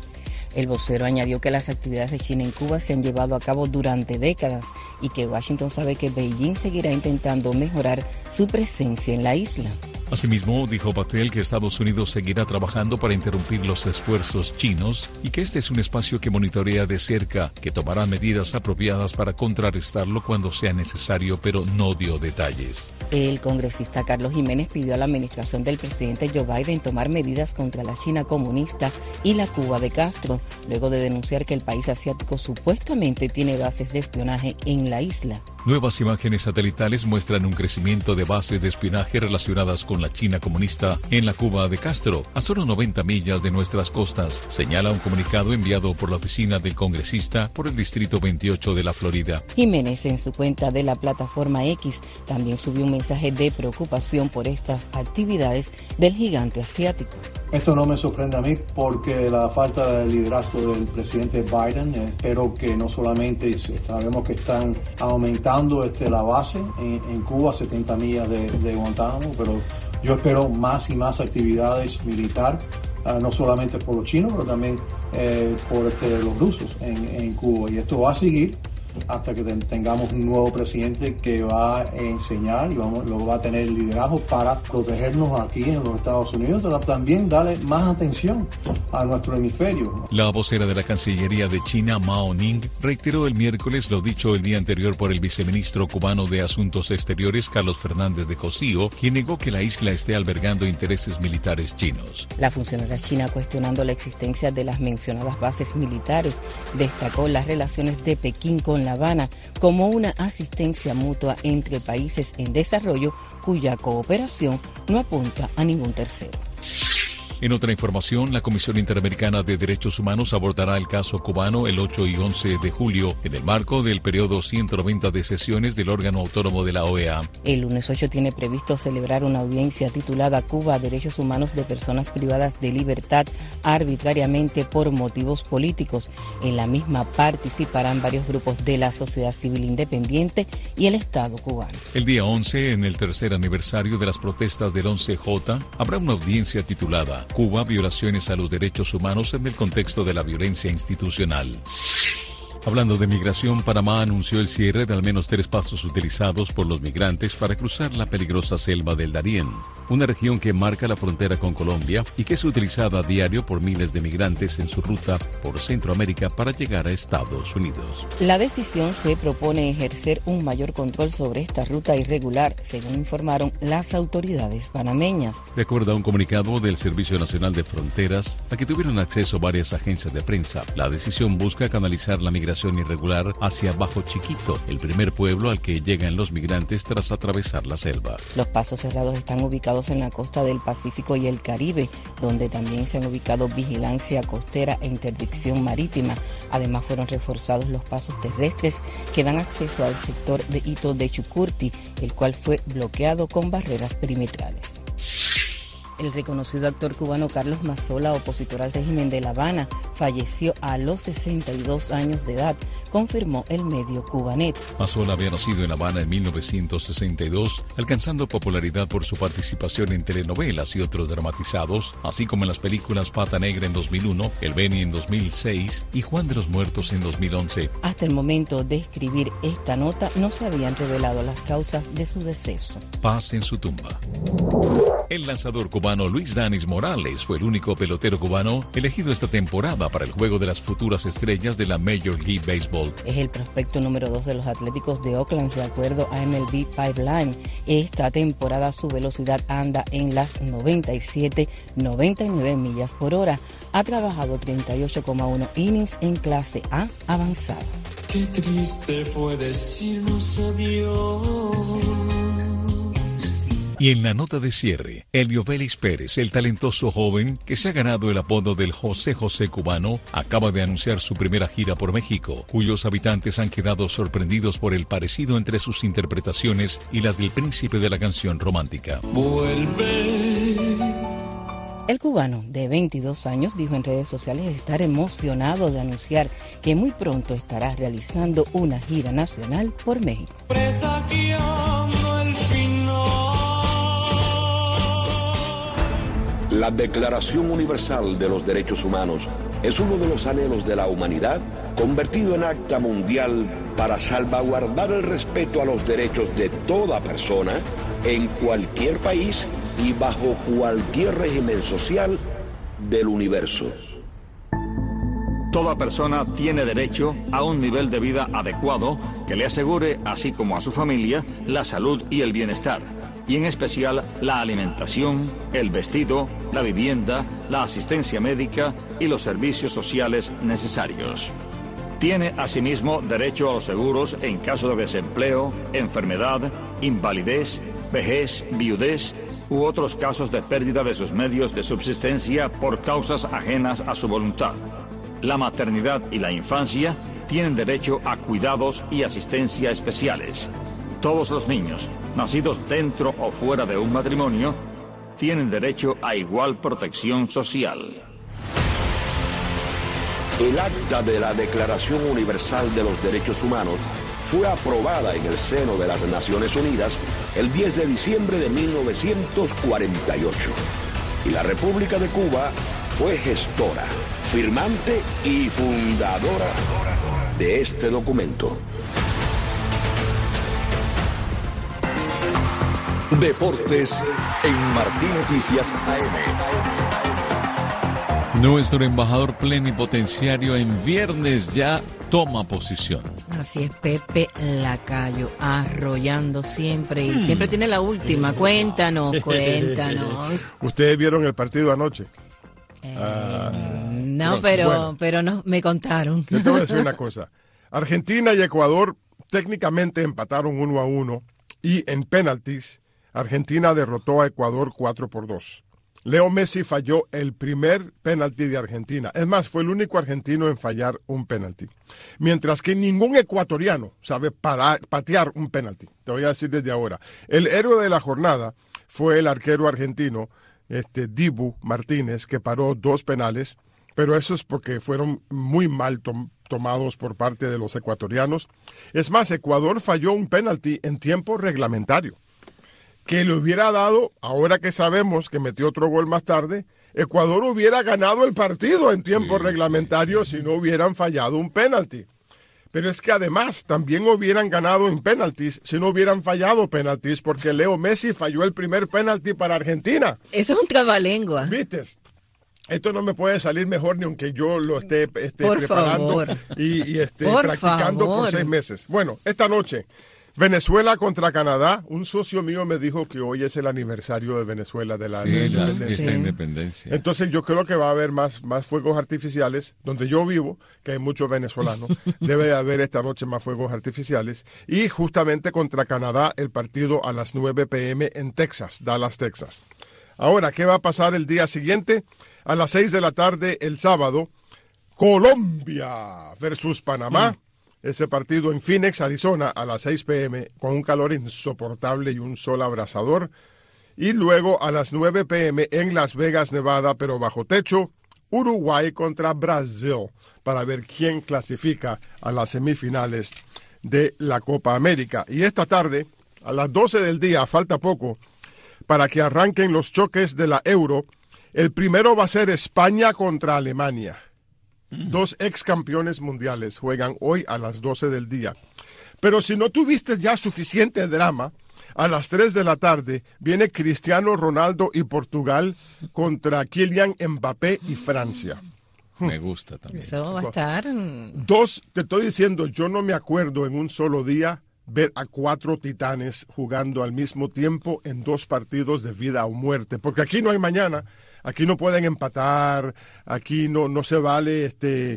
C: El vocero añadió que las actividades de China en Cuba se han llevado a cabo durante décadas y que Washington sabe que Beijing seguirá intentando mejorar su presencia en la isla.
D: Asimismo, dijo Patel que Estados Unidos seguirá trabajando para interrumpir los esfuerzos chinos y que este es un espacio que monitorea de cerca, que tomará medidas apropiadas para contrarrestarlo cuando sea necesario, pero no dio detalles.
C: El congresista Carlos Jiménez pidió a la administración del presidente Joe Biden tomar medidas contra la China comunista y la Cuba de Castro, luego de denunciar que el país asiático supuestamente tiene bases de espionaje en la isla.
D: Nuevas imágenes satelitales muestran un crecimiento de bases de espionaje relacionadas con la China comunista en la Cuba de Castro, a solo 90 millas de nuestras costas, señala un comunicado enviado por la oficina del congresista por el Distrito 28 de la Florida.
C: Jiménez, en su cuenta de la plataforma X, también subió un mensaje de preocupación por estas actividades del gigante asiático.
Q: Esto no me sorprende a mí porque la falta de liderazgo del presidente Biden, espero que no solamente sabemos que están aumentando la base en Cuba, 70 millas de Guantánamo, pero yo espero más y más actividades militares, no solamente por los chinos, pero también por los rusos en Cuba. Y esto va a seguir hasta que tengamos un nuevo presidente que va a enseñar y va a tener liderazgo para protegernos aquí en los Estados Unidos, pero también darle más atención a nuestro hemisferio.
D: La vocera de la Cancillería de China, Mao Ning, reiteró el miércoles lo dicho el día anterior por el viceministro cubano de Asuntos Exteriores, Carlos Fernández de Cosío, quien negó que la isla esté albergando intereses militares chinos.
C: La funcionaria china, cuestionando la existencia de las mencionadas bases militares, destacó las relaciones de Pekín con La Habana como una asistencia mutua entre países en desarrollo cuya cooperación no apunta a ningún tercero.
D: En otra información, la Comisión Interamericana de Derechos Humanos abordará el caso cubano el 8 y 11 de julio en el marco del periodo 190 de sesiones del órgano autónomo de la OEA.
C: El lunes 8 tiene previsto celebrar una audiencia titulada Cuba, Derechos Humanos de Personas Privadas de Libertad arbitrariamente por motivos políticos. En la misma participarán varios grupos de la sociedad civil independiente y el Estado cubano.
D: El día 11, en el tercer aniversario de las protestas del 11J, habrá una audiencia titulada Cuba, violaciones a los derechos humanos en el contexto de la violencia institucional. Hablando de migración, Panamá anunció el cierre de al menos 3 pasos utilizados por los migrantes para cruzar la peligrosa selva del Darién. una región que marca la frontera con Colombia y que es utilizada a diario por miles de migrantes en su ruta por Centroamérica para llegar a Estados Unidos.
C: La decisión se propone ejercer un mayor control sobre esta ruta irregular, según informaron las autoridades panameñas.
D: De acuerdo a un comunicado del Servicio Nacional de Fronteras, a que tuvieron acceso varias agencias de prensa, la decisión busca canalizar la migración irregular hacia Bajo Chiquito, el primer pueblo al que llegan los migrantes tras atravesar la selva.
C: Los pasos cerrados están ubicados en la costa del Pacífico y el Caribe, donde también se han ubicado vigilancia costera e interdicción marítima. Además, fueron reforzados los pasos terrestres que dan acceso al sector de Hito de Chucurti, el cual fue bloqueado con barreras perimetrales. El reconocido actor cubano Carlos Mazzola, opositor al régimen de La Habana, falleció a los 62 años de edad, confirmó el medio Cubanet.
D: Mazzola había nacido en La Habana en 1962, alcanzando popularidad por su participación en telenovelas y otros dramatizados, así como en las películas Pata Negra en 2001, El Beni en 2006 y Juan de los Muertos en 2011.
C: Hasta el momento de escribir esta nota no se habían revelado las causas de su deceso.
D: Paz en su tumba. El lanzador cubano Luis Danis Morales fue el único pelotero cubano elegido esta temporada para el juego de las futuras estrellas de la Major League Baseball.
C: Es el prospecto número 2 de los Atléticos de Oakland, de acuerdo a MLB Pipeline. Esta temporada su velocidad anda en las 97-99 millas por hora. Ha trabajado 38,1 innings en clase A avanzada.
R: Qué triste fue decirnos adiós.
D: Y en la nota de cierre, Elio Vélez Pérez, el talentoso joven que se ha ganado el apodo del José José cubano, acaba de anunciar su primera gira por México, cuyos habitantes han quedado sorprendidos por el parecido entre sus interpretaciones y las del príncipe de la canción romántica.
R: Vuelve.
C: El cubano, de 22 años, dijo en redes sociales estar emocionado de anunciar que muy pronto estará realizando una gira nacional por México.
R: Presagiando el final.
B: La Declaración Universal de los Derechos Humanos es uno de los anhelos de la humanidad convertido en acta mundial para salvaguardar el respeto a los derechos de toda persona en cualquier país y bajo cualquier régimen social del universo.
S: Toda persona tiene derecho a un nivel de vida adecuado que le asegure, así como a su familia, la salud y el bienestar, y en especial la alimentación, el vestido, la vivienda, la asistencia médica y los servicios sociales necesarios. Tiene asimismo derecho a los seguros en caso de desempleo, enfermedad, invalidez, vejez, viudez u otros casos de pérdida de sus medios de subsistencia por causas ajenas a su voluntad. La maternidad y la infancia tienen derecho a cuidados y asistencia especiales. Todos los niños, nacidos dentro o fuera de un matrimonio, tienen derecho a igual protección social.
B: El acta de la Declaración Universal de los Derechos Humanos fue aprobada en el seno de las Naciones Unidas el 10 de diciembre de 1948. Y la República de Cuba fue gestora, firmante y fundadora de este documento. Deportes en Martí Noticias AM.
D: Nuestro embajador plenipotenciario en viernes ya toma posición.
C: Así es, Pepe Lacayo, arrollando siempre y siempre tiene la última. Cuéntanos.
T: ¿Ustedes vieron el partido anoche?
C: No, pero no, me contaron.
T: Yo te voy a decir una cosa. Argentina y Ecuador técnicamente empataron 1-1 y en penaltis Argentina derrotó a Ecuador 4-2. Leo Messi falló el primer penalti de Argentina. Es más, fue el único argentino en fallar un penalti. Mientras que ningún ecuatoriano sabe patear un penalti. Te voy a decir desde ahora. El héroe de la jornada fue el arquero argentino, Dibu Martínez, que paró 2 penales, pero eso es porque fueron muy mal tomados por parte de los ecuatorianos. Es más, Ecuador falló un penalti en tiempo reglamentario, que le hubiera dado, ahora que sabemos que metió otro gol más tarde, Ecuador hubiera ganado el partido en tiempo reglamentario si no hubieran fallado un penalti. Pero es que además también hubieran ganado en penaltis si no hubieran fallado penaltis, porque Leo Messi falló el primer penalti para Argentina.
C: Eso es un trabalengua.
T: ¿Viste? Esto no me puede salir mejor ni aunque yo lo esté
C: por
T: preparando
C: favor.
T: y
C: por
T: practicando
C: favor.
T: por 6 meses. Bueno, esta noche, Venezuela contra Canadá. Un socio mío me dijo que hoy es el aniversario de Venezuela, de la
D: independencia.
T: Entonces yo creo que va a haber más fuegos artificiales. Donde yo vivo, que hay muchos venezolanos, debe de haber esta noche más fuegos artificiales. Y justamente contra Canadá, el partido a las 9 p.m. en Texas, Dallas, Texas. Ahora, ¿qué va a pasar el día siguiente? A las 6 de la tarde, el sábado, Colombia versus Panamá. Ese partido en Phoenix, Arizona, a las 6 p.m., con un calor insoportable y un sol abrasador. Y luego a las 9 p.m. en Las Vegas, Nevada, pero bajo techo, Uruguay contra Brasil, para ver quién clasifica a las semifinales de la Copa América. Y esta tarde, a las 12 del día, falta poco, para que arranquen los choques de la Euro. El primero va a ser España contra Alemania. 2 ex campeones mundiales juegan hoy a las 12 del día. Pero si no tuviste ya suficiente drama, a las 3 de la tarde viene Cristiano Ronaldo y Portugal contra Kylian Mbappé y Francia.
D: Me gusta también.
C: Eso va a estar...
T: 2, te estoy diciendo, yo no me acuerdo en un solo día ver a 4 titanes jugando al mismo tiempo en 2 partidos de vida o muerte, porque aquí no hay mañana. Aquí no pueden empatar, aquí no se vale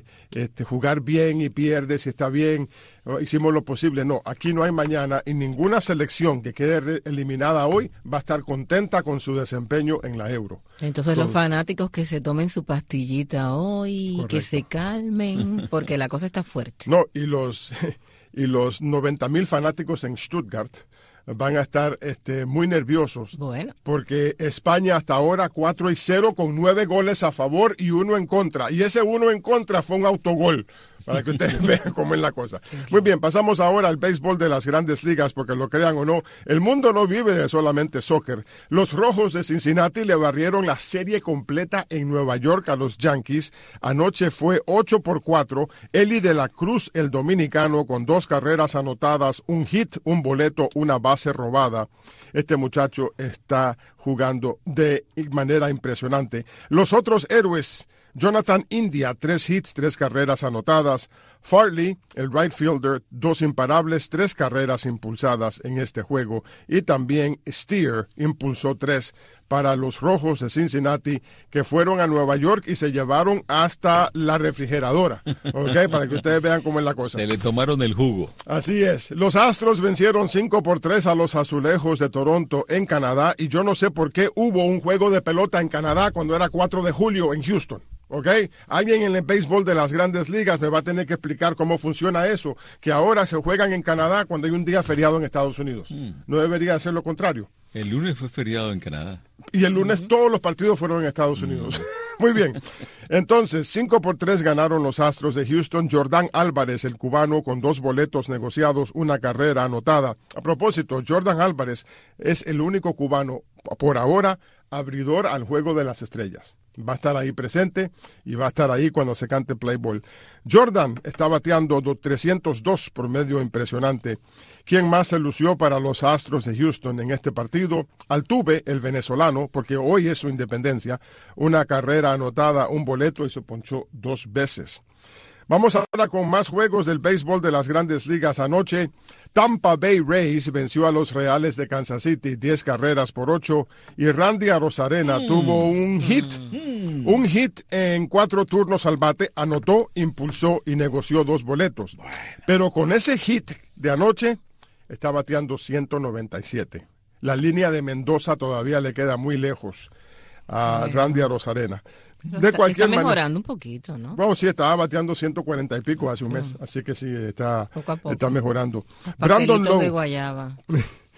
T: jugar bien y pierdes si está bien, hicimos lo posible. No, aquí no hay mañana y ninguna selección que quede eliminada hoy va a estar contenta con su desempeño en la Euro.
C: Entonces los fanáticos que se tomen su pastillita hoy, correcto, que se calmen, porque la cosa está fuerte.
T: No, y los 90,000 fanáticos en Stuttgart van a estar muy nerviosos.
C: Bueno.
T: Porque España hasta ahora 4-0 con 9 goles a favor y 1 en contra. Y ese 1 en contra fue un autogol, para que ustedes vean cómo es la cosa. Muy bien, pasamos ahora al béisbol de las Grandes Ligas, porque lo crean o no, el mundo no vive de solamente soccer. Los Rojos de Cincinnati le barrieron la serie completa en Nueva York a los Yankees. Anoche fue 8-4. Eli de la Cruz, el dominicano, con 2 carreras anotadas, un hit, un boleto, una base robada. Este muchacho está jugando de manera impresionante. Los otros héroes, Jonathan India, 3 hits, 3 carreras anotadas. Farley, el right fielder, 2 imparables, 3 carreras impulsadas en este juego. Y también Steer impulsó 3 para los Rojos de Cincinnati, que fueron a Nueva York y se llevaron hasta la refrigeradora. ¿Ok? Para que ustedes vean cómo es la cosa.
D: Se le tomaron el jugo.
T: Así es. Los Astros vencieron 5-3 a los Azulejos de Toronto en Canadá. Y yo no sé por qué hubo un juego de pelota en Canadá cuando era 4 de julio en Houston. ¿Ok? Alguien en el béisbol de las Grandes Ligas me va a tener que explicar cómo funciona eso, que ahora se juegan en Canadá cuando hay un día feriado en Estados Unidos. No debería ser lo contrario.
D: El lunes fue feriado en Canadá.
T: Y el lunes todos los partidos fueron en Estados Unidos. Muy bien. Entonces, 5-3 ganaron los Astros de Houston. Jordan Álvarez, el cubano, con 2 boletos negociados, 1 carrera anotada. A propósito, Jordan Álvarez es el único cubano, por ahora, abridor al Juego de las Estrellas. Va a estar ahí presente y va a estar ahí cuando se cante play ball. Jordan está bateando 302, promedio impresionante. ¿Quién más se lució para los Astros de Houston en este partido? Altuve, el venezolano, porque hoy es su independencia, 1 carrera anotada, 1 boleto y se ponchó 2 veces. Vamos ahora con más juegos del béisbol de las Grandes Ligas. Anoche, Tampa Bay Rays venció a los Reales de Kansas City 10-8 y Randy Arozarena tuvo un hit en 4 turnos al bate, anotó, impulsó y negoció 2 boletos. Pero con ese hit de anoche está bateando 197. La línea de Mendoza todavía le queda muy lejos a Randy Arozarena.
C: Está mejorando un poquito, ¿no?
T: Bueno, sí, estaba bateando 140 y pico hace un mes, así que sí, está mejorando.
C: Brandon Lowe, de guayaba.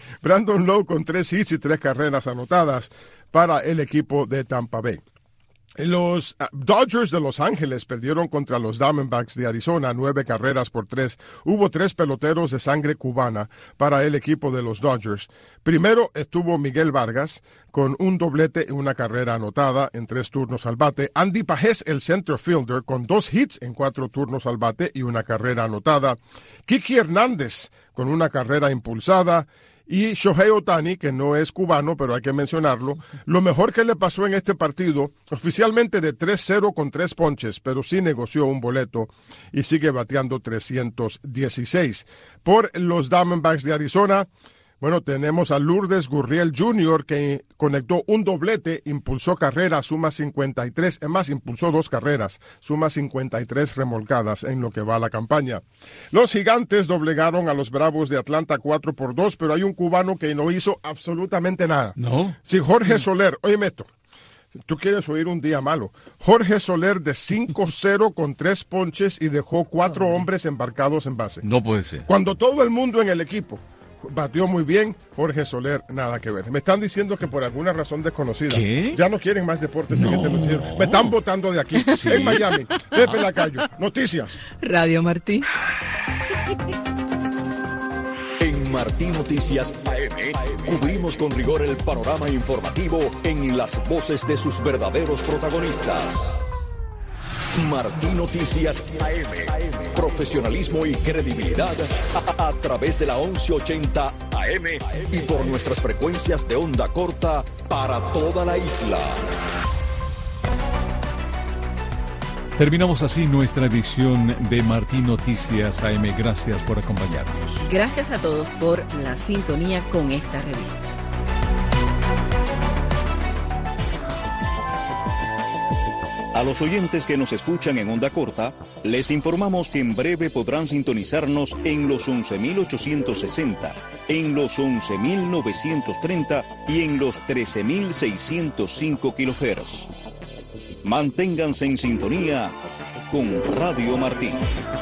T: Brandon Lowe con 3 hits y 3 carreras anotadas para el equipo de Tampa Bay. Los Dodgers de Los Ángeles perdieron contra los Diamondbacks de Arizona 9-3. Hubo 3 peloteros de sangre cubana para el equipo de los Dodgers. Primero estuvo Miguel Vargas con un doblete y una carrera anotada en 3 turnos al bate. Andy Pajés, el center fielder, con 2 hits en 4 turnos al bate y una carrera anotada. Kiki Hernández con una carrera impulsada. Y Shohei Ohtani, que no es cubano, pero hay que mencionarlo, lo mejor que le pasó en este partido, oficialmente de 3-0 con 3 ponches, pero sí negoció un boleto y sigue bateando 316. Por los Diamondbacks de Arizona, bueno, tenemos a Lourdes Gurriel Jr., que conectó un doblete, impulsó carrera, suma 53, es más, impulsó 2 carreras, suma 53 remolcadas en lo que va a la campaña. Los Gigantes doblegaron a los Bravos de Atlanta 4-2, pero hay un cubano que no hizo absolutamente nada.
D: ¿No?
T: Sí, Jorge Soler, óyeme esto. Tú quieres oír un día malo. Jorge Soler de 5-0 con 3 ponches y dejó 4 hombres embarcados en base.
D: No puede ser.
T: Cuando todo el mundo en el equipo batió muy bien, Jorge Soler, nada que ver. Me están diciendo que por alguna razón desconocida,
D: ¿qué?
T: Ya no quieren más deportes en este noticiero. Me están votando de aquí, ¿sí? En Miami. Pepe Lacayo, noticias.
C: Radio Martí.
B: En Martí Noticias AM cubrimos con rigor el panorama informativo en las voces de sus verdaderos protagonistas. Martí Noticias AM. Profesionalismo y credibilidad a través de la 1180 AM y por nuestras frecuencias de onda corta para toda la isla.
D: Terminamos así nuestra edición de Martí Noticias AM. Gracias por acompañarnos.
C: Gracias a todos por la sintonía con esta revista.
O: A los oyentes que nos escuchan en onda corta, les informamos que en breve podrán sintonizarnos en los 11.860, en los 11.930 y en los 13.605 kilohertz. Manténganse en sintonía con Radio Martí.